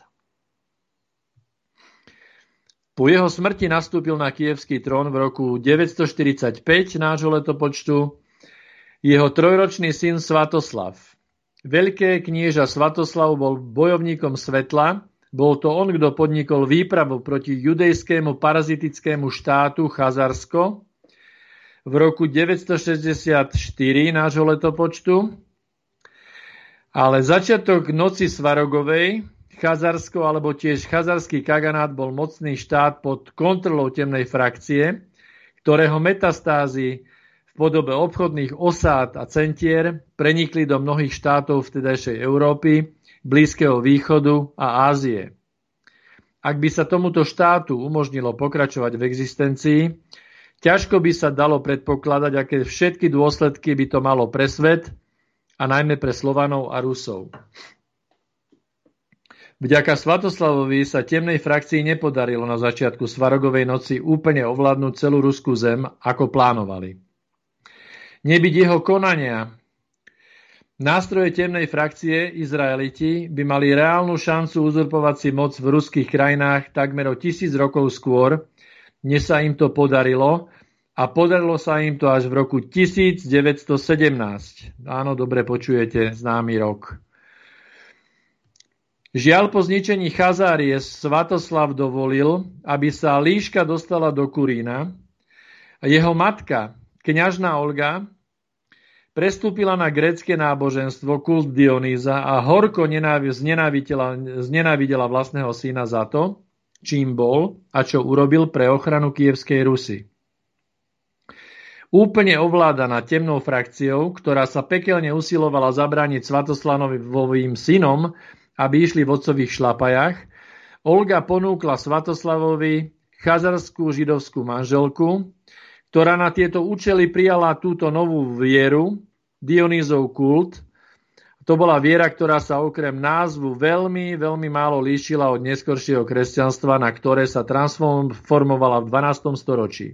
Po jeho smrti nastúpil na kyjevský trón v roku deväťstoštyridsaťpäť nášho letopočtu jeho trojročný syn Svatoslav. Veľké knieža Svatoslav bol bojovníkom svetla, bol to on, kto podnikol výpravu proti judejskému parazitickému štátu Chazarsko v roku deväťstošesťdesiatštyri nášho letopočtu, ale začiatok noci Svarogovej, Chazarsko alebo tiež chazarský kaganát bol mocný štát pod kontrolou temnej frakcie, ktorého metastázy v podobe obchodných osád a centier prenikli do mnohých štátov vtedajšej Európy, Blízkeho východu a Ázie. Ak by sa tomuto štátu umožnilo pokračovať v existencii, ťažko by sa dalo predpokladať, aké všetky dôsledky by to malo pre svet a najmä pre Slovanov a Rusov. Vďaka Svatoslavovi sa temnej frakcii nepodarilo na začiatku Svarogovej noci úplne ovládnuť celú ruskú zem, ako plánovali. Nebyť jeho konania, nástroje temnej frakcie, Izraeliti, by mali reálnu šancu uzurpovať si moc v ruských krajinách takmer o tisíc rokov skôr, než sa im to podarilo, a podarilo sa im to až v roku tisícdeväťstosedemnásť. Áno, dobre počujete, známy rok. Žiaľ, po zničení Chazárie Svatoslav dovolil, aby sa Líška dostala do Kurína a jeho matka, kňažná Olga, prestúpila na grécke náboženstvo, kult Dionýza a horko znenávidela, znenávidela vlastného syna za to, čím bol a čo urobil pre ochranu Kyjevskej Rusy. Úplne ovládaná temnou frakciou, ktorá sa pekelne usilovala zabrániť Svatoslavovým synom, aby išli v otcových šlapajách, Olga ponúkla Svatoslavovi chazarskú židovskú manželku, ktorá na tieto účely prijala túto novú vieru, Dionýzov kult. To bola viera, ktorá sa okrem názvu veľmi, veľmi málo líšila od neskoršieho kresťanstva, na ktoré sa transformovala v dvanástom storočí.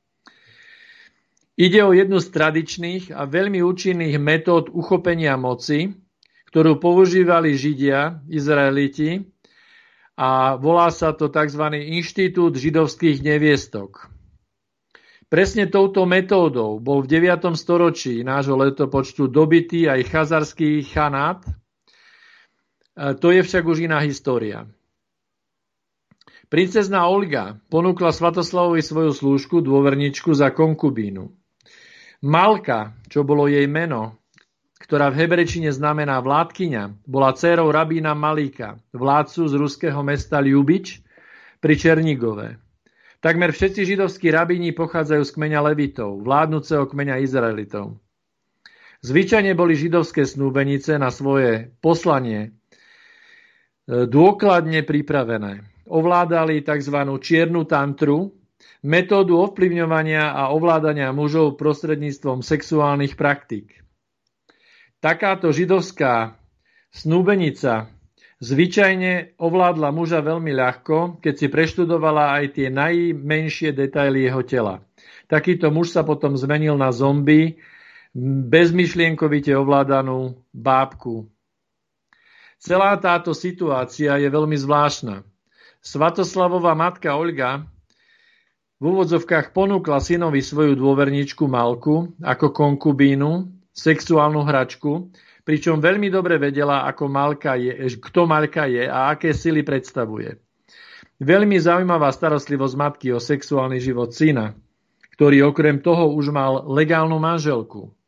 Ide o jednu z tradičných a veľmi účinných metód uchopenia moci, ktorú používali Židia, Izraeliti, a volá sa to tzv. Inštitút židovských neviestok. Presne touto metódou bol v deviatom storočí nášho letopočtu dobitý aj chazarský chanát. To je však už iná história. Princezná Olga ponúkla Svatoslavovi svoju slúžku, dôverničku, za konkubínu. Malka, čo bolo jej meno, ktorá v hebrečine znamená vládkyňa, bola dcérou rabína Malíka, vládcu z ruského mesta Ľubič pri Černigove. Takmer všetci židovskí rabíni pochádzajú z kmeňa Levitov, vládnuceho kmeňa Izraelitov. Zvyčajne boli židovské snúbenice na svoje poslanie dôkladne pripravené. Ovládali tzv. Čiernu tantru, metódu ovplyvňovania a ovládania mužov prostredníctvom sexuálnych praktík. Takáto židovská snúbenica zvyčajne ovládla muža veľmi ľahko, keď si preštudovala aj tie najmenšie detaily jeho tela. Takýto muž sa potom zmenil na zombie, bezmyšlienkovite ovládanú bábku. Celá táto situácia je veľmi zvláštna. Svatoslavová matka Olga v úvodzovkách ponúkla synovi svoju dôverničku Malku ako konkubínu, sexuálnu hračku, pričom veľmi dobre vedela, ako Malka je, kto Malka je a aké sily predstavuje. Veľmi zaujímavá starostlivosť matky o sexuálny život syna, ktorý okrem toho už mal legálnu manželku.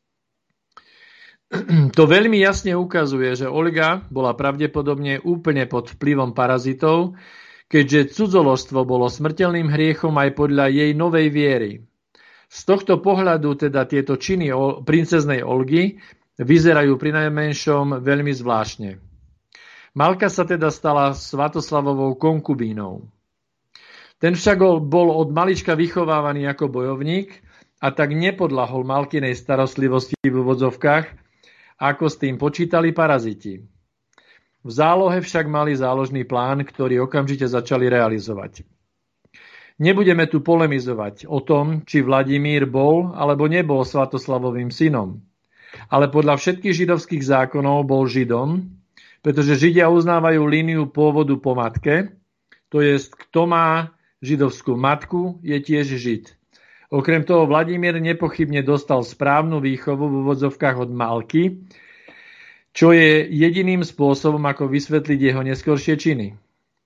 To veľmi jasne ukazuje, že Olga bola pravdepodobne úplne pod vplyvom parazitov, keďže cudzoložstvo bolo smrteľným hriechom aj podľa jej novej viery. Z tohto pohľadu teda tieto činy princeznej Olgy vyzerajú prinajmenšom veľmi zvláštne. Malka sa teda stala Svatoslavovou konkubínou. Ten však bol od malička vychovávaný ako bojovník a tak nepodľahol Malkinej starostlivosti v úvodzovkách, ako s tým počítali paraziti. V zálohe však mali záložný plán, ktorý okamžite začali realizovať. Nebudeme tu polemizovať o tom, či Vladimír bol alebo nebol Svatoslavovým synom. Ale podľa všetkých židovských zákonov bol Židom, pretože Židia uznávajú líniu pôvodu po matke, to jest, kto má židovskú matku, je tiež Žid. Okrem toho Vladimír nepochybne dostal správnu výchovu v úvodzovkách od Malky, čo je jediným spôsobom, ako vysvetliť jeho neskoršie činy.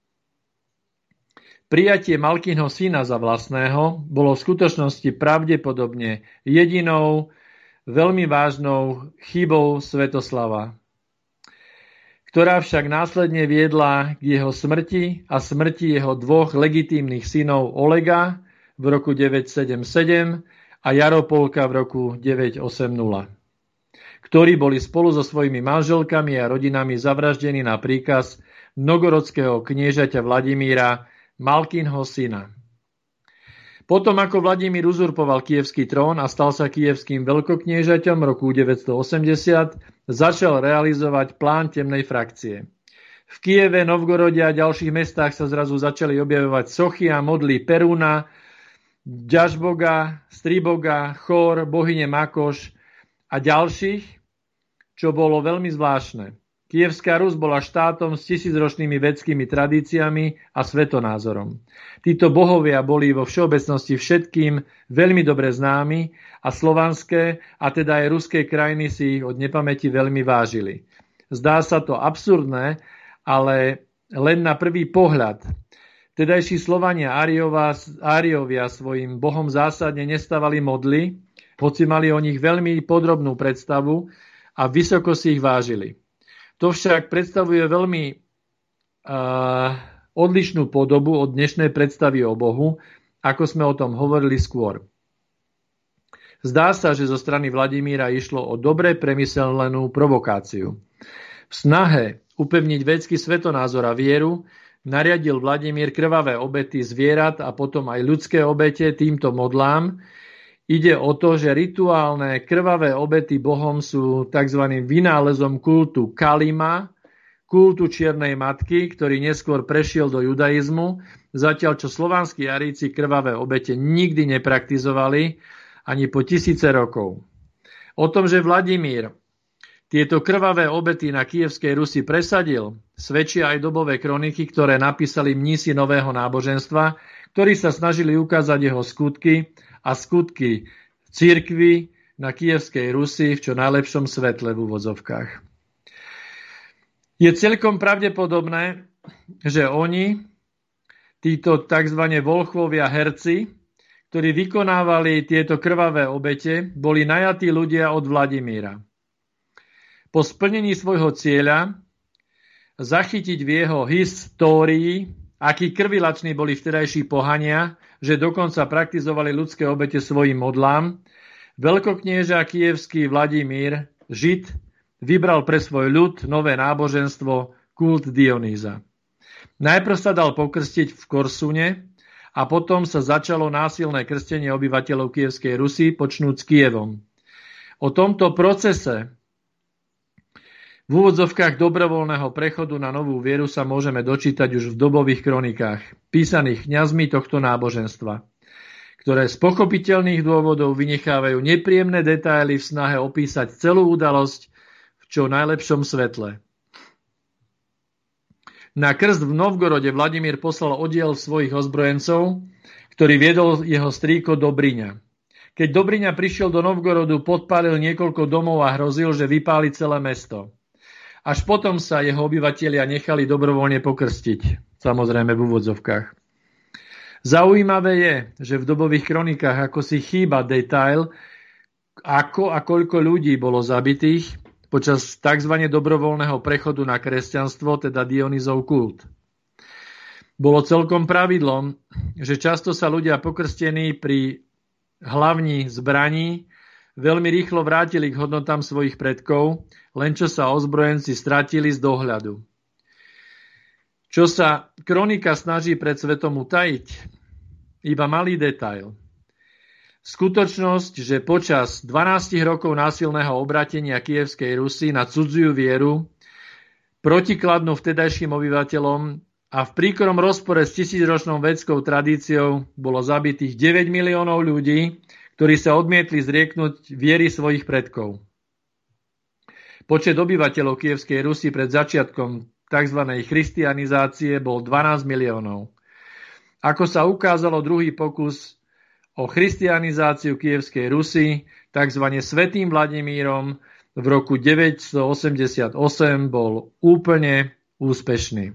Prijatie Malkynho syna za vlastného bolo v skutočnosti pravdepodobne jedinou veľmi vážnou chybou Svetoslava, ktorá však následne viedla k jeho smrti a smrti jeho dvoch legitímnych synov Olega v roku deväť sedemdesiatsedem a Jaropolka v roku deväť osemdesiat, ktorí boli spolu so svojimi manželkami a rodinami zavraždení na príkaz nogorodského kniežaťa Vladimíra, Malkynho syna. Potom, ako Vladimír uzurpoval kyjevský trón a stal sa kyjevským veľkokniežaťom roku deväťstoosemdesiat, začal realizovať plán temnej frakcie. V Kyjeve, Novgorode a ďalších mestách sa zrazu začali objavovať sochy a modly Perúna, Ďažboga, Striboga, Chór, bohyne Makoš a ďalších, čo bolo veľmi zvláštne. Kyjevská Rus bola štátom s tisícročnými vedskými tradíciami a svetonázorom. Títo bohovia boli vo všeobecnosti všetkým veľmi dobre známi a slovanské, a teda aj ruské krajiny si ich od nepamäti veľmi vážili. Zdá sa to absurdné, ale len na prvý pohľad. Tedajší Slovania Áriovia svojim bohom zásadne nestávali modly, hoci mali o nich veľmi podrobnú predstavu a vysoko si ich vážili. To však predstavuje veľmi uh, odlišnú podobu od dnešnej predstavy o Bohu, ako sme o tom hovorili skôr. Zdá sa, že zo strany Vladimíra išlo o dobre premyslenú provokáciu. V snahe upevniť védsky svetonázor a vieru nariadil Vladimír krvavé obety zvierat a potom aj ľudské obete týmto modlám. Ide o to, že rituálne krvavé obety bohom sú tzv. Vynálezom kultu Kalima, kultu Čiernej matky, ktorý neskôr prešiel do judaizmu, zatiaľ čo slovanskí Aríci krvavé obete nikdy nepraktizovali ani po tisíce rokov. O tom, že Vladimír tieto krvavé obety na Kyjevskej Rusi presadil, svedčia aj dobové kroniky, ktoré napísali mnísi nového náboženstva, ktorí sa snažili ukázať jeho skutky a skutky cirkvi na Kyjevskej Rusi v čo najlepšom svetle v úvodzovkách. Je celkom pravdepodobné, že oni, títo tzv. Volchvovia herci, ktorí vykonávali tieto krvavé obete, boli najatí ľudia od Vladimíra. Po splnení svojho cieľa zachytiť v jeho histórii, akí krvilační boli vtedajší pohania, že dokonca praktizovali ľudské obete svojim modlám, veľkoknieža kyjevský Vladimír, Žid, vybral pre svoj ľud nové náboženstvo kult Dionýza. Najprv sa dal pokrstiť v Korsune a potom sa začalo násilné krstenie obyvateľov Kyjevskej Rusy, počnúc Kyjevom. O tomto procese v úvodzovkách dobrovoľného prechodu na novú vieru sa môžeme dočítať už v dobových kronikách, písaných kňazmi tohto náboženstva, ktoré z pochopiteľných dôvodov vynechávajú nepríjemné detaily v snahe opísať celú udalosť v čo najlepšom svetle. Na krst v Novgorode Vladimír poslal oddiel svojich ozbrojencov, ktorý viedol jeho strýko Dobriňa. Keď Dobriňa prišiel do Novgorodu, podpálil niekoľko domov a hrozil, že vypáli celé mesto. Až potom sa jeho obyvatelia nechali dobrovoľne pokrstiť, samozrejme v úvodzovkách. Zaujímavé je, že v dobových kronikách ako si chýba detail, ako a koľko ľudí bolo zabitých počas tzv. Dobrovoľného prechodu na kresťanstvo, teda Dionýzov kult. Bolo celkom pravidlom, že často sa ľudia pokrstení pri hlavni zbraní veľmi rýchlo vrátili k hodnotám svojich predkov, len čo sa ozbrojenci stratili z dohľadu. Čo sa kronika snaží pred svetom utajiť? Iba malý detail. Skutočnosť, že počas dvanásť rokov násilného obratenia Kyjevskej Rusy na cudziu vieru protikladnú vtedajším obyvateľom a v príkrom rozpore s tisícročnou védskou tradíciou bolo zabitých deväť miliónov ľudí, ktorí sa odmietli zrieknúť viery svojich predkov. Počet obyvateľov Kyjevskej Rusy pred začiatkom tzv. Christianizácie bol dvanásť miliónov. Ako sa ukázalo, druhý pokus o christianizáciu Kyjevskej Rusy, tzv. Svätým Vladimírom v roku deväťstoosemdesiatosem, bol úplne úspešný.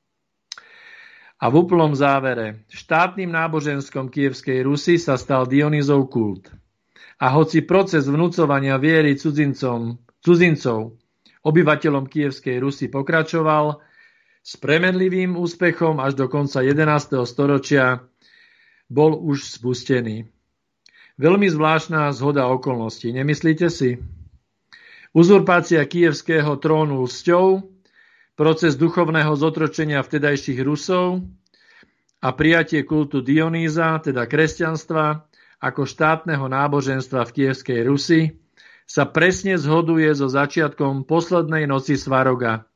A v úplnom závere, štátnym náboženskom Kyjevskej Rusy sa stal Dionýzov kult. A hoci proces vnúcovania viery cudzincom, cudzincov obyvateľom Kyjevskej Rusy pokračoval s premenlivým úspechom až do konca jedenásteho storočia, bol už spustený. Veľmi zvláštna zhoda okolností, nemyslíte si? Uzurpácia kyjevského trónu lsťou, proces duchovného zotročenia vtedajších Rusov a prijatie kultu Dionýza, teda kresťanstva, ako štátneho náboženstva v Kyjevskej Rusi, sa presne zhoduje so začiatkom poslednej noci Svaroga,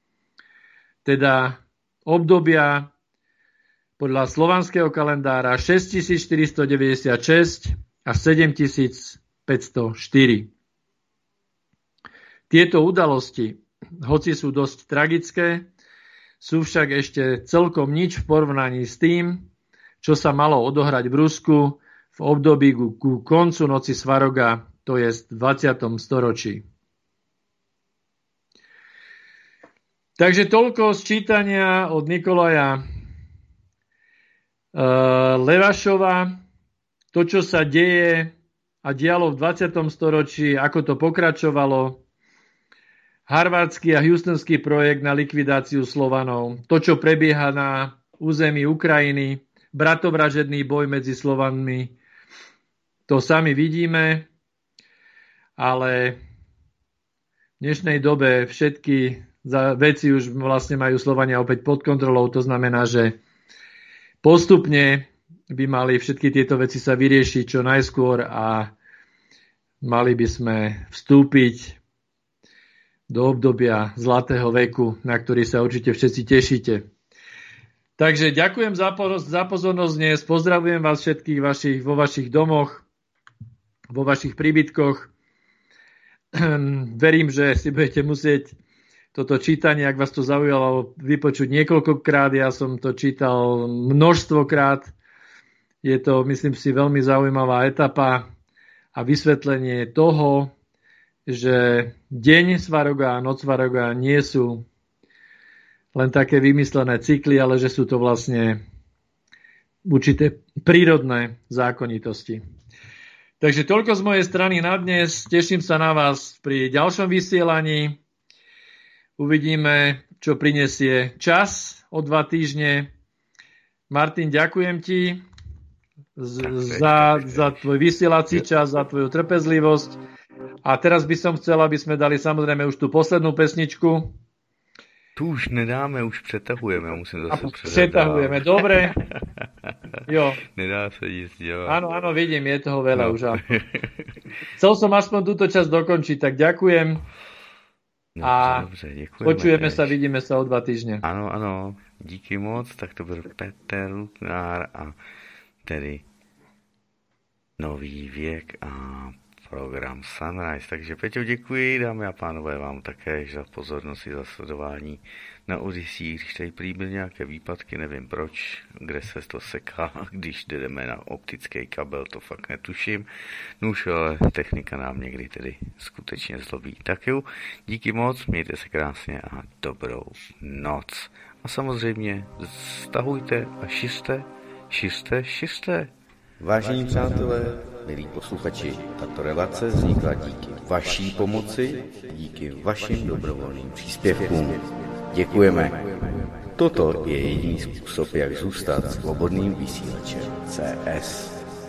teda obdobia podľa slovanského kalendára šesťtisícštyristodeväťdesiatšesť až sedemtisícpäťstoštyri. Tieto udalosti, hoci sú dosť tragické, sú však ešte celkom nič v porovnaní s tým, čo sa malo odohrať v Rusku v období ku, ku koncu noci Svaroga, to je v dvadsiatom storočí. Takže toľko z čítania od Nikolaja Levašova, to, čo sa deje a dialo v dvadsiatom storočí, ako to pokračovalo. Harvardský a houstonský projekt na likvidáciu Slovanov. To, čo prebieha na území Ukrajiny, bratovražedný boj medzi Slovanmi, to sami vidíme, ale v dnešnej dobe všetky veci už vlastne majú Slovania opäť pod kontrolou. To znamená, že postupne by mali všetky tieto veci sa vyriešiť čo najskôr a mali by sme vstúpiť do obdobia zlatého veku, na ktorý sa určite všetci tešíte. Takže ďakujem za, za pozornosť dnes, pozdravujem vás všetkých vašich, vo vašich domoch, vo vašich príbytkoch. Verím, že si budete musieť toto čítanie, ak vás to zaujalo, vypočuť niekoľkokrát. Ja som to čítal množstvokrát. Je to, myslím si, veľmi zaujímavá etapa a vysvetlenie toho, že deň Svaroga a noc Svaroga nie sú len také vymyslené cykly, ale že sú to vlastne určité prírodné zákonitosti. Takže toľko z mojej strany na dnes. Teším sa na vás pri ďalšom vysielaní. Uvidíme, čo prinesie čas o dva týždne. Martin, ďakujem ti za, za tvoj vysielací čas, za tvoju trpezlivosť. A teraz by som chcel, aby sme dali samozrejme už tú poslednú pesničku. Tu už nedáme, už přetahujeme. Musím zase přetahujeme, dobre. Jo. Nedá sa ísť, jo. Áno, áno, vidím, je toho veľa no. už. Chcel som aspoň túto časť dokončiť, tak ďakujem. No, a dobře, děkujeme. Počujeme tež. sa, vidíme sa o dva týždne. Ano, ano, díky moc, tak to byl Petr Luknár a tedy Nový věk a program Sunrise. Takže Peťo, děkuji, dámy a pánové, vám také za pozornost i za sledování na Odyssey. Když tady prý byly nějaké výpadky, nevím proč, kde se to seká, když jdeme na optický kabel, to fakt netuším. No už, ale technika nám někdy tedy skutečně zlobí. Tak jo, díky moc, mějte se krásně a dobrou noc. A samozřejmě stahujte a šiřte, šiřte, šiřte. Vážení přátelé, milí posluchači, tato relace vznikla díky vaší pomoci, díky vašim dobrovolným příspěvkům. Děkujeme. Toto je jediný způsob, jak zůstat svobodným vysílačem C S.